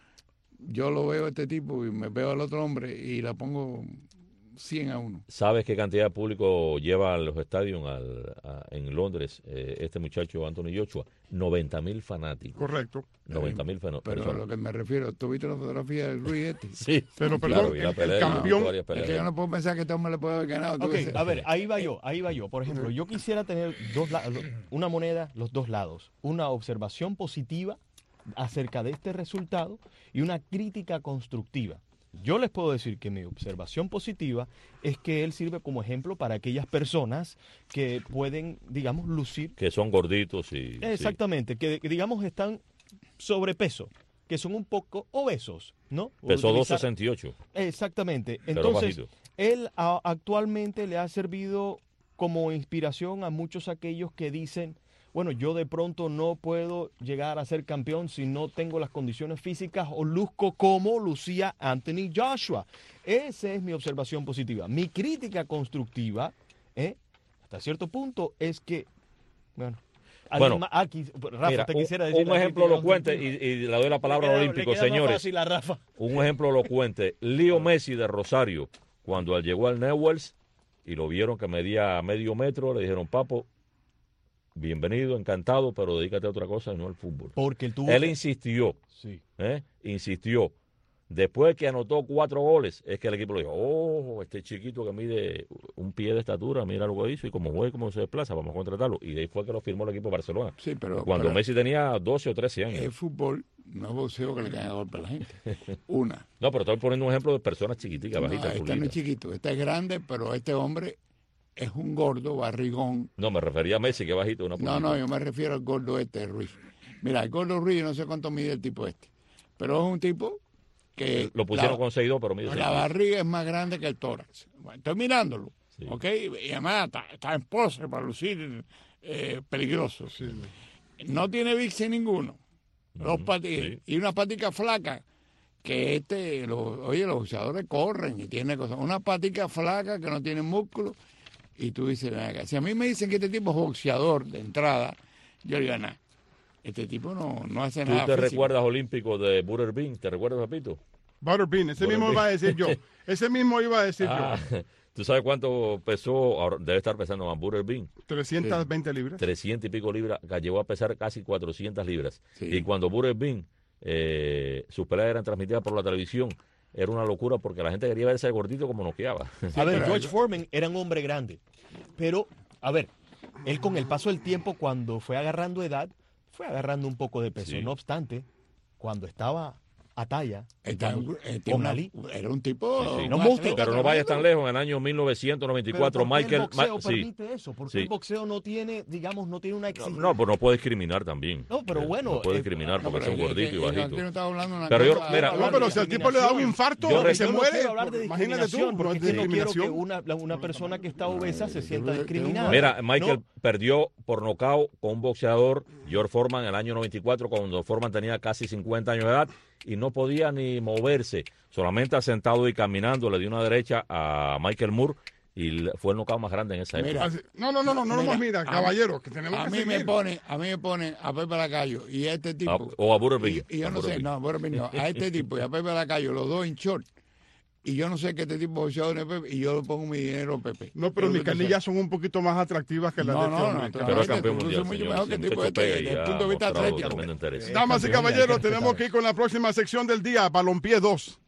Yo lo veo a este tipo y me veo al otro hombre y la pongo cien a uno. ¿Sabes qué cantidad de público lleva a los estadios al- a- en Londres eh, este muchacho Anthony Joshua? noventa mil fanáticos. Correcto. noventa mil Pero a personas. lo que me refiero, ¿tú viste la fotografía del Ruiz este? Sí, Pero, claro, perdón, vi la el- pelea, el y vi campeón- varias Es peleas. que yo no puedo pensar que este hombre le puede haber ganado. tú Ok, ves. a ver, ahí va yo, ahí va yo. Por ejemplo, yo quisiera tener dos la- una moneda, los dos lados. Una observación positiva acerca de este resultado y una crítica constructiva. Yo les puedo decir que mi observación positiva es que él sirve como ejemplo para aquellas personas que pueden, digamos, lucir. Que son gorditos y... Exactamente, que, que, digamos están sobrepeso, que son un poco obesos, ¿no? sí. Pesó Utilizar- dos sesenta y ocho. Exactamente. Pero Entonces, bajito. él a- actualmente le ha servido como inspiración a muchos aquellos que dicen, bueno, yo de pronto no puedo llegar a ser campeón si no tengo las condiciones físicas o luzco como lucía Anthony Joshua. Esa es mi observación positiva. Mi crítica constructiva, ¿eh? hasta cierto punto, es que, bueno, Bueno, alguien más- aquí, Rafa, Mira, te un, quisiera decir un la ejemplo crítica elocuente, constructiva. y, y le doy la palabra Le al queda- olímpico, le queda más señores. fácil a Rafa. Un ejemplo elocuente. Leo Messi de Rosario, cuando él llegó al Newells y lo vieron que medía medio metro, le dijeron, papo, bienvenido, encantado, pero dedícate a otra cosa y no al fútbol. Porque él tuvo... Él insistió, Sí. ¿eh? insistió. Después que anotó cuatro goles, es que el equipo le dijo, oh, este chiquito que mide un pie de estatura, mira lo que hizo y como juega y cómo se desplaza, vamos a contratarlo. Y de ahí fue que lo firmó el equipo de Barcelona. Sí, pero, Cuando pero Messi tenía doce o trece años. el fútbol no es boxeo que le caiga golpe a la gente. Una. No, pero estoy poniendo un ejemplo de personas chiquiticas, No, bajitas. este no es chiquito, este es grande, pero este hombre es un gordo, barrigón. No, me refería a Messi, que es bajito. Una No, no, yo me refiero al gordo este, Ruiz. Mira, el gordo Ruiz, no sé cuánto mide el tipo este, pero es un tipo que... Lo pusieron la, con seis dos, pero mide La barriga es más grande que el tórax. Bueno, estoy mirándolo, sí. ¿ok? Y además está, está en pose para lucir eh, peligroso. Sí. No tiene bíceps ninguno. Dos paticas, sí. Y una patica flaca, que este, lo, oye, los boxeadores corren y tiene cosas. Una patica flaca que no tiene músculo. Y tú dices, venga, si a mí me dicen que este tipo es boxeador de entrada, yo digo, nada, este tipo no, no hace ¿Tú nada. te físico. recuerdas olímpico de Butterbean? ¿Te recuerdas, Papito? Butterbean, ese Butter mismo Bean. Iba a decir yo. Ese mismo iba a decir ah, yo. ¿Tú sabes cuánto pesó? Ahora debe estar pesando más Butterbean. trescientas veinte libras. trescientas y pico libras. Llegó a pesar casi cuatrocientas libras. Sí. Y cuando Butterbean, eh, sus peleas eran transmitidas por la televisión, era una locura porque la gente quería verse al gordito como noqueaba. A ver, George Foreman era un hombre grande. Pero, a ver, él con el paso del tiempo, cuando fue agarrando edad, fue agarrando un poco de peso. Sí. No obstante, cuando estaba a talla, Está, este una, era un tipo... Sí, sí. No, monstruo, pero no vayas tan lejos. En el año mil novecientos noventa y cuatro, ¿por qué Michael... el boxeo Ma permite sí. eso? Porque sí. el boxeo no tiene, digamos, no tiene una exigencia. No, no, pues no puede discriminar también. No, pero bueno... No puede eh, discriminar porque no, son gorditos y bajitos. Pero yo, mira... No, pero si al tipo le da un infarto, yo, se yo muere, no hablar de imagínate tú. Porque es que no quiero que una, una persona que está obesa se sienta discriminada. Mira, Michael no. perdió por nocaut con un boxeador, George Foreman, en el año noventa y cuatro, cuando Foreman tenía casi cincuenta años de edad y no podía ni moverse. Solamente sentado y caminando le dio una derecha a Michael Moore y fue el nocaut más grande en esa mira, época. No, no, no, no, no mira, nos mira, caballero, que tenemos a que mí seguir. me pone, a mí me pone a Pepe Lacayo y a este tipo. A, o a Butterbean. Y, y yo a no sé, no, Butterbean no, a este tipo y a Pepe Lacayo, los dos en short. Y yo no sé qué este tipo de boxeador es Pepe, y yo le pongo mi dinero a Pepe. No, pero mis canillas son un poquito más atractivas que las no, de este no, hombre. no, pero es campeón mundial, mucho señor. mejor que el tipo este, desde el punto de vista atlético. Damas y caballeros, tenemos que ir con la próxima sección del día, Balompié dos.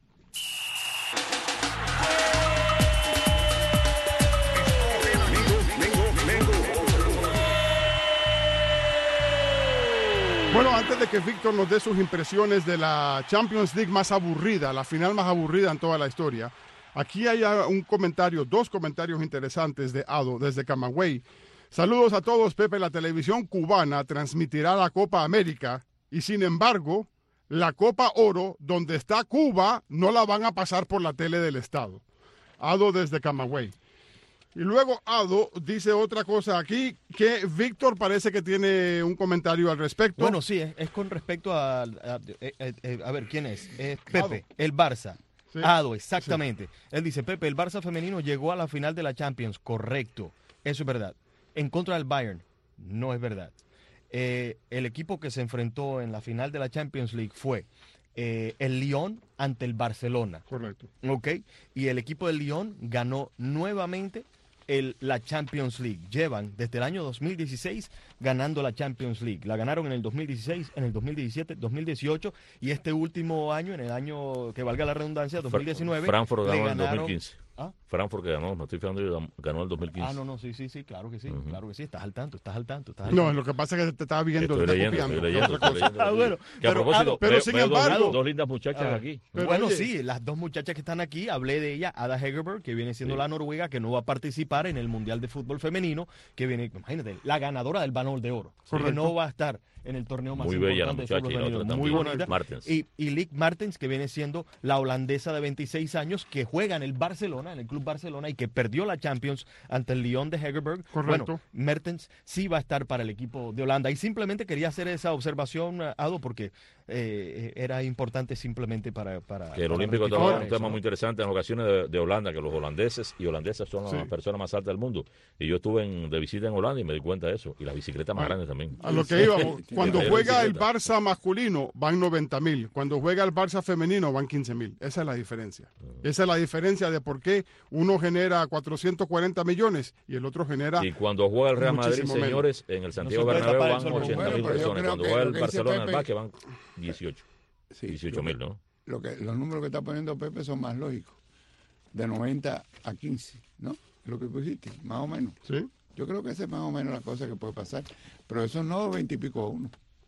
Bueno, antes de que Víctor nos dé sus impresiones de la Champions League más aburrida, la final más aburrida en toda la historia, aquí hay un comentario, dos comentarios interesantes de Ado desde Camagüey. Saludos a todos, Pepe. La televisión cubana transmitirá la Copa América y, sin embargo, la Copa Oro, donde está Cuba, no la van a pasar por la tele del Estado. Ado desde Camagüey. Y luego Ado dice otra cosa aquí, que Víctor parece que tiene un comentario al respecto. Bueno, sí, es, es con respecto a, a, a, a... A ver, ¿quién es? Es Pepe, Ado. El Barça. Sí. Ado, exactamente. Sí. Él dice, Pepe, el Barça femenino llegó a la final de la Champions. Correcto, eso es verdad. En contra del Bayern, no es verdad. Eh, el equipo que se enfrentó en la final de la Champions League fue eh, el Lyon ante el Barcelona. Correcto. Ok, y el equipo del Lyon ganó nuevamente el, la Champions League. Llevan desde el año dos mil dieciséis ganando la Champions League. La ganaron en el dos mil dieciséis, en el dos mil diecisiete, dos mil dieciocho y este último año, en el año que valga la redundancia, dos mil diecinueve. Frankfurt ganó en el dos mil quince. ¿Ah? Frankfurt que ganó, no estoy fijando, ganó el dos mil quince. Ah, no, no, sí, sí, sí, claro que sí, uh-huh. claro que sí, estás al tanto, estás al tanto. Estás al no, tanto. lo que pasa es que te estaba viendo, estoy te leyendo, copiando. Estoy leyendo, estoy leyendo, ah, bueno, que a pero, propósito, pero veo, sin veo embargo, dos, dos lindas muchachas ah, aquí. Pero, bueno, oye, sí, las dos muchachas que están aquí, hablé de ella, Ada Hegerberg, que viene siendo sí. la noruega, que no va a participar en el Mundial de Fútbol Femenino, que viene, imagínate, la ganadora del Balón de Oro, que no va a estar en el torneo más muy importante bella la muchacha, de fútbol femenino, muy bonita. Martens. Y, y Lick Martens, que viene siendo la holandesa de veintiséis años, que juega en el Barcelona, en el Club Barcelona, y que perdió la Champions ante el Lyon de Hegerberg. Correcto. Bueno, Mertens sí va a estar para el equipo de Holanda. Y simplemente quería hacer esa observación, Ado, porque eh, era importante simplemente para... para que el para Olímpico es un tema ¿no? muy interesante en ocasiones de, de Holanda, que los holandeses y holandesas son sí. las personas más altas del mundo. Y yo estuve en, de visita en Holanda y me di cuenta de eso. Y las bicicletas más ah, grandes también. A lo que íbamos, cuando juega el Barça masculino van noventa mil, cuando juega el Barça femenino van quince mil. Esa es la diferencia. Uh-huh. Esa es la diferencia de por qué uno genera cuatrocientos cuarenta millones y el otro genera y cuando juega el Real Madrid, señores, en el Santiago no Bernabéu van ochenta mil personas. Cuando juega el Barcelona, el Vázquez van dieciocho. Sí, dieciocho mil, ¿no? Lo que, los números que está poniendo Pepe son más lógicos. De noventa a quince, ¿no? Lo que pusiste, más o menos. Sí. Yo creo que esa es más o menos la cosa que puede pasar. Pero eso no veinte y pico a uno.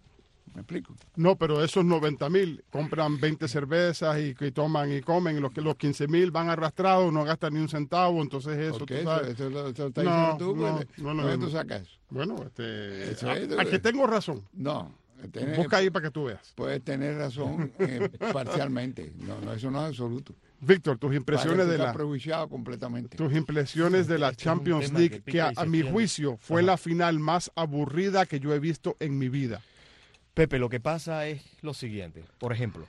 ¿Me explico? No, pero esos noventa mil compran veinte cervezas y, y toman y comen. Los, los quince mil van arrastrados, no gastan ni un centavo. Entonces eso, ¿Por qué? tú sabes. Eso, eso, eso está no, diciendo tú. no, Pues, no, no, ¿Dónde no. tú sacas eso? Bueno, este, Eso es, a, a que tengo razón. No. Tenés, Busca ahí para que tú veas. Puedes tener razón eh, parcialmente. No, no, eso no es absoluto. Víctor, tus impresiones de la prejuiciado completamente. Tus impresiones de la Este es un Champions tema League que que a, pica y a se mi extiende. juicio fue Ajá. la final más aburrida que yo he visto en mi vida. Pepe, lo que pasa es lo siguiente. Por ejemplo,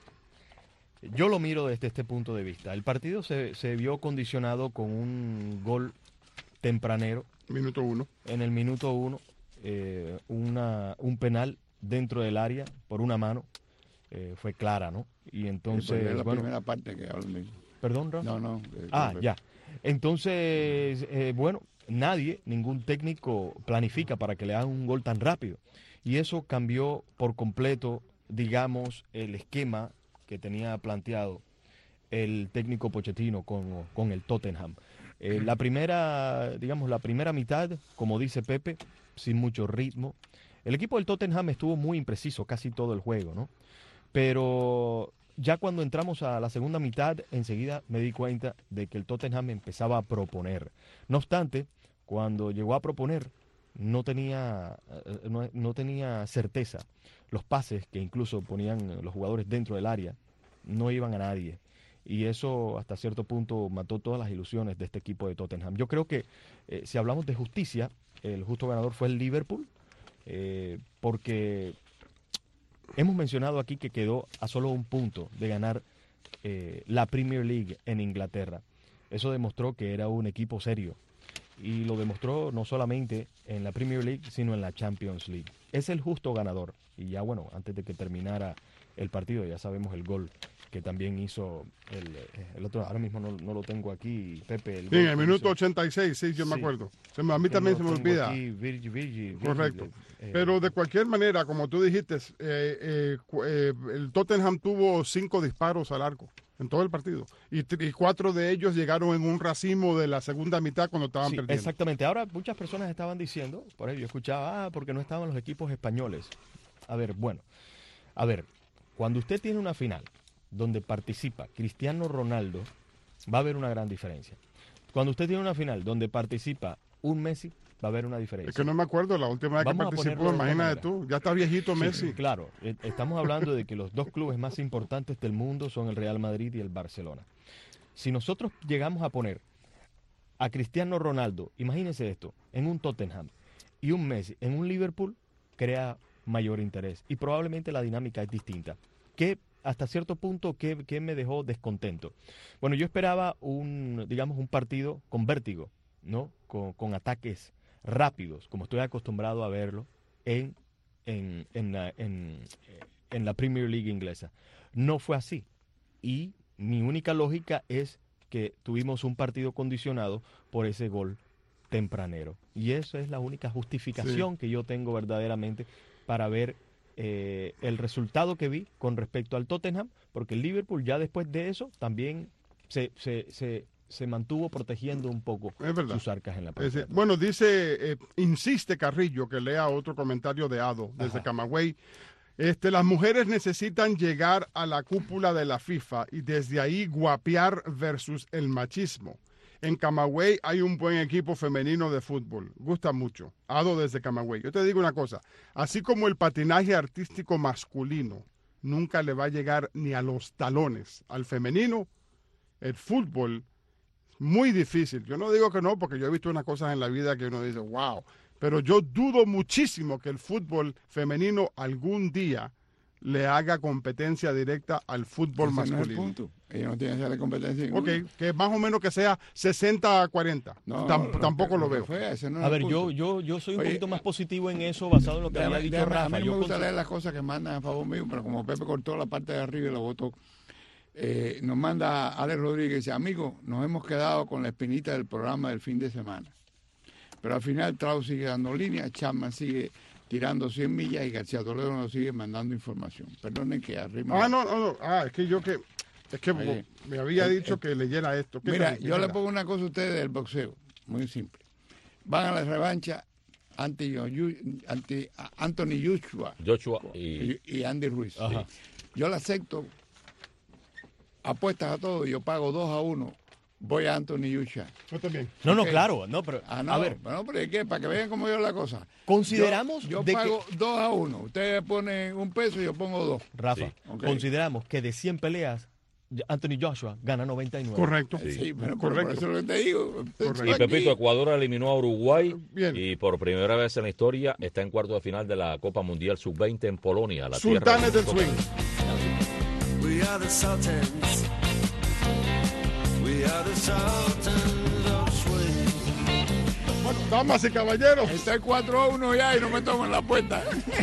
yo lo miro desde este punto de vista. El partido se, se vio condicionado con un gol tempranero. Minuto uno. En el minuto uno, eh, una, un penal dentro del área por una mano. Eh, fue clara, ¿no? Y entonces, Sí, es la bueno, primera parte que hablo mismo. Perdón, Rafa. No, no. eh, Ah, eh, ya. Entonces, eh, bueno, nadie, ningún técnico planifica para que le hagan un gol tan rápido. Y eso cambió por completo, digamos, el esquema que tenía planteado el técnico Pochettino con, con el Tottenham. Eh, la primera, digamos, la primera mitad, como dice Pepe, sin mucho ritmo. El equipo del Tottenham estuvo muy impreciso casi todo el juego, ¿no? Pero ya cuando entramos a la segunda mitad, enseguida me di cuenta de que el Tottenham empezaba a proponer. No obstante, cuando llegó a proponer, no tenía, no, no tenía certeza. Los pases que incluso ponían los jugadores dentro del área no iban a nadie. Y eso hasta cierto punto mató todas las ilusiones de este equipo de Tottenham. Yo creo que eh, si hablamos de justicia, el justo ganador fue el Liverpool, eh, porque hemos mencionado aquí que quedó a solo un punto de ganar eh, la Premier League en Inglaterra. Eso demostró que era un equipo serio. Y lo demostró no solamente en la Premier League, sino en la Champions League. Es el justo ganador. Y ya bueno, antes de que terminara el partido, ya sabemos el gol que también hizo el, el otro, ahora mismo no, no lo tengo aquí, Pepe. El Sí, en el que minuto hizo. ochenta y seis, sí, yo me Sí. acuerdo. Se me, a mí también se me Lo tengo olvida. aquí, Virgi, Virgi, Virgi, Correcto. eh, Pero de cualquier manera, como tú dijiste, eh, eh, cu- eh, el Tottenham tuvo cinco disparos al arco en todo el partido. Y, t- y cuatro de ellos llegaron en un racimo de la segunda mitad cuando estaban Sí, perdiendo. exactamente. Ahora muchas personas estaban diciendo, por ahí yo escuchaba, ah, porque no estaban los equipos españoles. A ver, bueno, a ver, cuando usted tiene una final donde participa Cristiano Ronaldo, va a haber una gran diferencia. Cuando usted tiene una final donde participa un Messi, va a haber una diferencia. Es que no me acuerdo la última vez Vamos a que participó, ponerlo de esta imagínate manera. tú, ya está viejito Sí, Messi. claro, eh, estamos hablando de que los dos clubes más importantes del mundo son el Real Madrid y el Barcelona. Si nosotros llegamos a poner a Cristiano Ronaldo, imagínense esto, en un Tottenham y un Messi en un Liverpool, crea mayor interés y probablemente la dinámica es distinta. ¿Qué hasta cierto punto qué, qué me dejó descontento? Bueno, yo esperaba un, digamos, un partido con vértigo, ¿no? Con, con ataques rápidos, como estoy acostumbrado a verlo en, en, en, la, en, en la Premier League inglesa. No fue así. Y mi única lógica es que tuvimos un partido condicionado por ese gol tempranero. Y esa es la única justificación Sí. que yo tengo verdaderamente para ver eh, el resultado que vi con respecto al Tottenham, porque el Liverpool ya después de eso también se, se, se, se mantuvo protegiendo un poco Es verdad. sus arcas en la Es parte. decir, bueno, dice, eh, insiste Carrillo, que lea otro comentario de Ado desde Ajá. Camagüey. Este, las mujeres necesitan llegar a la cúpula de la FIFA y desde ahí guapear versus el machismo. En Camagüey hay un buen equipo femenino de fútbol. Gusta mucho. Ado desde Camagüey. Yo te digo una cosa. Así como el patinaje artístico masculino nunca le va a llegar ni a los talones al femenino, el fútbol es muy difícil. Yo no digo que no, porque yo he visto unas cosas en la vida que uno dice, wow. Pero yo dudo muchísimo que el fútbol femenino algún día le haga competencia directa al fútbol Ese no es el masculino. punto. Ellos no tienen que hacerle competencia Ok, ninguna. que más o menos que sea sesenta a cuarenta. No, Tam- no, tampoco no, lo no veo. fue, ese no es A el ver, yo, punto. yo, yo soy un Oye, poquito más positivo en eso basado en lo que Déjame- había dicho déjame- Rafa. a mí me Yo gusta consi- leer las cosas que mandan a favor mío, pero como Pepe cortó la parte de arriba y la votó, eh, nos manda Alex Rodríguez, dice, amigo, nos hemos quedado con la espinita del programa del fin de semana. Pero al final Trau sigue dando líneas, Chapman sigue tirando cien millas y García Toledo nos sigue mandando información. Perdonen que arriba. Ah, no, no, no. Ah, es que yo que... Es que Oye, me había el- dicho el- que leyera esto. ¿Qué Mira, tal? ¿Qué yo le tal? pongo una cosa a ustedes del boxeo, muy simple. Van a la revancha Ante, ante Anthony Joshua, Joshua y, y, y Andy Ruiz. Sí. Yo le acepto apuestas a todo, yo pago dos a uno. Voy a Anthony Joshua. Yo también. No, no, Okay. claro, no, pero ah, no, a ver, bueno, pero ¿y qué? Para que vean cómo yo la cosa. Consideramos Yo, yo de pago que- dos a uno. Ustedes ponen un peso y yo pongo dos. Rafa, Sí. Ok. consideramos que de cien peleas, Anthony Joshua gana noventa y nueve. Correcto. Sí, Sí. pero Correcto. por eso es lo que te digo. Correcto. Y Pepito, Ecuador eliminó a Uruguay Bien. y por primera vez en la historia está en cuarto de final de la Copa Mundial sub veinte en Polonia. La tierra Sultanes del swing. We are the Sultans. We are the Sultans of Swing. Bueno, damas y caballeros, Está cuatro a uno ya y no me toman la puerta.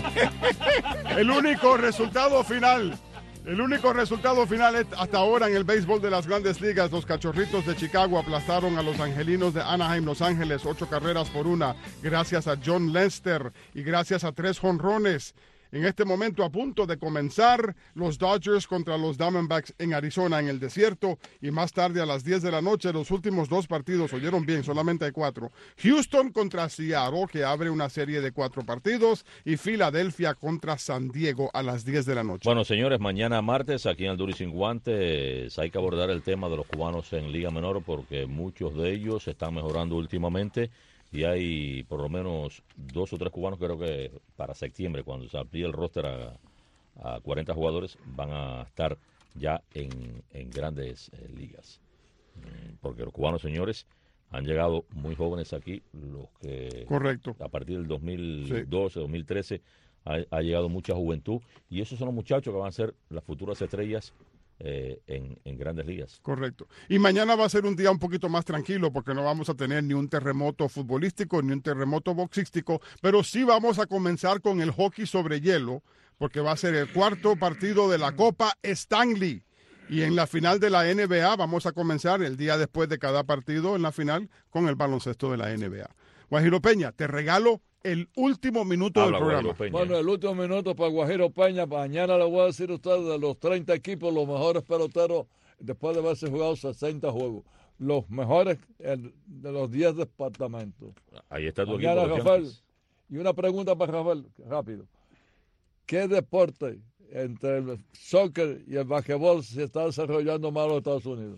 el único resultado final. El único resultado final es hasta ahora en el béisbol de las Grandes Ligas. Los Cachorritos de Chicago aplastaron a los Angelinos de Anaheim, Los Ángeles, ocho carreras por una, gracias a John Lester y gracias a tres jonrones. En este momento, a punto de comenzar, los Dodgers contra los Diamondbacks en Arizona, en el desierto, y más tarde a las diez de la noche, los últimos dos partidos, oyeron bien, solamente hay cuatro. Houston contra Seattle, que abre una serie de cuatro partidos, y Filadelfia contra San Diego a las diez de la noche. Bueno, señores, mañana martes, aquí en el Duro y Sin Guantes, hay que abordar el tema de los cubanos en Liga Menor, porque muchos de ellos están mejorando últimamente. Y hay por lo menos dos o tres cubanos, creo que para septiembre, cuando se amplíe el roster a, a cuarenta jugadores, van a estar ya en, en grandes eh, ligas. Mm, Porque los cubanos, señores, han llegado muy jóvenes aquí, los que Correcto. a partir del dos mil doce, dos mil trece, ha, ha llegado mucha juventud. Y esos son los muchachos que van a ser las futuras estrellas eh, en, en grandes ligas. Correcto. Y mañana va a ser un día un poquito más tranquilo porque no vamos a tener ni un terremoto futbolístico ni un terremoto boxístico, pero sí vamos a comenzar con el hockey sobre hielo porque va a ser el cuarto partido de la Copa Stanley. Y en la final de la N B A vamos a comenzar el día después de cada partido en la final con el baloncesto de la N B A. Guajiro Peña, te regalo el último minuto Habla, del programa. Guajiro Peña. Bueno, el último minuto para Guajiro Peña. Mañana le voy a decir a ustedes de los treinta equipos, los mejores peloteros, después de haberse jugado sesenta juegos. Los mejores el, de los diez departamentos. Ahí está tu Mañana, equipo. los Rafael. Yankees. Y una pregunta para Rafael, rápido. ¿Qué deporte entre el soccer y el basquetbol se está desarrollando más en los Estados Unidos?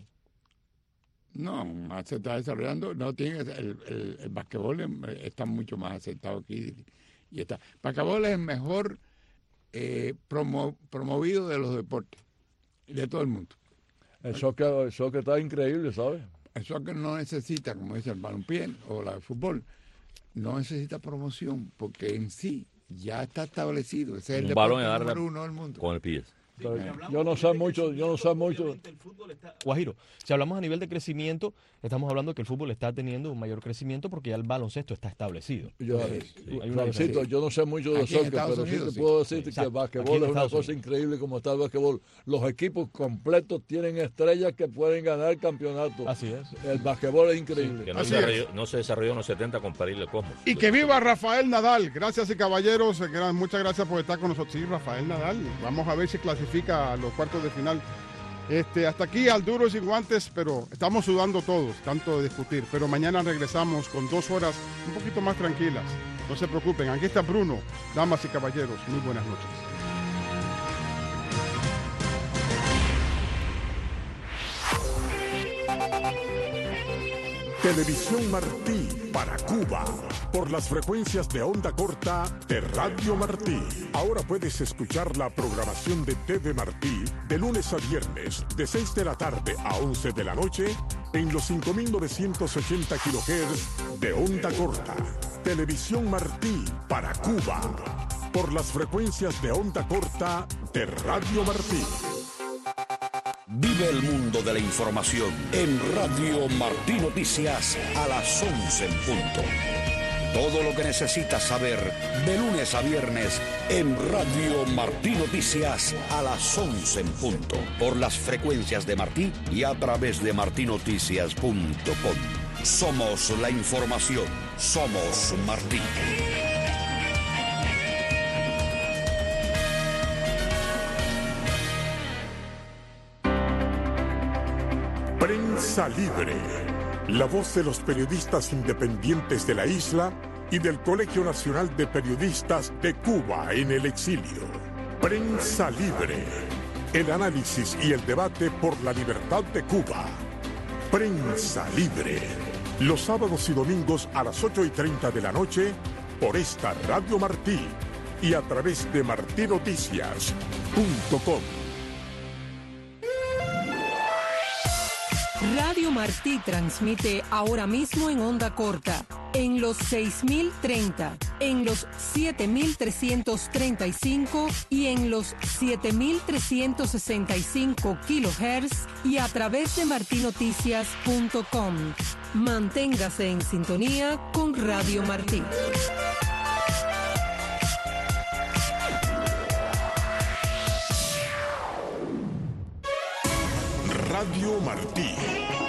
No, más se está desarrollando. No tiene el, el, el basquetbol está mucho más aceptado aquí y está. El basquetbol es el mejor eh, promo, promovido de los deportes de todo el mundo. El soccer, el soccer está increíble, ¿sabes? El soccer no necesita, como dice el balompié o la, el fútbol, no necesita promoción porque en sí ya está establecido. Ese es el Un deporte balón y darle número uno del mundo. con el pie. Pero yo no sé mucho, yo no sé mucho. Guajiro, si hablamos a nivel de crecimiento, estamos hablando que el fútbol está teniendo un mayor crecimiento porque ya el baloncesto está establecido. Yo, Sí, sí, hay una Juancito, diferencia. yo no sé mucho de Aquí en soccer, Estados pero sí Unidos, te sí. puedo decir Sí, que exacto. el basquetbol Aquí en es una Estados cosa Unidos. increíble como está el basquetbol. Los equipos completos tienen estrellas que pueden ganar campeonatos. Así es. El basquetbol es increíble. Que no Así se, es. desarrolló, no se desarrolló en los setenta con París Le Cosmos. Y que viva Rafael Nadal. Gracias y caballeros. Gran- Muchas gracias por estar con nosotros. Sí, Rafael Nadal. Vamos a ver si clasifica a los cuartos de final. Este, hasta aquí al Duro y Sin Guantes, pero estamos sudando todos, tanto de discutir. Pero mañana regresamos con dos horas un poquito más tranquilas. No se preocupen. Aquí está Bruno. Damas y caballeros, muy buenas noches. Televisión Martí para Cuba, por las frecuencias de onda corta de Radio Martí. Ahora puedes escuchar la programación de T V Martí de lunes a viernes, de seis de la tarde a once de la noche, en los cinco mil novecientos ochenta kilohertz de onda corta. Televisión Martí para Cuba, por las frecuencias de onda corta de Radio Martí. Vive el mundo de la información en Radio Martí Noticias a las once en punto. Todo lo que necesitas saber de lunes a viernes en Radio Martí Noticias a las once en punto. Por las frecuencias de Martí y a través de martí noticias punto com. Somos la información. Somos Martí. Prensa Libre, la voz de los periodistas independientes de la isla y del Colegio Nacional de Periodistas de Cuba en el exilio. Prensa Libre. El análisis y el debate por la libertad de Cuba. Prensa Libre. Los sábados y domingos a las ocho y treinta de la noche por esta Radio Martí y a través de martí noticias punto com. Radio Martí transmite ahora mismo en onda corta, en los seis mil treinta, en los siete mil trescientos treinta y cinco y en los siete mil trescientos sesenta y cinco kilohertz y a través de martí noticias punto com. Manténgase en sintonía con Radio Martí. Radio Martí.